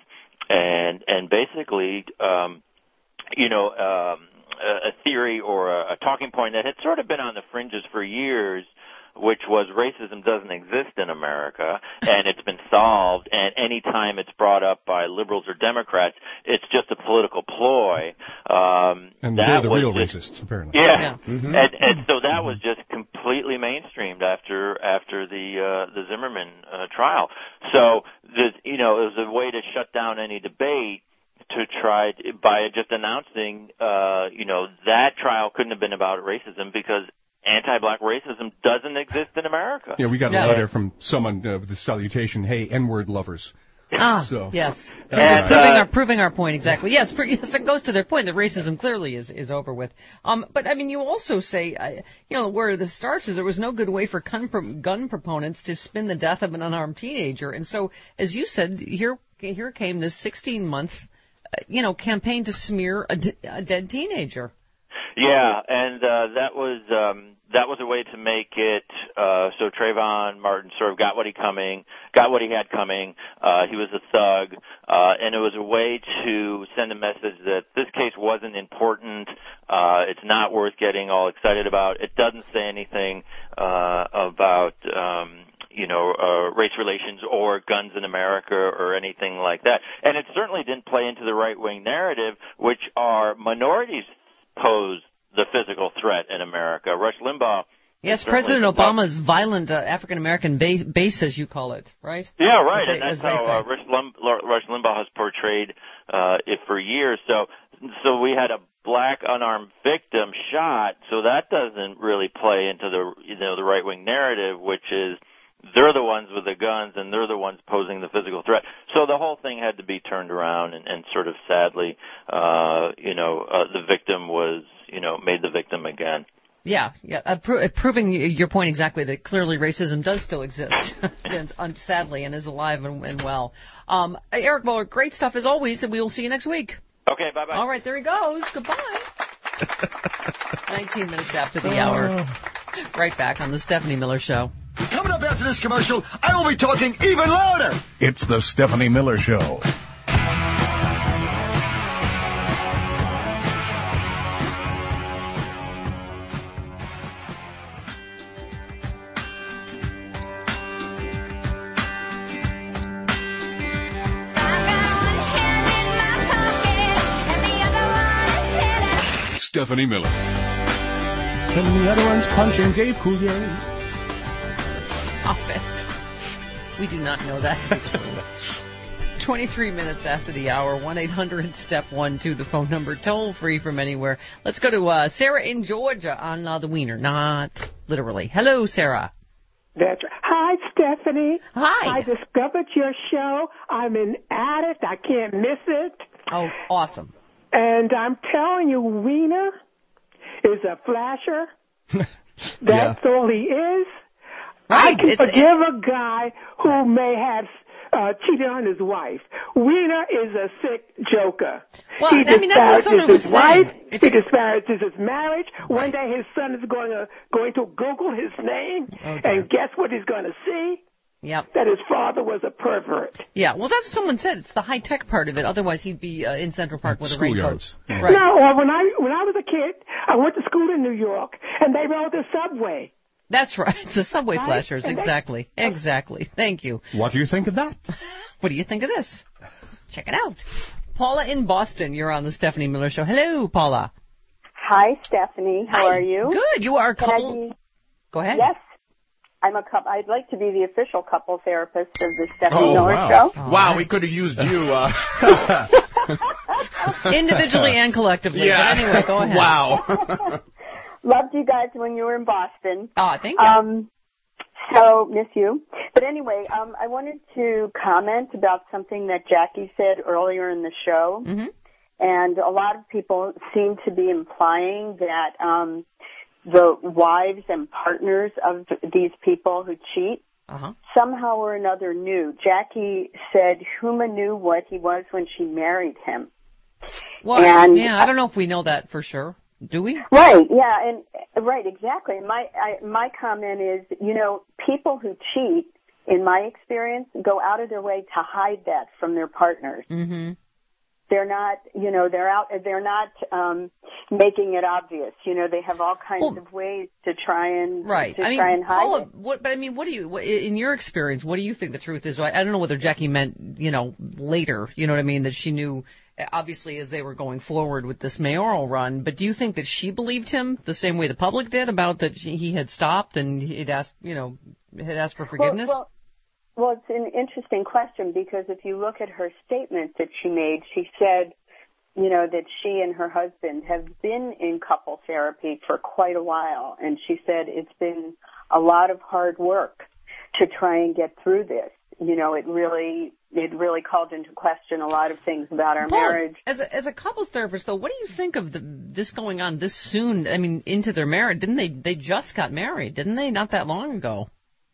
and and basically, um, you know. Um, a theory or a, a talking point that had sort of been on the fringes for years, which was racism doesn't exist in America, and it's been solved, and any time it's brought up by liberals or Democrats, it's just a political ploy. Um, and that they're the was real just, racists, apparently. Yeah, yeah. Mm-hmm. and, and so that was just completely mainstreamed after after the uh, the Zimmerman uh, trial. So, the, you know, it was a way to shut down any debate, to try to, by just announcing, uh, you know, that trial couldn't have been about racism because anti-black racism doesn't exist in America. Yeah, we got Yeah. a letter from someone uh, with the salutation, hey, N-word lovers. Ah, So, yes. And, proving, uh, our, proving our point, exactly. Yes, pr- yes, it goes to their point that racism clearly is, is over with. Um, but, I mean, you also say, uh, you know, where this starts is there was no good way for gun, pro- gun proponents to spin the death of an unarmed teenager. And so, as you said, here, here came this sixteen-month, uh, you know, campaign to smear a, d- a dead teenager. Yeah, and uh, that was um, that was a way to make it uh, so Trayvon Martin sort of got what he coming, got what he had coming. Uh, he was a thug, uh, and it was a way to send a message that this case wasn't important. Uh, it's not worth getting all excited about. It doesn't say anything uh, about. Um, you know, uh, race relations or guns in America or anything like that. And it certainly didn't play into the right-wing narrative, which are minorities pose the physical threat in America. Rush Limbaugh. Yes, President Obama's violent uh, African-American base, base, as you call it, right? Yeah, right. They, and that's as they how say. uh, Rush, Lim- Rush Limbaugh has portrayed uh, it for years. So, so we had a black unarmed victim shot. So that doesn't really play into the you know the right-wing narrative, which is they're the ones with the guns and they're the ones posing the physical threat. So the whole thing had to be turned around and, and sort of sadly, uh, you know, uh, the victim was, you know, made the victim again. Yeah, yeah, uh, pro- uh, proving your point exactly that clearly racism does still exist, and, um, sadly, and is alive and, and well. Um, Eric Bowler, great stuff as always, and we will see you next week. Okay, bye-bye. All right, there he goes. Goodbye. nineteen minutes after the hour. Right back on the Stephanie Miller Show. Coming up after this commercial, I will be talking even louder. It's the Stephanie Miller Show. Stephanie Miller. And the other one's punching Dave Coulier. Stop it. We do not know that. twenty-three minutes after the hour, one eight hundred step one two, the phone number, toll free from anywhere. Let's go to uh, Sarah in Georgia on uh, the Wiener, not literally. Hello, Sarah. That's right. Hi, Stephanie. Hi. I discovered your show. I'm an addict. I can't miss it. Oh, awesome. And I'm telling you, Wiener is a flasher. That's Yeah. all he is. Right. I can It's- forgive a guy who may have uh, cheated on his wife. Wiener is a sick joker. Well, he I mean, that's what disparages someone was his wife. saying. If He you- disparages his marriage. One day his son is going to going to Google his name, Oh, dear. and guess what he's going to see? Yep. That his father was a pervert. Yeah, well, that's what someone said. It's the high-tech part of it. Otherwise, he'd be uh, in Central Park with a raincoat. Schoolyards. Right. No, well, when I when I was a kid, I went to school in New York, and they rode the subway. That's right. It's the subway Right? flashers. And they- Exactly. Exactly. Thank you. What do you think of that? What do you think of this? Check it out. Paula in Boston, you're on the Stephanie Miller Show. Hello, Paula. Hi, Stephanie. How Hi. are you? Good. You are a Can I couple. be- Go ahead. Yes. I'm a couple. I'd like to be the official couple therapist of the Stephanie Oh, Miller wow. Show. Wow, we could have used you. Uh... Individually and collectively. Yeah. But anyway, go ahead. Wow. Loved you guys when you were in Boston. Ah, thank you. Um, so miss you. But anyway, um, I wanted to comment about something that Jackie said earlier in the show. Mm-hmm. And a lot of people seem to be implying that um, the wives and partners of these people who cheat Uh-huh. somehow or another knew. Jackie said Huma knew what he was when she married him. Well, And- yeah, I don't know if we know that for sure. Do we? Right, yeah, and right, exactly. My I, my comment is, you know, people who cheat, in my experience, go out of their way to hide that from their partners. Mm-hmm. They're not, you know, they're out, they're not um, making it obvious. You know, they have all kinds Well, of ways to try and Right. to I mean, try and hide Paula, it. what, but I mean, what do you, what, in your experience, what do you think the truth is? I, I don't know whether Jackie meant, you know, later, you know what I mean, that she knew, obviously, as they were going forward with this mayoral run, but do you think that she believed him the same way the public did about that she, he had stopped and he'd asked, you know, had asked for forgiveness? Well, well, well, it's an interesting question because if you look at her statement that she made, she said, you know, that she and her husband have been in couple therapy for quite a while. And she said it's been a lot of hard work to try and get through this. You know, it really, it really called into question a lot of things about our Paul, marriage. As a, as a couples therapist, though, what do you think of the, this going on this soon? I mean, into their marriage. Didn't they, they just got married, didn't they? Not that long ago.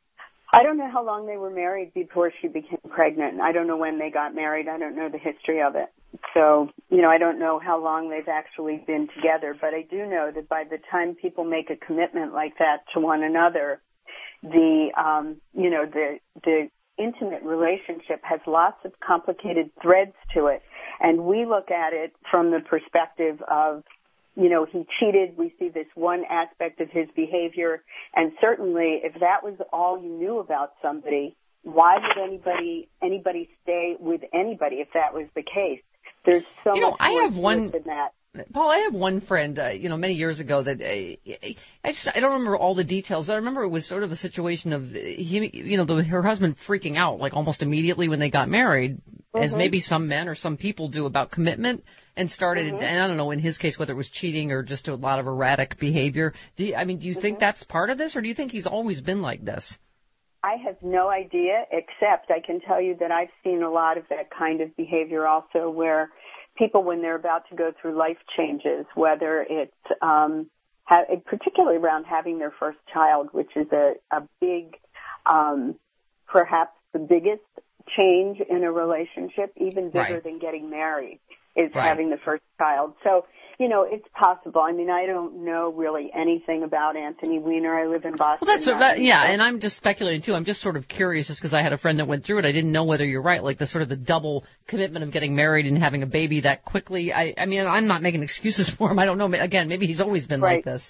I don't know how long they were married before she became pregnant. I don't know when they got married. I don't know the history of it. So, you know, I don't know how long they've actually been together, but I do know that by the time people make a commitment like that to one another, the, um, you know, the, the intimate relationship has lots of complicated threads to it. And we look at it from the perspective of, you know, he cheated. We see this one aspect of his behavior. And certainly if that was all you knew about somebody, why would anybody, anybody stay with anybody if that was the case? There's so You know, much I more have to one- it than that. Paul, I have one friend, uh, you know, many years ago that uh, I just I don't remember all the details, but I remember it was sort of a situation of he, you know, the, her husband freaking out like almost immediately when they got married, as Mhm. maybe some men or some people do about commitment, and started. Mhm. And I don't know in his case whether it was cheating or just a lot of erratic behavior. Do you, I mean, do you think that's part of this, or do you think he's always been like this? I have no idea, except I can tell you that I've seen a lot of that kind of behavior also where people, when they're about to go through life changes, whether it's um, ha- particularly around having their first child, which is a, a big, um, perhaps the biggest change in a relationship, even bigger Right. than getting married, is Right. having the first child. So, you know, it's possible. I mean, I don't know really anything about Anthony Weiner. I live in Boston. Well, that's what, that, now, yeah, so- and I'm just speculating too. I'm just sort of curious, just because I had a friend that went through it. I didn't know whether you're right, like the sort of the double commitment of getting married and having a baby that quickly. I, I mean, I'm not making excuses for him. I don't know. Again, maybe he's always been Right. like this.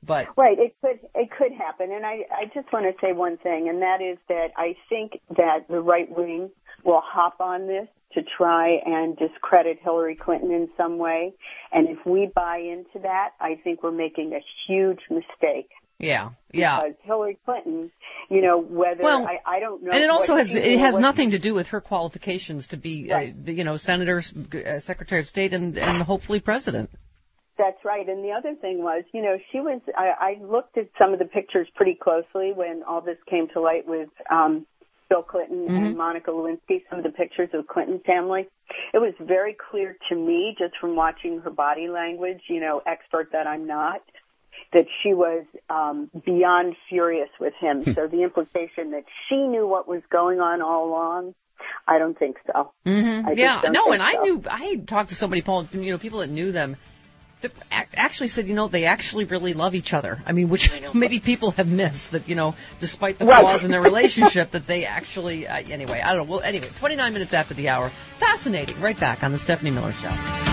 But right, it could it could happen, and I I just want to say one thing, and that is that I think that the right wing will hop on this to try and discredit Hillary Clinton in some way, and if we buy into that, I think we're making a huge mistake. Yeah, yeah. Because Hillary Clinton, you know, whether well, I, I don't know, and it also has it has nothing she, to do with her qualifications to be, right. uh, you know, Senator, uh, Secretary of State, and and hopefully President. That's right. And the other thing was, you know, she was, I, I looked at some of the pictures pretty closely when all this came to light with um, Bill Clinton mm-hmm. and Monica Lewinsky, some of the pictures of Clinton family. It was very clear to me, just from watching her body language, you know, expert that I'm not, that she was um, beyond furious with him. So the implication that she knew what was going on all along, I don't think so. Mm-hmm. I yeah, no, and so. I knew, I had talked to somebody, Paul, you know, people that knew them, that actually said, you know, they actually really love each other. I mean, which maybe people have missed, that, you know, despite the flaws right. in their relationship, that they actually, uh, anyway, I don't know. Well, anyway, twenty-nine minutes after the hour. Fascinating. Right back on the Stephanie Miller Show.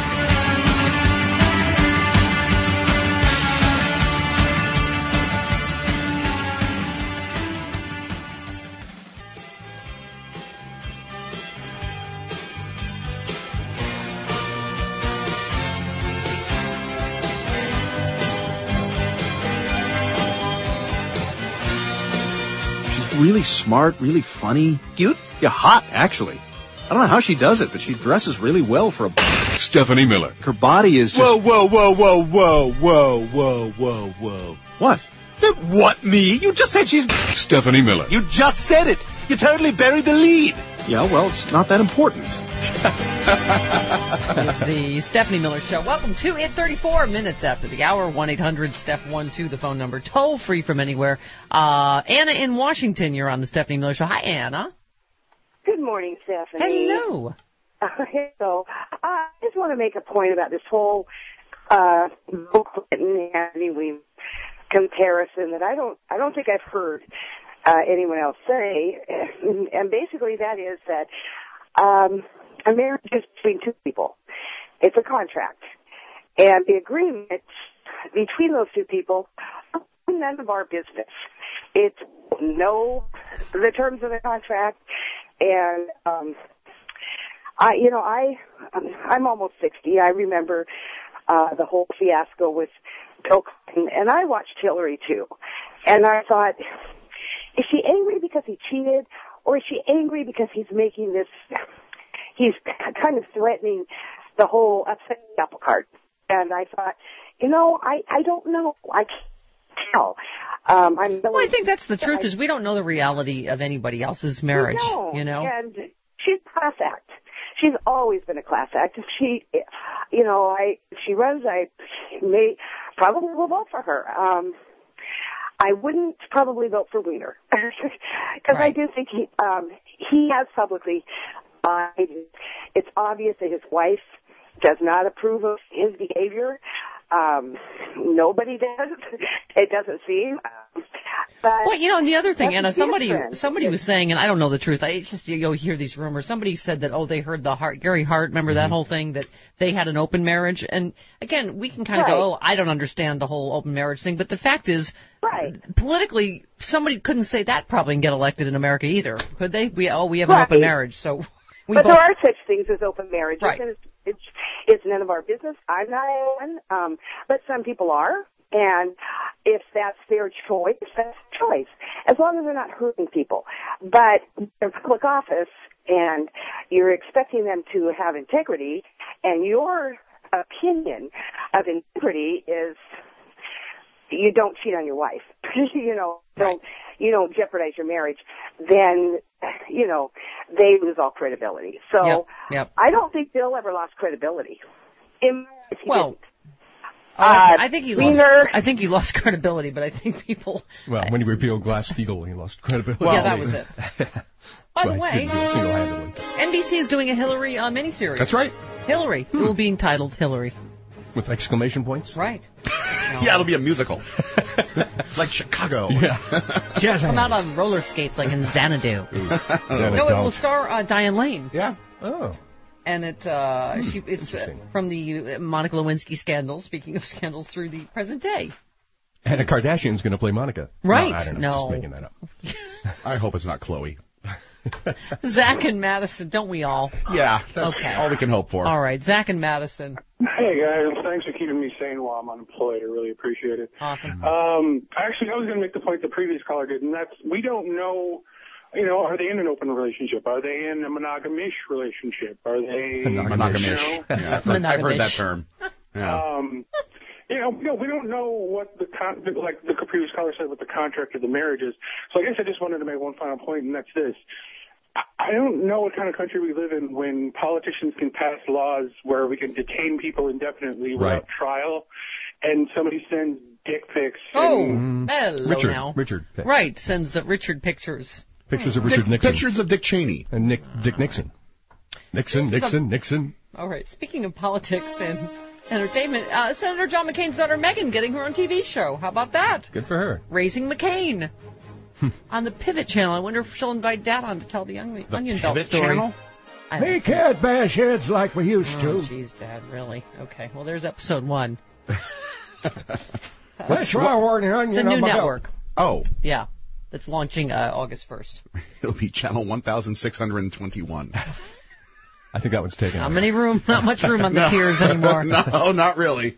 Really smart, really funny, cute, yeah, hot, actually. I don't know how she does it, but she dresses really well for a... Stephanie Miller. Her body is just... Whoa, whoa, whoa, whoa, whoa, whoa, whoa, whoa, whoa. What? What, me? You just said she's... Stephanie Miller. You just said it. You totally buried the lead. Yeah, well, it's not that important. It's the Stephanie Miller Show. Welcome to it. thirty-four minutes after the hour. one eight hundred Steph one two, the phone number. Toll free from anywhere. Uh, Anna in Washington, you're on the Stephanie Miller Show. Hi, Anna. Good morning, Stephanie. Hello. Uh, so, uh, I just want to make a point about this whole uh, Bill Clinton and we comparison that I don't, I don't think I've heard uh, anyone else say, and basically that is that. Um, A marriage is between two people. It's a contract. And the agreement between those two people is none of our business. It's know the terms of the contract. And, um, I, you know, I, I'm almost sixty. I remember, uh, the whole fiasco with Bill Clinton, and I watched Hillary too. And I thought, is she angry because he cheated, or is she angry because he's making this, he's kind of threatening the whole upset apple cart? And I thought, you know, I, I don't know. I can't tell. Um, I'm really, well, I think that's the truth, I, is we don't know the reality of anybody else's marriage, you know? And she's a class act. She's always been a class act. If she, you know, I, if she runs, I may probably will vote for her. Um, I wouldn't probably vote for Weiner because right. I do think he, um, he has publicly, uh, it's obvious that his wife does not approve of his behavior. Um, nobody does. It doesn't seem. Um, but well, you know, and the other thing, Anna, somebody somebody was saying, and I don't know the truth. I just you know, hear these rumors. Somebody said that, oh, they heard the Hart, Gary Hart, remember that mm-hmm. whole thing, that they had an open marriage. And again, we can kind of right. go, oh, I don't understand the whole open marriage thing. But the fact is, right. politically, somebody couldn't say that probably and get elected in America either, could they? We oh, we have right. an open marriage, so. We but both... there are such things as open marriages, right. and it's, it's it's none of our business. I'm not one, um, but some people are, and if that's their choice, that's their choice, as long as they're not hurting people. But they're public office, and you're expecting them to have integrity, and your opinion of integrity is you don't cheat on your wife. you know, don't you don't jeopardize your marriage. Then, you know, they lose all credibility. So yep, yep. I don't think Bill ever lost credibility. In he well, didn't. Oh, I, I think he lost. Weiner, I think he lost credibility, but I think people. Well, when he repealed Glass-Steagall, he lost credibility. Well, yeah, that was it. By the way, single-handedly. N B C is doing a Hillary uh, miniseries. That's right. Hillary. Hmm. It will be entitled Hillary. With exclamation points? Right. No. Yeah, it'll be a musical. Like Chicago. Yeah. Jazz Come out on roller skates like in Xanadu. Xanadu. No, it will star uh, Diane Lane. Yeah. Oh. And it uh, she it's uh, from the uh, Monica Lewinsky scandal, speaking of scandals, through the present day. And a Kardashian's going to play Monica. Right. No, I don't know. No. Just making that up. I hope it's not Chloe. Zach and Madison, don't we all? Yeah, that's okay. all we can hope for. All right, Zach and Madison. Hey, guys. Thanks for keeping me sane while I'm unemployed. I really appreciate it. Awesome. Um, actually, I was going to make the point the previous caller did, and that's we don't know, you know, are they in an open relationship? Are they in a monogamish relationship? Are they... Monogamish. You know? Yeah, I've, heard, I've heard that term. Yeah. Um, you know, we don't, we don't know what the, con- like the previous caller said, what the contract of the marriage is. So I guess I just wanted to make one final point, and that's this. I don't know what kind of country we live in when politicians can pass laws where we can detain people indefinitely without Right. trial, and somebody sends dick pics. Oh, and, hello Richard, now. Richard. Pics. Right, sends uh, Richard pictures. Pictures of Richard Dick, Nixon. Pictures of Dick Cheney. And Nick, Dick Nixon. Nixon, Nixon, Nixon. All right, speaking of politics and entertainment, uh, Senator John McCain's daughter Meghan getting her own T V show. How about that? Good for her. Raising McCain. On the Pivot channel. I wonder if she'll invite Dad on to tell the, young, the Onion Belt Pivot story. channel? I We can't bash heads like we used Oh, to. jeez, Dad, really? Okay, well, there's episode one. Let's try warning Onion It's a new on my network. belt. Oh. Yeah, that's launching uh, August first. It'll be channel one thousand six hundred twenty-one. I think that one's taken. Not many room, not much room on the No. tiers anymore. No, not really.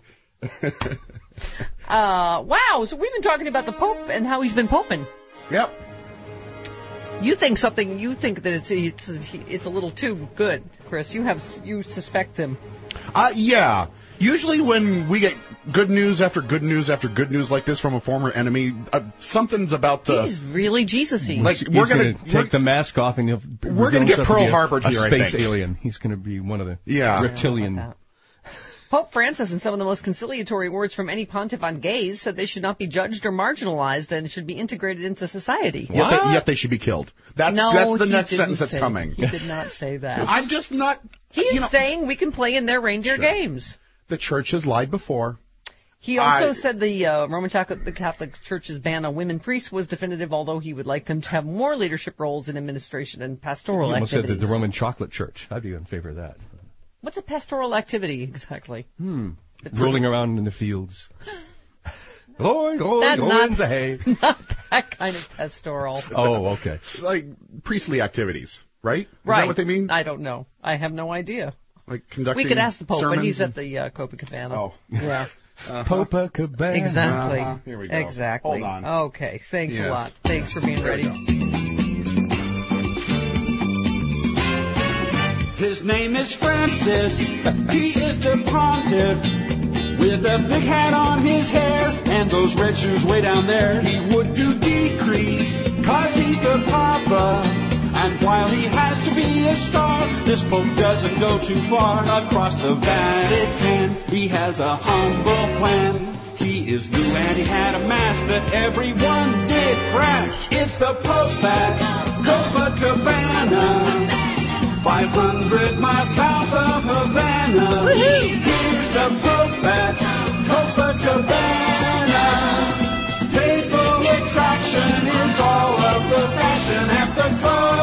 uh, wow, so we've been talking about the Pope and how he's been poping. Yep. You think something? You think that it's it's it's a little too good, Chris. You have you suspect him. Uh, yeah. Usually when we get good news after good news after good news like this from a former enemy, uh, something's about to... He's really Jesus-y. Like, He's we're going to take the mask off and he'll... We're going to get Pearl Harbor a here, I space think. alien. He's going to be one of the Yeah. reptilian... Pope Francis, in some of the most conciliatory words from any pontiff on gays, said they should not be judged or marginalized and should be integrated into society. Yet they, yet they should be killed. That's, no, that's the he next didn't sentence that's say- coming. He did not say that. I'm just not... He's you know, saying we can play in their reindeer Sure. games. the church has lied before. He also I- said the uh, Roman Catholic, the Catholic Church's ban on women priests was definitive, although he would like them to have more leadership roles in administration and pastoral You almost activities. said the, the Roman Chocolate Church. I'd be in favor of that. What's a pastoral activity exactly? Hmm. Rolling around in the fields. Going, going, That going not- in the hay. Not that kind of pastoral. Oh, okay. Like priestly activities, right? Is right. that what they mean? I don't know. I have no idea. Like conducting We could ask the Pope, but sermons he's and- at the uh, Copacabana. Oh. Yeah. Uh-huh. Copacabana. Exactly. Uh-huh. Here we go. Exactly. Hold on. Okay. Thanks Yes. a lot. Thanks for being There ready. His name is Francis. He is the pontiff. With a big hat on his hair and those red shoes way down there. He would do decrease, cause he's the papa. And while he has to be a star, this pope doesn't go too far. Across the Vatican, he has a humble plan. He is new and he had a mask that everyone did crash. It's the Pope at Copacabana, five hundred miles south of Havana. Here's the Pope at Copacabana. Faithful attraction is all of the fashion at the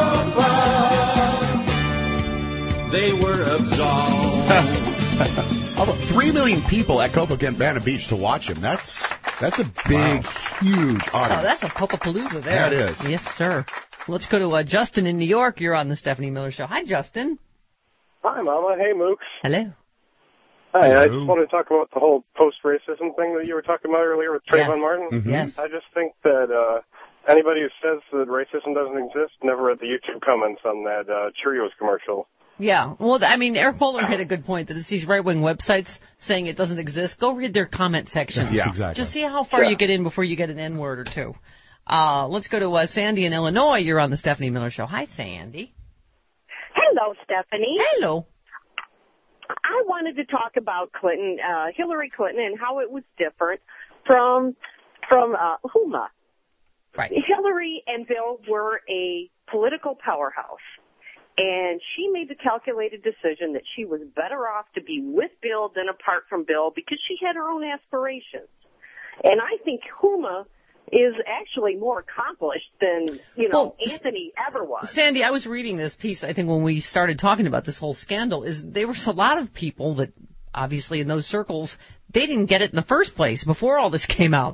Copa. They were absolved. Although three million people at Copacabana Beach to watch him. That's that's a big, huge Oh, audience. that's a Popapalooza there. That is. Yes, sir. Let's go to uh, Justin in New York. You're on the Stephanie Miller Show. Hi, Justin. Hi, Mama. Hey, Mooks. Hello. Hi, I Hello. just wanted to talk about the whole post-racism thing that you were talking about earlier with Trayvon Yes. Martin. Mhm. Yes. I just think that uh, anybody who says that racism doesn't exist never read the YouTube comments on that uh, Cheerios commercial. Yeah. Well, I mean, Eric Pollard had a good point that it's these right-wing websites saying it doesn't exist. Go read their comment sections. Yeah. Exactly. Just see how far Yeah. you get in before you get an N-word or two. Uh, let's go to uh, Sandy in Illinois. You're on the Stephanie Miller Show. Hi, Sandy. Hello, Stephanie. Hello. I wanted to talk about Clinton, uh, Hillary Clinton, and how it was different from from uh, Huma. Right. Hillary and Bill were a political powerhouse, and she made the calculated decision that she was better off to be with Bill than apart from Bill because she had her own aspirations. And I think Huma is actually more accomplished than, you know, Well, Anthony ever was. Sandy, I was reading this piece, I think, when we started talking about this whole scandal, is there was a lot of people that, obviously, in those circles, they didn't get it in the first place before all this came out.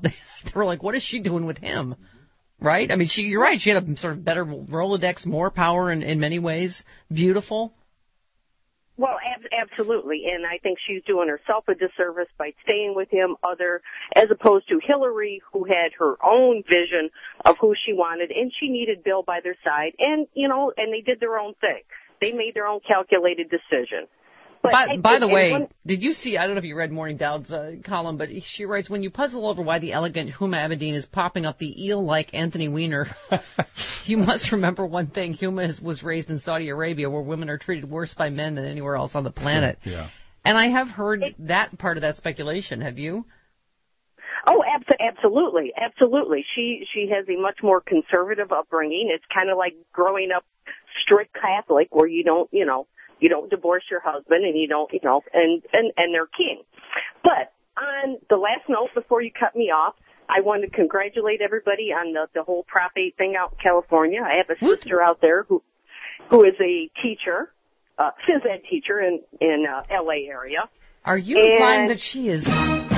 They were like, what is she doing with him? Right? I mean, she. You're right. She had a sort of better Rolodex, more power in, in many ways. Beautiful. Well, ab- absolutely, and I think she's doing herself a disservice by staying with him, other as opposed to Hillary, who had her own vision of who she wanted, and she needed Bill by their side, and you know, and they did their own thing. They made their own calculated decision. But, by, and, by and, the way, when, did you see, I don't know if you read Morning Dowd's uh, column, but she writes, when you puzzle over why the elegant Huma Abedin is popping up the eel-like Anthony Weiner, you must remember one thing. Huma is, was raised in Saudi Arabia, where women are treated worse by men than anywhere else on the planet. Yeah. And I have heard it, that part of that speculation. Have you? Oh, abso- absolutely, absolutely. She she has a much more conservative upbringing. It's kind of like growing up strict Catholic, where you don't, you know, you don't divorce your husband, and you don't, you know, and, and, and they're king. But on the last note, before you cut me off, I want to congratulate everybody on the, the whole Prop eight thing out in California. I have a sister out there who, who is a teacher, uh, phys ed teacher in, in, uh, L A area. Are you and implying that she is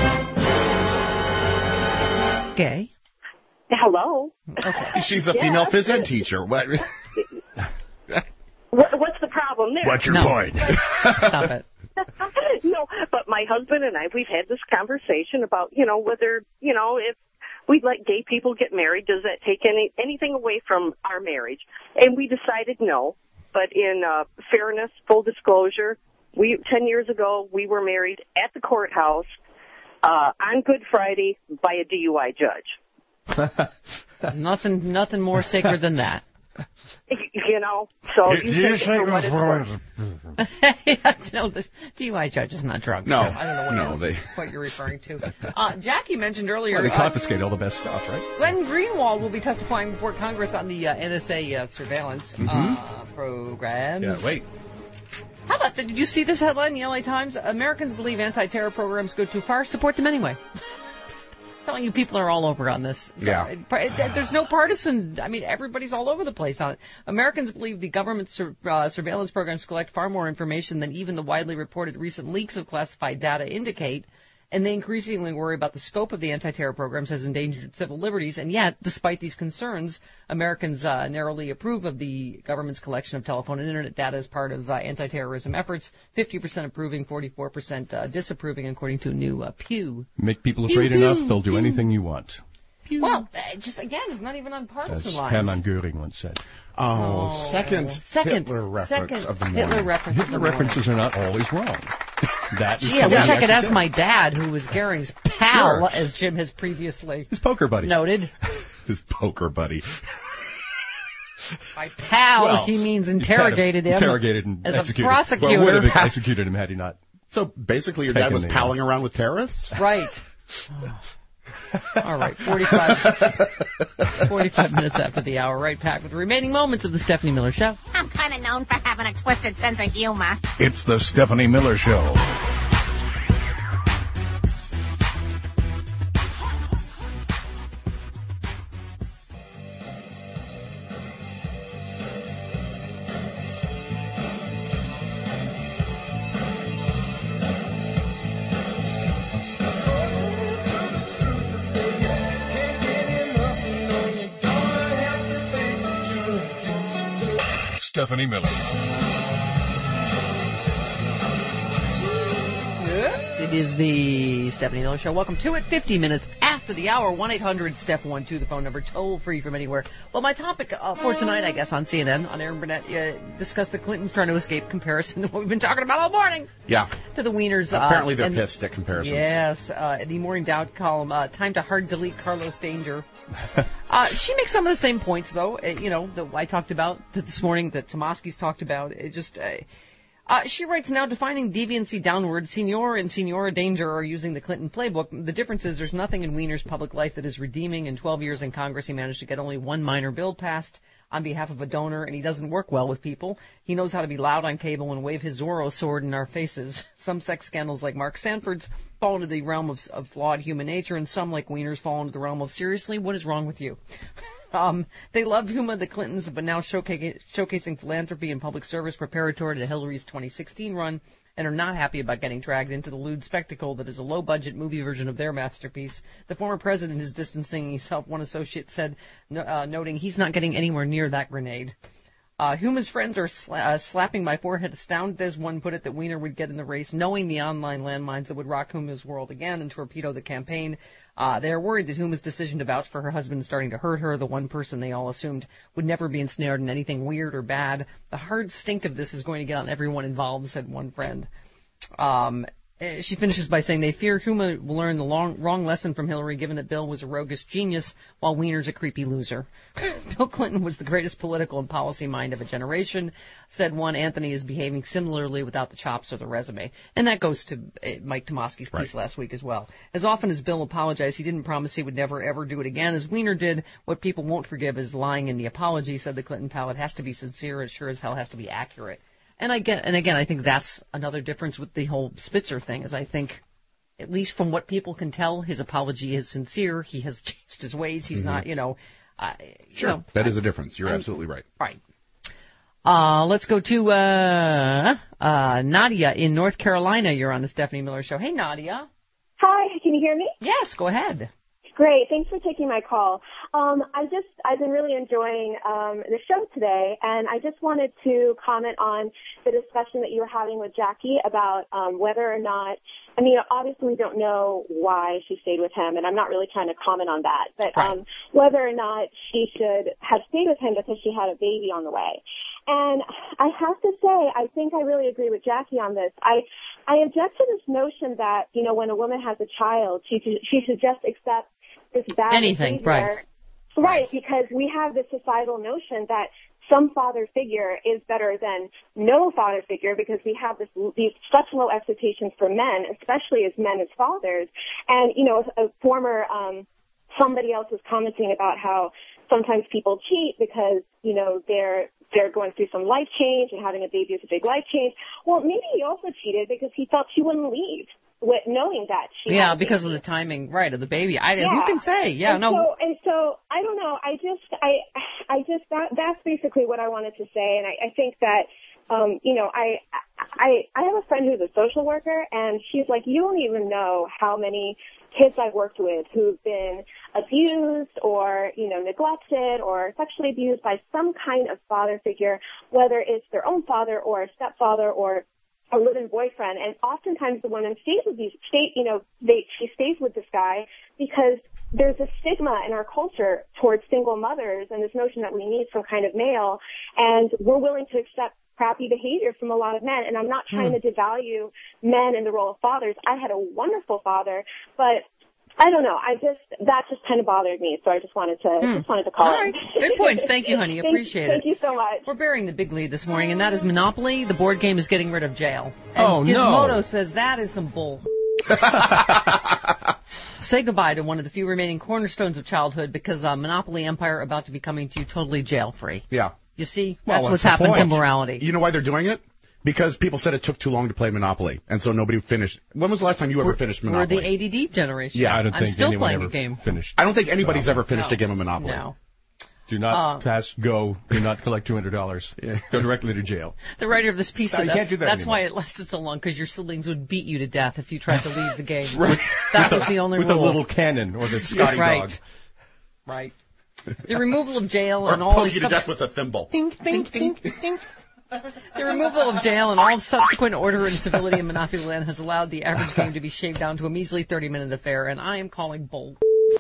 gay? Hello. Okay. She's a Yes. female phys ed teacher. What? What, what's the problem there? What's your No. point? Stop it. No, but my husband and I, we've had this conversation about, you know, whether, you know, if we let gay people get married, does that take any anything away from our marriage? And we decided no. But in uh, fairness, full disclosure, we ten years ago, we were married at the courthouse uh, on Good Friday by a D U I judge. nothing, nothing more sacred than that. You know, so you, you take it for what it's worth. No, the D U I judge is not drunk. No, so I don't know what, no, you're, they... what you're referring to. Uh, Jackie mentioned earlier... Well, they uh, confiscate all the best stuff, right? Glenn Greenwald will be testifying before Congress on the uh, N S A uh, surveillance Mm-hmm. uh, programs. Yeah, wait. How about that? Did you see this headline in the L A Times? Americans believe anti-terror programs go too far. Support them anyway. Telling you, people are all over on this. Yeah. There's no partisan. I mean, everybody's all over the place on it. Americans believe the government sur- uh, surveillance programs collect far more information than even the widely reported recent leaks of classified data indicate, and they increasingly worry about the scope of the anti-terror programs as endangered civil liberties. And yet, despite these concerns, Americans uh, narrowly approve of the government's collection of telephone and internet data as part of uh, anti-terrorism efforts. fifty percent approving, forty-four percent uh, disapproving, according to a new uh, Pew. Make people afraid Pew, enough, pew, they'll do pew. anything you want. Pew. Well, uh, just again, it's not even on As partisan lines. Hermann Göring once said. Oh, Oh. second, Second. Hitler reference Second. of the Hitler morning. reference. of Hitler the morning. references are not always wrong. That is Gee, I something wish he I could actually ask said. my dad, who was Goering's pal, Sure. as Jim has previously His poker buddy. noted. His poker buddy. By pal, Well, he means he kind of interrogated him. Interrogated and as executed. a prosecutor. Well, would have executed him had he not. So basically, your dad Taken was the, palling around with terrorists? Right. All right, forty-five, forty-five minutes after the hour, right back with the remaining moments of the Stephanie Miller Show. I'm kind of known for having a twisted sense of humor. It's the Stephanie Miller Show. Stephanie Miller. It is the Stephanie Miller Show. Welcome to it. fifty minutes after the hour. one eight hundred Steph one two, the phone number, toll free from anywhere. Well, my topic uh, for tonight, I guess, on C N N, on Aaron Burnett, uh, discussed the Clintons trying to escape comparison to what we've been talking about all morning. Yeah. To the Wieners. Apparently uh, they're and, pissed at comparisons. Yes. Uh, the Morning Dowd column, uh, time to hard delete Carlos Danger. uh, she makes some of the same points, though, uh, you know, that I talked about this morning, that Tomaski's talked about. It just... Uh, Uh, she writes, now defining deviancy downward, Senor and Senora Danger are using the Clinton playbook. The difference is there's nothing in Wiener's public life that is redeeming. In twelve years in Congress, he managed to get only one minor bill passed on behalf of a donor, and he doesn't work well with people. He knows how to be loud on cable and wave his Zorro sword in our faces. Some sex scandals like Mark Sanford's fall into the realm of, of flawed human nature, and some like Wiener's fall into the realm of, seriously, what is wrong with you? Um, they loved Huma, the Clintons, but now showcasing, showcasing philanthropy and public service preparatory to Hillary's twenty sixteen run. and are not happy about getting dragged into the lewd spectacle that is a low-budget movie version of their masterpiece. The former president is distancing himself, one associate said, no, uh, noting he's not getting anywhere near that grenade. Uh, Huma's friends are sla- uh, slapping my forehead, astounded, as one put it, that Weiner would get in the race, knowing the online landmines that would rock Huma's world again and torpedo the campaign. Uh, they are worried that Huma's decision to vouch for her husband is starting to hurt her, the one person they all assumed would never be ensnared in anything weird or bad. The hard stink of this is going to get on everyone involved, said one friend. Um, she finishes by saying they fear Huma will learn the long, wrong lesson from Hillary, given that Bill was a roguish genius, while Weiner's a creepy loser. Bill Clinton was the greatest political and policy mind of a generation, said one. Anthony is behaving similarly without the chops or the resume. And that goes to uh, Mike Tomasky's piece right. last week as well. As often as Bill apologized, he didn't promise he would never, ever do it again. As Weiner did, what people won't forgive is lying in the apology, said the Clinton pal. It has to be sincere. It sure as hell has to be accurate. And again, and again, I think that's another difference with the whole Spitzer thing, is I think, at least from what people can tell, his apology is sincere. He has changed his ways. He's mm-hmm. not, you know. Uh, sure, you know, that I, is a difference. You're I'm, absolutely right. Right. Uh, let's go to uh, uh, Nadia in North Carolina. You're on the Stephanie Miller Show. Hey, Nadia. Hi, can you hear me? Yes, go ahead. Great. Thanks for taking my call. Um, I just, I've been really enjoying um, the show today, and I just wanted to comment on the discussion that you were having with Jackie about um, whether or not, I mean, obviously we don't know why she stayed with him, and I'm not really trying to comment on that, but right. um, whether or not she should have stayed with him because she had a baby on the way. And I have to say, I think I really agree with Jackie on this. I, I object to this notion that, you know, when a woman has a child, she, she should just accept this bad anything, behavior. right? Right, because we have this societal notion that some father figure is better than no father figure, because we have this these such low expectations for men, especially as men as fathers. And you know, a former um, somebody else was commenting about how sometimes people cheat because you know they're they're going through some life change, and having a baby is a big life change. Well, maybe he also cheated because he felt she wouldn't leave. With knowing that she yeah because of the timing right of the baby. I yeah. who can say yeah and no so, and so I don't know I just I I just that that's basically what I wanted to say, and I, I think that um you know I I I have a friend who's a social worker, and she's like, you don't even know how many kids I've worked with who've been abused or you know neglected or sexually abused by some kind of father figure, whether it's their own father or a stepfather or a living boyfriend. And oftentimes the woman stays with these, stay, you know, they, she stays with this guy because there's a stigma in our culture towards single mothers and this notion that we need some kind of male, and we're willing to accept crappy behavior from a lot of men. And I'm not trying hmm. to devalue men in the role of fathers. I had a wonderful father, but I don't know. I just, that just kind of bothered me, so I just wanted to, mm. just wanted to call All right. it. Good points. Thank you, honey. thank, Appreciate thank it. Thank you so much. We're bearing the big lead this morning, and that is Monopoly. The board game is getting rid of jail. And oh, Gizmodo no. says that is some bull. Say goodbye to one of the few remaining cornerstones of childhood, because uh, Monopoly Empire about to be coming to you totally jail-free. Yeah. You see? Well, That's what's what's happened to point? morality. You know why they're doing it? Because people said it took too long to play Monopoly, and so nobody finished. When was the last time you ever we're, finished Monopoly? We're the A D D generation. Yeah, I don't I'm think still anyone playing ever a game. finished. I don't think anybody's so, ever finished no. a game of Monopoly. No. Do not um, pass go. Do not collect two hundred dollars. Yeah. Go directly to jail. The writer of this piece Sorry, said that's, can't do that that's anymore. why it lasted so long, because your siblings would beat you to death if you tried to leave the game. Right. That was the only with rule. With a little cannon or the Scotty right. dog. Right. The removal of jail or and all poke these you to sub- death with a thimble. Think, think, think, think. The removal of jail and all subsequent order and civility in Monopoly Land has allowed the average game to be shaved down to a measly thirty-minute affair, and I am calling bull.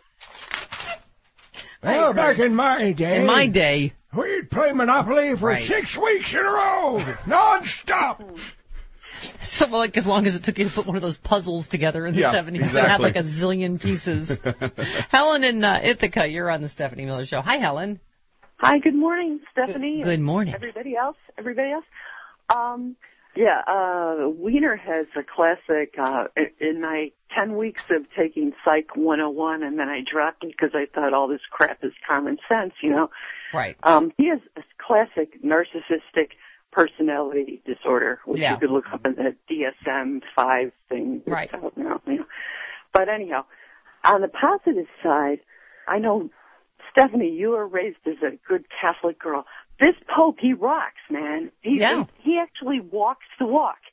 Well, back in my day... In my day... We'd play Monopoly for right. six weeks in a row, non-stop. So, like, as long as it took you to put one of those puzzles together in the yeah, seventies, exactly. it had like a zillion pieces. Helen in uh, Ithaca, you're on the Stephanie Miller Show. Hi, Helen. Hi, good morning, Stephanie. Good, good morning. Everybody else, everybody else. Um, yeah, uh, Weiner has a classic, uh, in my ten weeks of taking Psych one oh one, and then I dropped it because I thought all this crap is common sense, you know. Right. Um, he has a classic narcissistic personality disorder, which yeah. you could look up in the D S M five thing. Right. Out now, you know. But anyhow, on the positive side, I know, Stephanie, you were raised as a good Catholic girl. This Pope, he rocks, man. He, yeah. he, he actually walks the walk.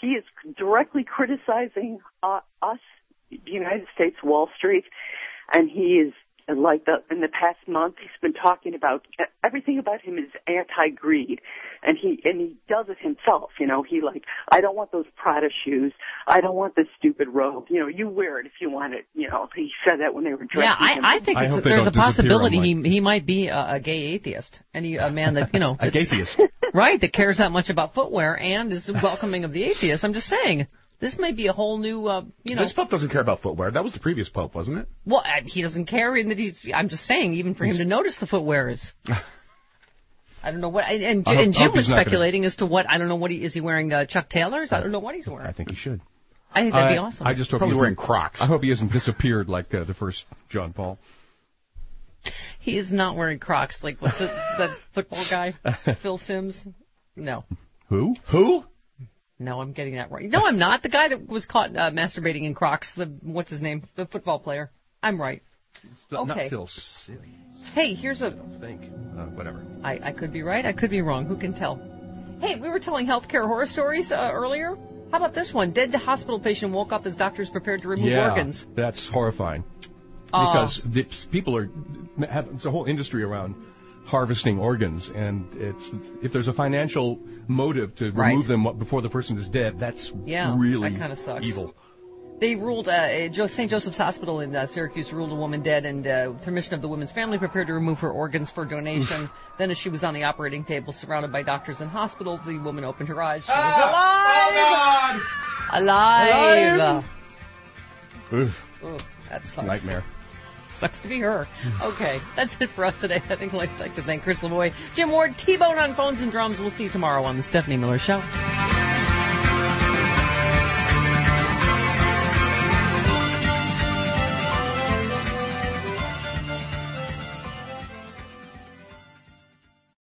he is directly criticizing uh, us, the United States, Wall Street, and he is, like the, in the past month, he's been talking about, everything about him is anti-greed, and he, and he does it himself, you know, he like, I don't want those Prada shoes, I don't want this stupid robe, you know, you wear it if you want it, you know, he said that when they were dressing Yeah, I, him. I think I it's, hope they there's a don't disappear possibility online. he he might be a, a gay atheist, and he, a man that, you know, A that's- gaytheist. right, that cares that much about footwear and is welcoming of the atheists. I'm just saying. This may be a whole new, uh, you know. This Pope doesn't care about footwear. That was the previous Pope, wasn't it? Well, I, he doesn't care in that he's. I'm just saying, even for him to notice the footwear is. I don't know what. And, and, I hope- and I Jim hope was he's not gonna- speculating as to what. I don't know what he is. He wearing uh, Chuck Taylors? I don't know what he's wearing. I think he should. I think that'd be I- awesome. I just hope Probably he wearing isn't- Crocs. I hope he hasn't disappeared like uh, the first John Paul. He is not wearing Crocs. Like what's this, that football guy, Phil Simms? No. Who? Who? No, I'm getting that right. No, I'm not. The guy that was caught uh, masturbating in Crocs. The what's his name? The football player. I'm right. Not Okay. Phil Sims. Hey, here's a. I think. Uh, whatever. I, I could be right. I could be wrong. Who can tell? Hey, we were telling healthcare horror stories uh, earlier. How about this one? Dead hospital patient woke up as doctors prepared to remove yeah, organs. that's horrifying. Uh, Because the, people are have it's a whole industry around harvesting organs, and it's if there's a financial motive to Right. remove them before the person is dead, that's Yeah, really that kinda sucks. evil. They ruled, uh, Jo- Saint Joseph's Hospital in uh, Syracuse ruled a woman dead, and uh, with permission of the woman's family, prepared to remove her organs for donation. Then, as she was on the operating table, surrounded by doctors and hospitals, the woman opened her eyes. She was alive! Alive! Oof. Ugh, that sucks. Nightmare. Sucks to be her. Okay, that's it for us today. I think I'd like to thank Chris Lavoie, Jim Ward, T-Bone on phones and drums. We'll see you tomorrow on the Stephanie Miller Show.